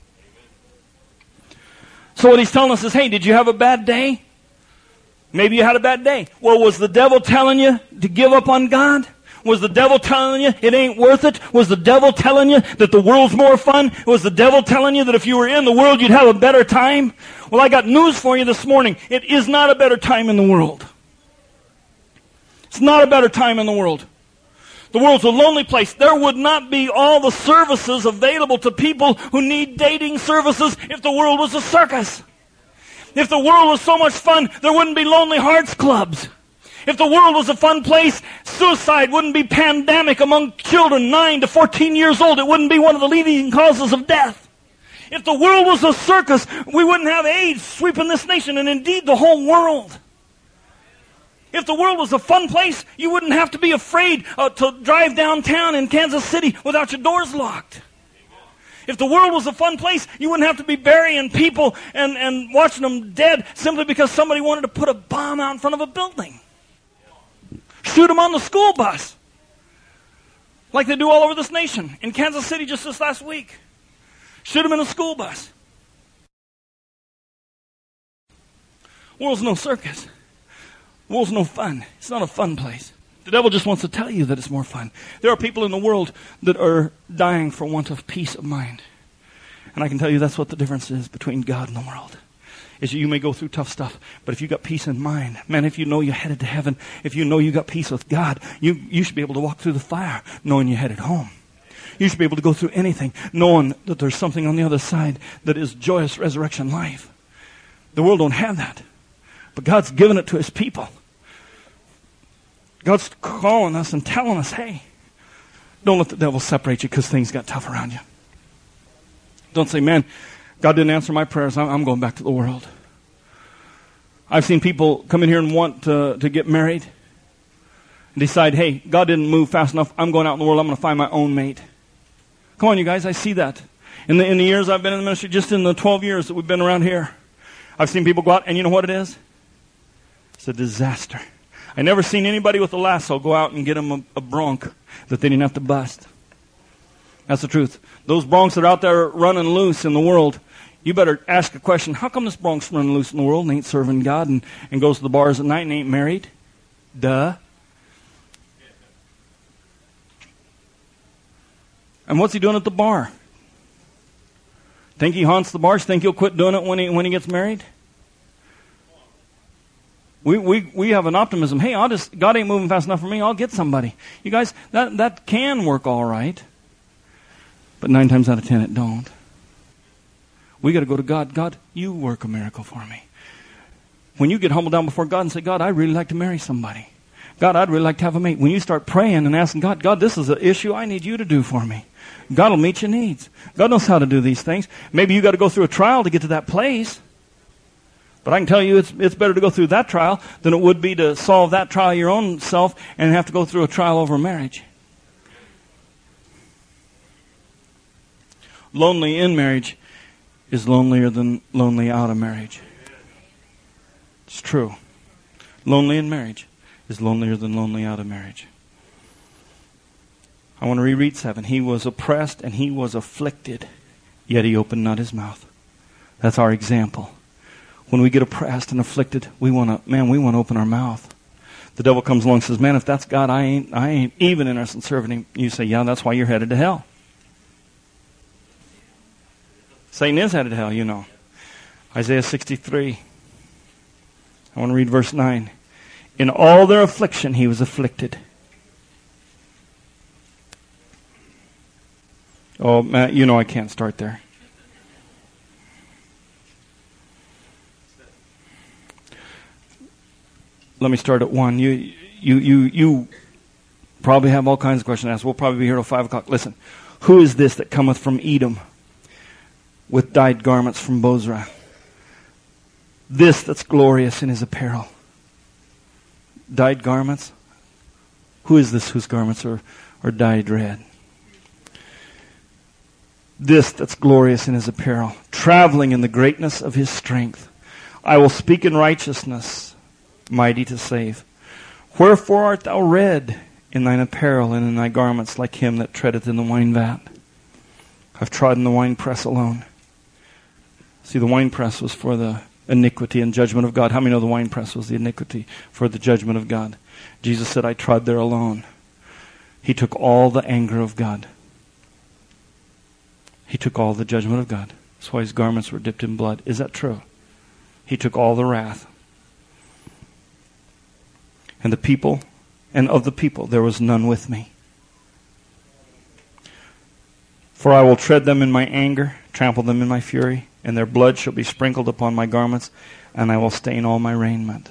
So what He's telling us is, hey, did you have a bad day? Maybe you had a bad day. Well, was the devil telling you to give up on God? Was the devil telling you it ain't worth it? Was the devil telling you that the world's more fun? Was the devil telling you that if you were in the world, you'd have a better time? Well, I got news for you this morning. It is not a better time in the world. It's not a better time in the world. The world's a lonely place. There would not be all the services available to people who need dating services if the world was a circus. If the world was so much fun, there wouldn't be Lonely Hearts Clubs. If the world was a fun place, suicide wouldn't be pandemic among children 9 to 14 years old. It wouldn't be one of the leading causes of death. If the world was a circus, we wouldn't have AIDS sweeping this nation and indeed the whole world. If the world was a fun place, you wouldn't have to be afraid to drive downtown in Kansas City without your doors locked. If the world was a fun place, you wouldn't have to be burying people and watching them dead simply because somebody wanted to put a bomb out in front of a building. Shoot them on the school bus. Like they do all over this nation. In Kansas City just this last week. Shoot them in a school bus. World's no circus. World's no fun. It's not a fun place. The devil just wants to tell you that it's more fun. There are people in the world that are dying for want of peace of mind. And I can tell you that's what the difference is between God and the world. Is you may go through tough stuff, but if you got peace in mind, man, if you know you're headed to heaven, if you know you got peace with God, you should be able to walk through the fire knowing you're headed home. You should be able to go through anything knowing that there's something on the other side that is joyous resurrection life. The world don't have that. But God's given it to His people. God's calling us and telling us, hey, don't let the devil separate you because things got tough around you. Don't say, man, God didn't answer my prayers. I'm going back to the world. I've seen people come in here and want to get married and decide, hey, God didn't move fast enough. I'm going out in the world. I'm going to find my own mate. Come on, you guys. I see that. In the years I've been in the ministry, just in the 12 years that we've been around here, I've seen people go out, and you know what it is? It's a disaster. I never seen anybody with a lasso go out and get them a bronc that they didn't have to bust. That's the truth. Those broncs that are out there running loose in the world, you better ask a question. How come this bronc's running loose in the world and ain't serving God and goes to the bars at night and ain't married? Duh. And what's he doing at the bar? Think he haunts the bars? Think he'll quit doing it when he gets married? We have an optimism. Hey, God ain't moving fast enough for me. I'll get somebody. You guys, that can work all right. But 9 times out of 10, it don't. We got to go to God. God, you work a miracle for me. When you get humbled down before God and say, God, I really like to marry somebody. God, I'd really like to have a mate. When you start praying and asking God, God, this is an issue I need you to do for me. God will meet your needs. God knows how to do these things. Maybe you got to go through a trial to get to that place. But I can tell you it's better to go through that trial than it would be to solve that trial your own self and have to go through a trial over marriage. Lonely in marriage is lonelier than lonely out of marriage. It's true. Lonely in marriage is lonelier than lonely out of marriage. I want to reread 7. He was oppressed and he was afflicted, yet he opened not his mouth. That's our example. When we get oppressed and afflicted, we want to open our mouth. The devil comes along and says, man, if that's God, I ain't even interested in serving him. You say, yeah, that's why you're headed to hell. Satan is headed to hell, you know. Isaiah 63. I want to read verse 9. In all their affliction he was afflicted. Oh, Matt, you know I can't start there. Let me start at 1. You probably have all kinds of questions to ask. We'll probably be here till 5 o'clock. Listen, who is this that cometh from Edom with dyed garments from Bozrah? This that's glorious in his apparel. Dyed garments? Who is this whose garments are dyed red? This that's glorious in his apparel, traveling in the greatness of his strength. I will speak in righteousness, mighty to save. Wherefore art thou red in thine apparel and in thy garments like him that treadeth in the wine vat? I've trodden the winepress alone. See, the winepress was for the iniquity and judgment of God. How many know the winepress was the iniquity for the judgment of God? Jesus said, I trod there alone. He took all the anger of God. He took all the judgment of God. That's why his garments were dipped in blood. Is that true? He took all the wrath. And of the people there was none with me. For I will tread them in my anger, trample them in my fury, and their blood shall be sprinkled upon my garments, and I will stain all my raiment.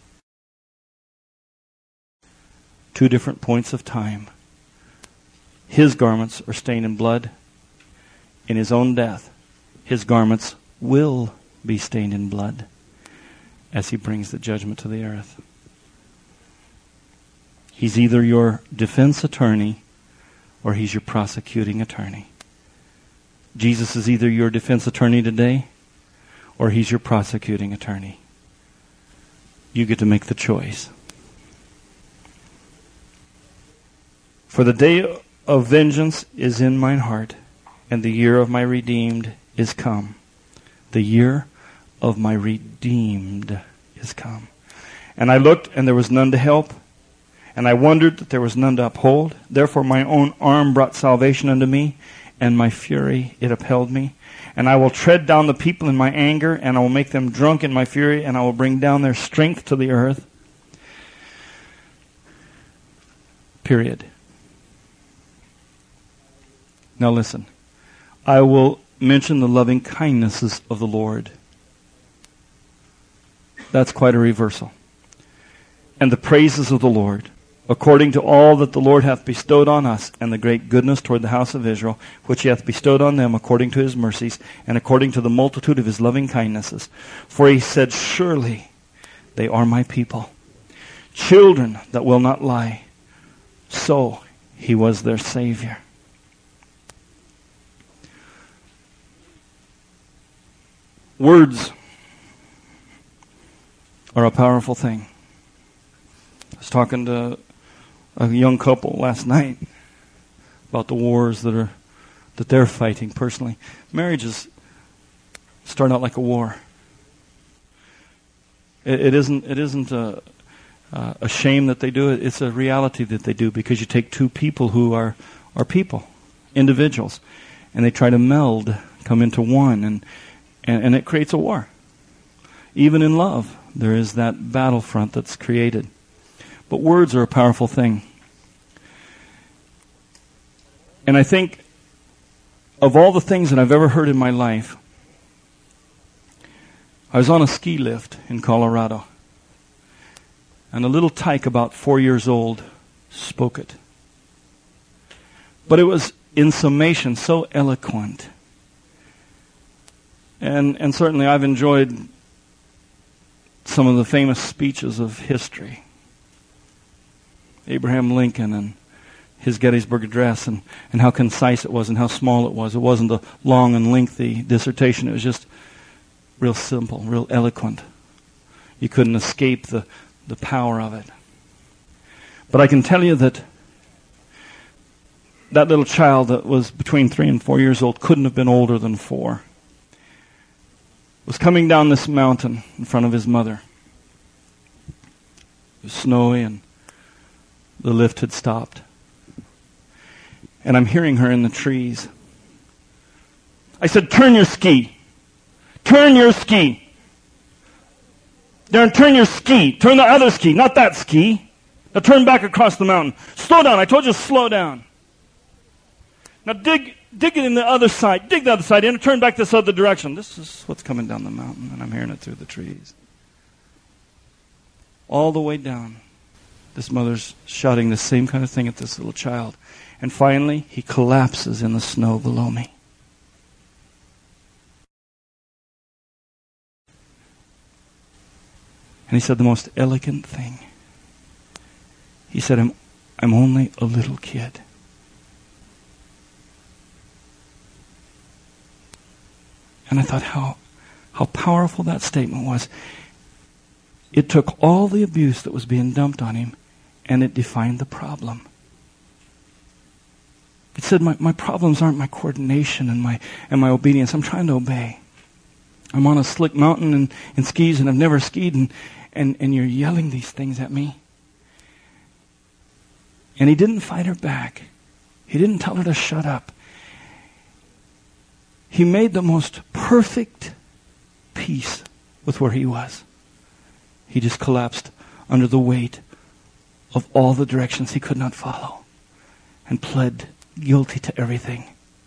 2 different points of time. His garments are stained in blood. In his own death, his garments will be stained in blood as he brings the judgment to the earth. He's either your defense attorney or he's your prosecuting attorney. Jesus is either your defense attorney today or he's your prosecuting attorney. You get to make the choice. For the day of vengeance is in mine heart, and the year of my redeemed is come. The year of my redeemed is come. And I looked, and there was none to help. And I wondered that there was none to uphold. Therefore my own arm brought salvation unto me, and my fury it upheld me. And I will tread down the people in my anger, and I will make them drunk in my fury, and I will bring down their strength to the earth. Period. Now listen. I will mention the loving kindnesses of the Lord. That's quite a reversal. And the praises of the Lord, according to all that the Lord hath bestowed on us, and the great goodness toward the house of Israel, which he hath bestowed on them according to his mercies, and according to the multitude of his loving kindnesses. For he said, surely they are my people, children that will not lie. So he was their Savior. Words are a powerful thing. I was talking to a young couple last night about the wars that they're fighting personally. Marriages start out like a war. It isn't a shame that they do it. It's a reality that they do, because you take 2 people who are people, individuals, and they try to meld, come into one, and it creates a war. Even in love, there is that battlefront that's created. But words are a powerful thing. And I think of all the things that I've ever heard in my life, I was on a ski lift in Colorado. And a little tyke about 4 years old spoke it. But it was, in summation, so eloquent. And certainly I've enjoyed some of the famous speeches of history. Abraham Lincoln and his Gettysburg Address, and how concise it was and how small it was. It wasn't a long and lengthy dissertation. It was just real simple, real eloquent. You couldn't escape the power of it. But I can tell you that little child that was between 3 and 4 years old couldn't have been older than 4. Was coming down this mountain in front of his mother. It was snowy and the lift had stopped. And I'm hearing her in the trees. I said, turn your ski. Turn your ski. Darren, turn your ski. Turn the other ski, not that ski. Now turn back across the mountain. Slow down. I told you to slow down. Now dig it in the other side. Dig the other side in and turn back this other direction. This is what's coming down the mountain, and I'm hearing it through the trees. All the way down. This mother's shouting the same kind of thing at this little child. And finally, he collapses in the snow below me. And he said the most elegant thing. He said, I'm only a little kid. And I thought how powerful that statement was. It took all the abuse that was being dumped on him, and it defined the problem. It said, my problems aren't my coordination and my obedience. I'm trying to obey. I'm on a slick mountain in skis, and I've never skied, and you're yelling these things at me. And he didn't fight her back. He didn't tell her to shut up. He made the most perfect peace with where he was. He just collapsed under the weight of all the directions he could not follow and pled guilty to everything.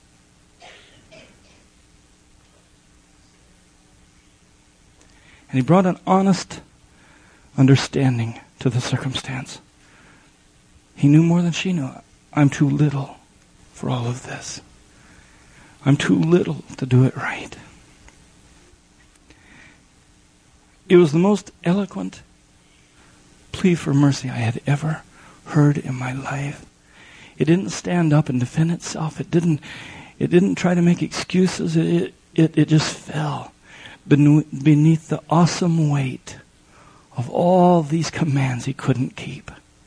And he brought an honest understanding to the circumstance. He knew more than she knew. I'm too little for all of this. I'm too little to do it right. It was the most eloquent plea for mercy I had ever heard in my life. It didn't stand up and defend itself. It didn't try to make excuses. It just fell beneath the awesome weight of all these commands he couldn't keep.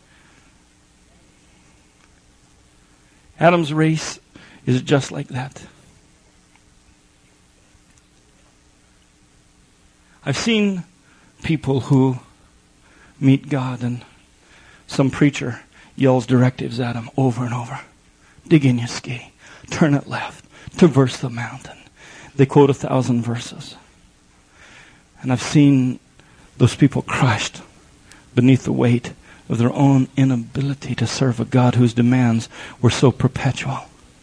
Adam's race is just like that. I've seen people who meet God and some preacher yells directives at them over and over. Dig in your ski. Turn it left. Traverse the mountain. They quote 1,000 verses. And I've seen those people crushed beneath the weight of their own inability to serve a God whose demands were so perpetual.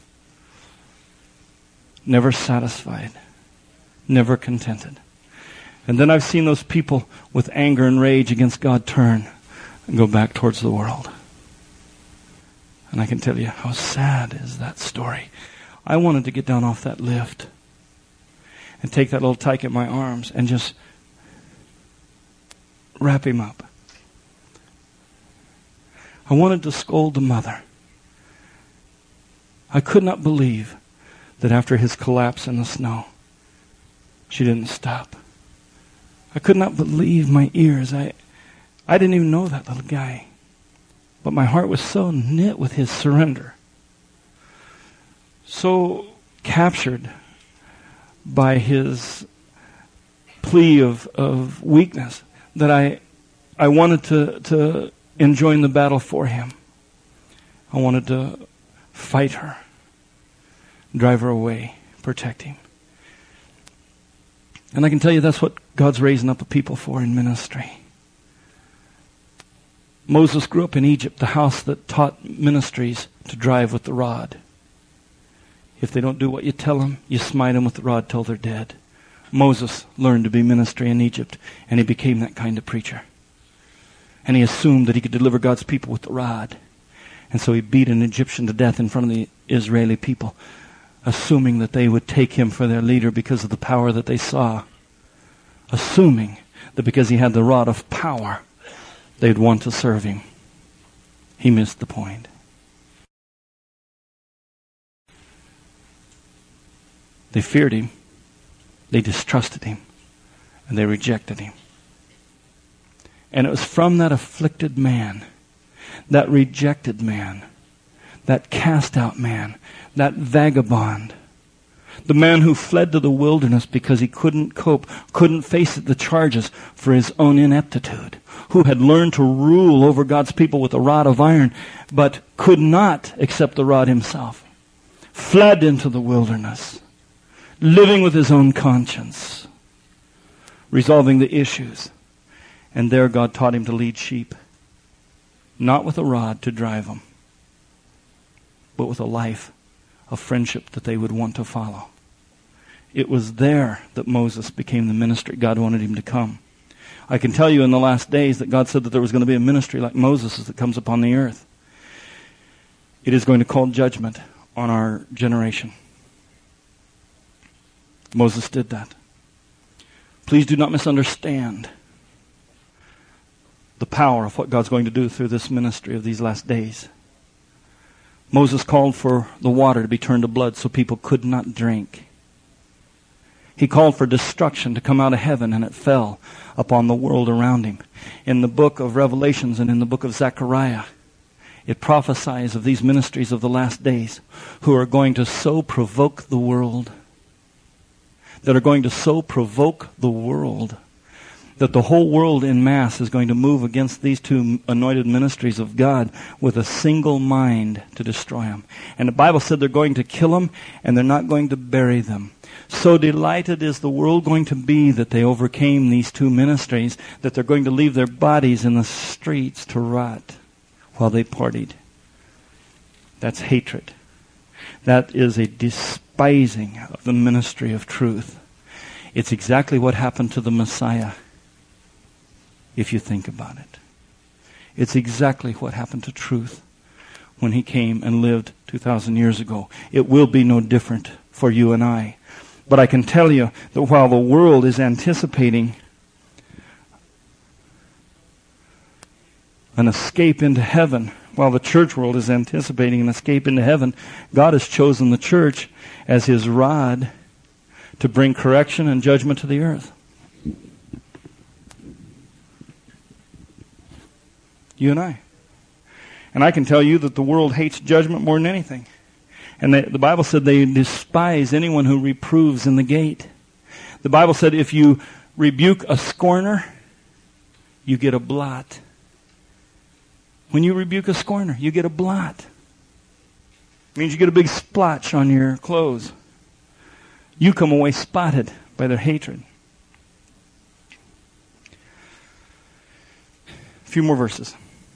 Never satisfied. Never contented. And then I've seen those people with anger and rage against God turn and go back towards the world. And I can tell you how sad is that story. I wanted to get down off that lift and take that little tyke in my arms and just wrap him up. I wanted to scold the mother. I could not believe that after his collapse in the snow, she didn't stop. I could not believe my ears. I didn't even know that little guy. But my heart was so knit with his surrender, so captured by his plea of weakness, that I wanted to enjoin the battle for him. I wanted to fight her, drive her away, protect him. And I can tell you that's what God's raising up a people for in ministry. Moses grew up in Egypt, the house that taught ministries to drive with the rod. If they don't do what you tell them, you smite them with the rod till they're dead. Moses learned to be ministry in Egypt, and he became that kind of preacher. And he assumed that he could deliver God's people with the rod. And so he beat an Egyptian to death in front of the Israeli people, assuming that they would take him for their leader because of the power that they saw. Assuming that because he had the rod of power, they'd want to serve him. He missed the point. They feared him, they distrusted him, and they rejected him. And it was from that afflicted man, that rejected man, that cast out man, that vagabond, the man who fled to the wilderness because he couldn't cope, couldn't face the charges for his own ineptitude, who had learned to rule over God's people with a rod of iron, but could not accept the rod himself, fled into the wilderness, living with his own conscience, resolving the issues. And there God taught him to lead sheep, not with a rod to drive them, but with a life of friendship that they would want to follow. It was there that Moses became the ministry God wanted him to come. I can tell you in the last days that God said that there was going to be a ministry like Moses that comes upon the earth. It is going to call judgment on our generation. Moses did that. Please do not misunderstand the power of what God's going to do through this ministry of these last days. Moses called for the water to be turned to blood so people could not drink. He called for destruction to come out of heaven, and it fell upon the world around him. In the book of Revelations and in the book of Zechariah, it prophesies of these ministries of the last days who are going to so provoke the world, that are going to so provoke the world, that the whole world in mass is going to move against these two anointed ministries of God with a single mind to destroy them. And the Bible said they're going to kill them, and they're not going to bury them. So delighted is the world going to be that they overcame these two ministries, that they're going to leave their bodies in the streets to rot while they partied. That's hatred. That is a despising of the ministry of truth. It's exactly what happened to the Messiah, if you think about it. It's exactly what happened to truth when he came and lived 2,000 years ago. It will be no different for you and I. But I can tell you that while the world is anticipating an escape into heaven, while the church world is anticipating an escape into heaven, God has chosen the church as his rod to bring correction and judgment to the earth. You and I. And I can tell you that the world hates judgment more than anything. And the Bible said they despise anyone who reproves in the gate. The Bible said if you rebuke a scorner, you get a blot. When you rebuke a scorner, you get a blot. It means you get a big splotch on your clothes. You come away spotted by their hatred. A few more verses.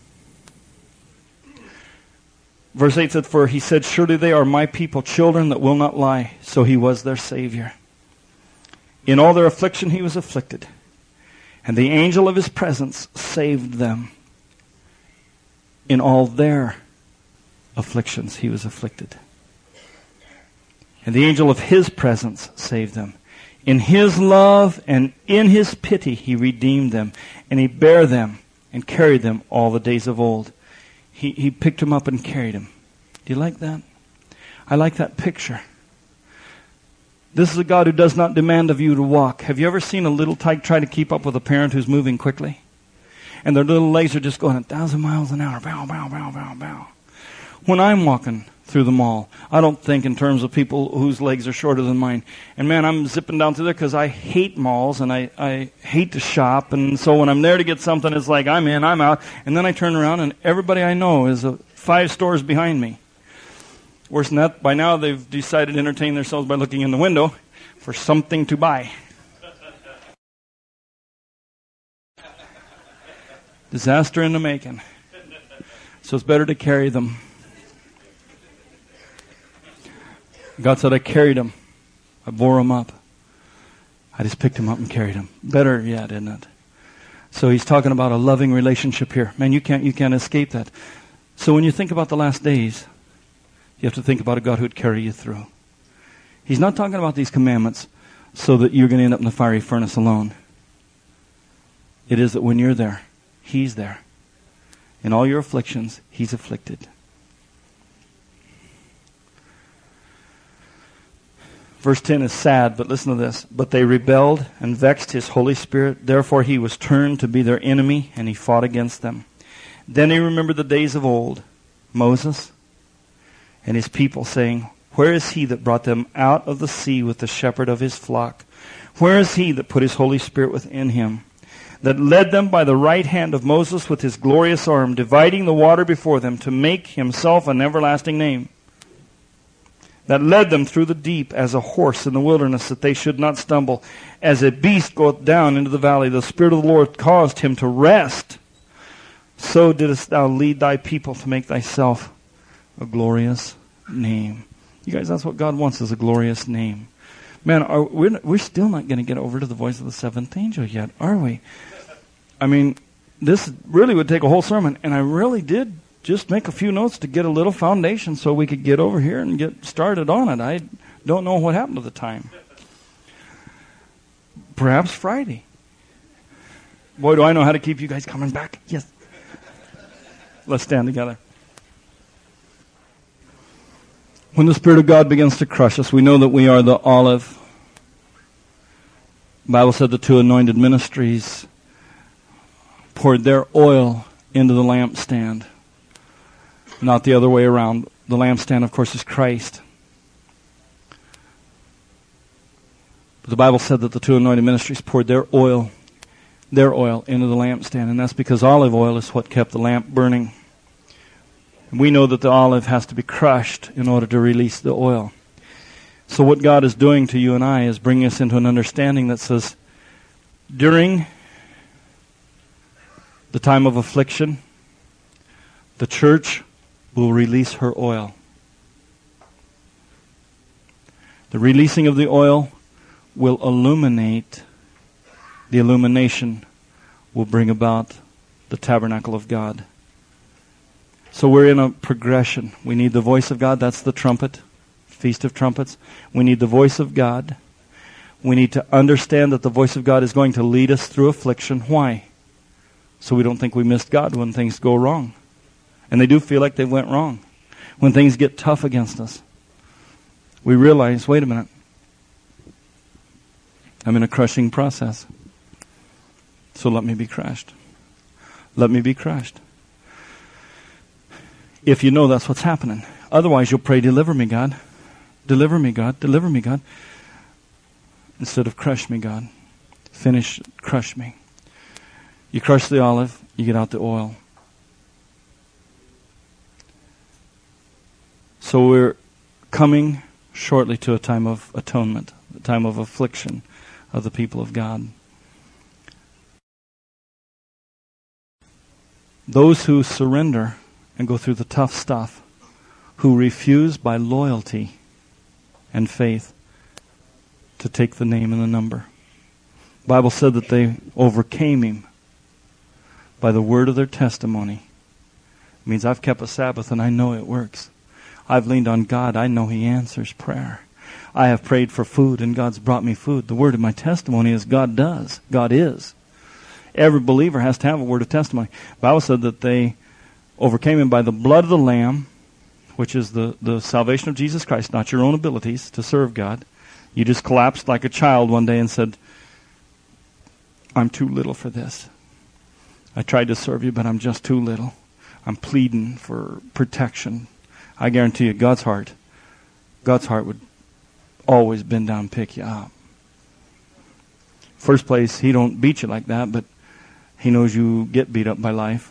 Verse 8 said, "For he said, surely they are my people, children that will not lie. So he was their Savior. In all their affliction he was afflicted, and the angel of his presence saved them. In all their afflictions he was afflicted, and the angel of his presence saved them. In his love and in his pity he redeemed them, and he bare them and carried them all the days of old." He picked him up and carried him. Do you like that? I like that picture. This is a God who does not demand of you to walk. Have you ever seen a little tyke try to keep up with a parent who's moving quickly? And their little legs are just going 1,000 miles an hour. Bow, bow, bow, bow, bow. When I'm walking through the mall, I don't think in terms of people whose legs are shorter than mine. And man, I'm zipping down through there because I hate malls and I hate to shop. And so when I'm there to get something, it's like I'm in, I'm out. And then I turn around and everybody I know is 5 stores behind me. Worse than that, by now they've decided to entertain themselves by looking in the window for something to buy. Disaster in the making. So it's better to carry them. God said, I carried him. I bore him up. I just picked him up and carried him. Better yet, isn't it? So he's talking about a loving relationship here. Man, you can't escape that. So when you think about the last days, you have to think about a God who would carry you through. He's not talking about these commandments so that you're going to end up in the fiery furnace alone. It is that when you're there, He's there. In all your afflictions, He's afflicted. Verse 10 is sad, but listen to this. But they rebelled and vexed His Holy Spirit. Therefore He was turned to be their enemy, and He fought against them. Then He remembered the days of old, Moses and his people, saying, Where is He that brought them out of the sea with the shepherd of His flock? Where is He that put His Holy Spirit within him? That led them by the right hand of Moses with His glorious arm, dividing the water before them to make Himself an everlasting name. That led them through the deep as a horse in the wilderness, that they should not stumble. As a beast goeth down into the valley, the Spirit of the Lord caused him to rest. So didst thou lead thy people to make thyself a glorious name. You guys, that's what God wants, is a glorious name. Man, we're still not going to get over to the voice of the seventh angel yet, are we? I mean, this really would take a whole sermon, and I really did just make a few notes to get a little foundation so we could get over here and get started on it. I don't know what happened to the time. Perhaps Friday. Boy, do I know how to keep you guys coming back. Yes. Let's stand together. When the Spirit of God begins to crush us, we know that we are the olive. The Bible said the two anointed ministries poured their oil into the lampstand. Not the other way around. The lampstand, of course, is Christ. But the Bible said that the two anointed ministries poured their oil into the lampstand. And that's because olive oil is what kept the lamp burning. And we know that the olive has to be crushed in order to release the oil. So what God is doing to you and I is bringing us into an understanding that says, during the time of affliction, the church will release her oil. The releasing of the oil will illuminate. The illumination will bring about the tabernacle of God. So we're in a progression. We need the voice of God. That's the trumpet, Feast of Trumpets. We need the voice of God. We need to understand that the voice of God is going to lead us through affliction. Why? So we don't think we missed God when things go wrong. And they do feel like they went wrong. When things get tough against us, we realize, wait a minute, I'm in a crushing process. So let me be crushed. Let me be crushed. If you know that's what's happening. Otherwise you'll pray, deliver me, God. Deliver me, God. Deliver me, God. Instead of crush me, God. Finish, crush me. You crush the olive, you get out the oil. So we're coming shortly to a time of atonement, a time of affliction of the people of God. Those who surrender and go through the tough stuff, who refuse by loyalty and faith to take the name and the number. The Bible said that they overcame him by the word of their testimony. It means I've kept a Sabbath and I know it works. I've leaned on God. I know He answers prayer. I have prayed for food and God's brought me food. The word of my testimony is God does. God is. Every believer has to have a word of testimony. The Bible said that they overcame him by the blood of the Lamb, which is the salvation of Jesus Christ, not your own abilities to serve God. You just collapsed like a child one day and said, I'm too little for this. I tried to serve you, but I'm just too little. I'm pleading for protection. I guarantee you, God's heart would always bend down and pick you up. First place, He don't beat you like that, but He knows you get beat up by life.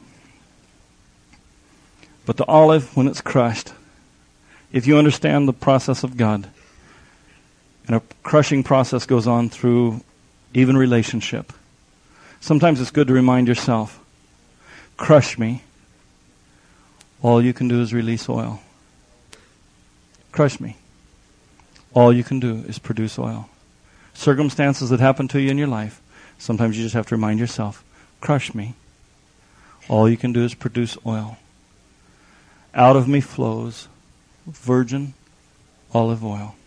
But the olive, when it's crushed, if you understand the process of God, and a crushing process goes on through even relationship, sometimes it's good to remind yourself, crush me. All you can do is release oil. Crush me. All you can do is produce oil. Circumstances that happen to you in your life, sometimes you just have to remind yourself, crush me. All you can do is produce oil. Out of me flows virgin olive oil.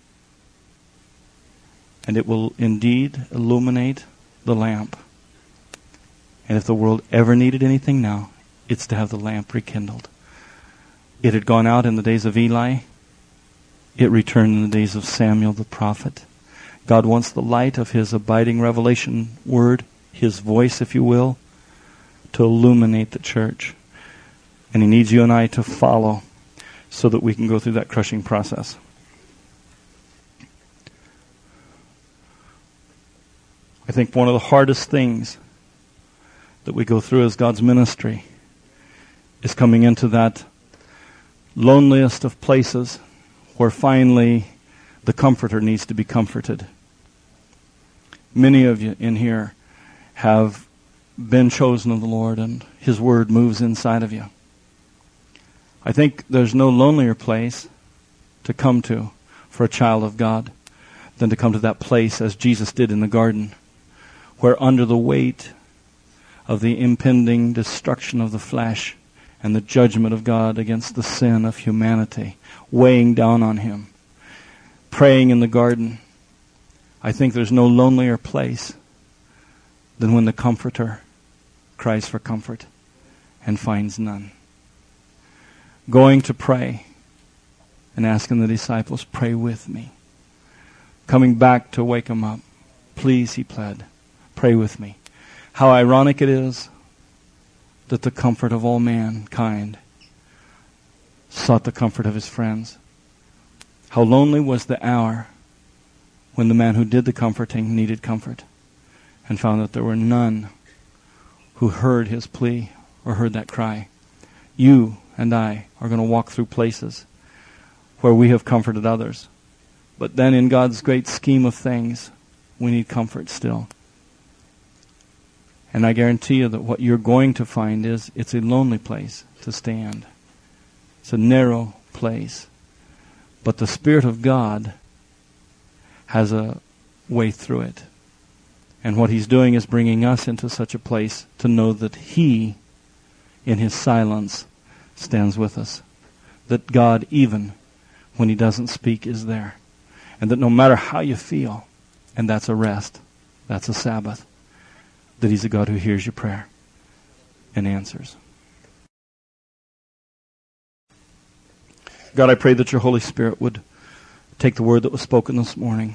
And it will indeed illuminate the lamp. And if the world ever needed anything now, it's to have the lamp rekindled. It had gone out in the days of Eli. It returned in the days of Samuel the prophet. God wants the light of His abiding revelation word, His voice, if you will, to illuminate the church. And He needs you and I to follow so that we can go through that crushing process. I think one of the hardest things that we go through as God's ministry is coming into that loneliest of places where finally the Comforter needs to be comforted. Many of you in here have been chosen of the Lord and His Word moves inside of you. I think there's no lonelier place to come to for a child of God than to come to that place as Jesus did in the garden, where under the weight of the impending destruction of the flesh and the judgment of God against the sin of humanity weighing down on Him, praying in the garden, I think there's no lonelier place than when the Comforter cries for comfort and finds none. Going to pray and asking the disciples, pray with me. Coming back to wake him up. Please, he pled, pray with me. How ironic it is that the comfort of all mankind sought the comfort of his friends. How lonely was the hour when the man who did the comforting needed comfort and found that there were none who heard his plea or heard that cry. You and I are going to walk through places where we have comforted others. But then in God's great scheme of things, we need comfort still. And I guarantee you that what you're going to find is it's a lonely place to stand. It's a narrow place. But the Spirit of God has a way through it. And what He's doing is bringing us into such a place to know that He, in His silence, stands with us. That God, even when He doesn't speak, is there. And that no matter how you feel, and that's a rest, that's a Sabbath, that He's a God who hears your prayer and answers. God, I pray that your Holy Spirit would take the word that was spoken this morning,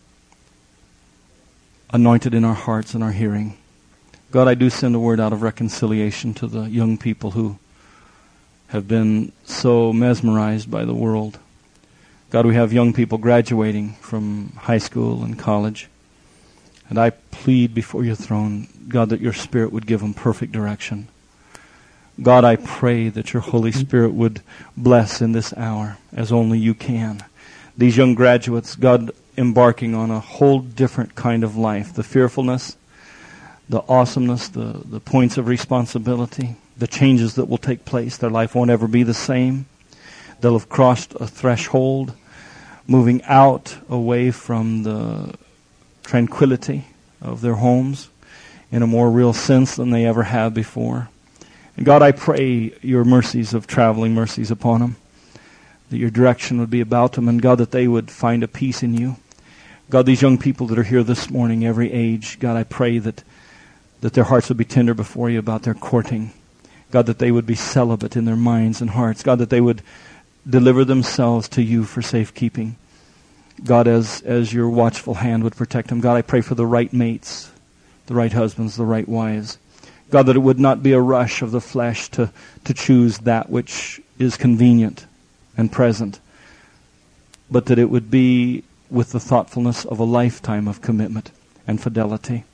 anoint it in our hearts and our hearing. God, I do send a word out of reconciliation to the young people who have been so mesmerized by the world. God, we have young people graduating from high school and college. And I plead before your throne, God, that your Spirit would give them perfect direction. God, I pray that your Holy Spirit would bless in this hour as only you can. These young graduates, God, embarking on a whole different kind of life. The fearfulness, the awesomeness, the points of responsibility, the changes that will take place. Their life won't ever be the same. They'll have crossed a threshold, moving out away from the tranquility of their homes in a more real sense than they ever have before. And God, I pray your mercies of traveling mercies upon them, that your direction would be about them, and God, that they would find a peace in you. God, these young people that are here this morning, every age, God, I pray that their hearts would be tender before you about their courting. God, that they would be celibate in their minds and hearts. God, that they would deliver themselves to you for safekeeping. God, as your watchful hand would protect them. God, I pray for the right mates, the right husbands, the right wives. God, that it would not be a rush of the flesh to choose that which is convenient and present, but that it would be with the thoughtfulness of a lifetime of commitment and fidelity.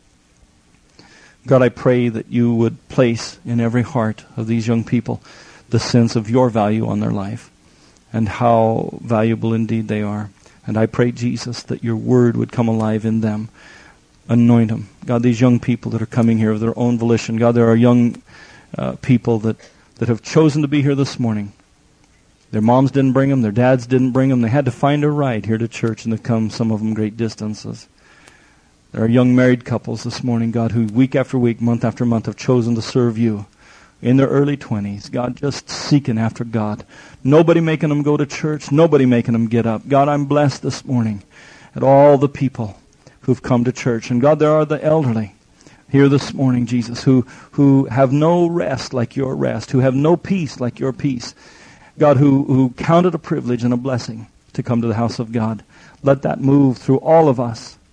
God, I pray that you would place in every heart of these young people the sense of your value on their life and how valuable indeed they are. And I pray, Jesus, that your word would come alive in them. Anoint them. God, these young people that are coming here of their own volition. God, there are young people that have chosen to be here this morning. Their moms didn't bring them. Their dads didn't bring them. They had to find a ride here to church, and they've come, some of them, great distances. There are young married couples this morning, God, who week after week, month after month have chosen to serve you in their early 20s. God, just seeking after God. Nobody making them go to church. Nobody making them get up. God, I'm blessed this morning at all the people who've come to church. And God, there are the elderly here this morning, Jesus, who have no rest like your rest, who have no peace like your peace. God, who count it a privilege and a blessing to come to the house of God. Let that move through all of us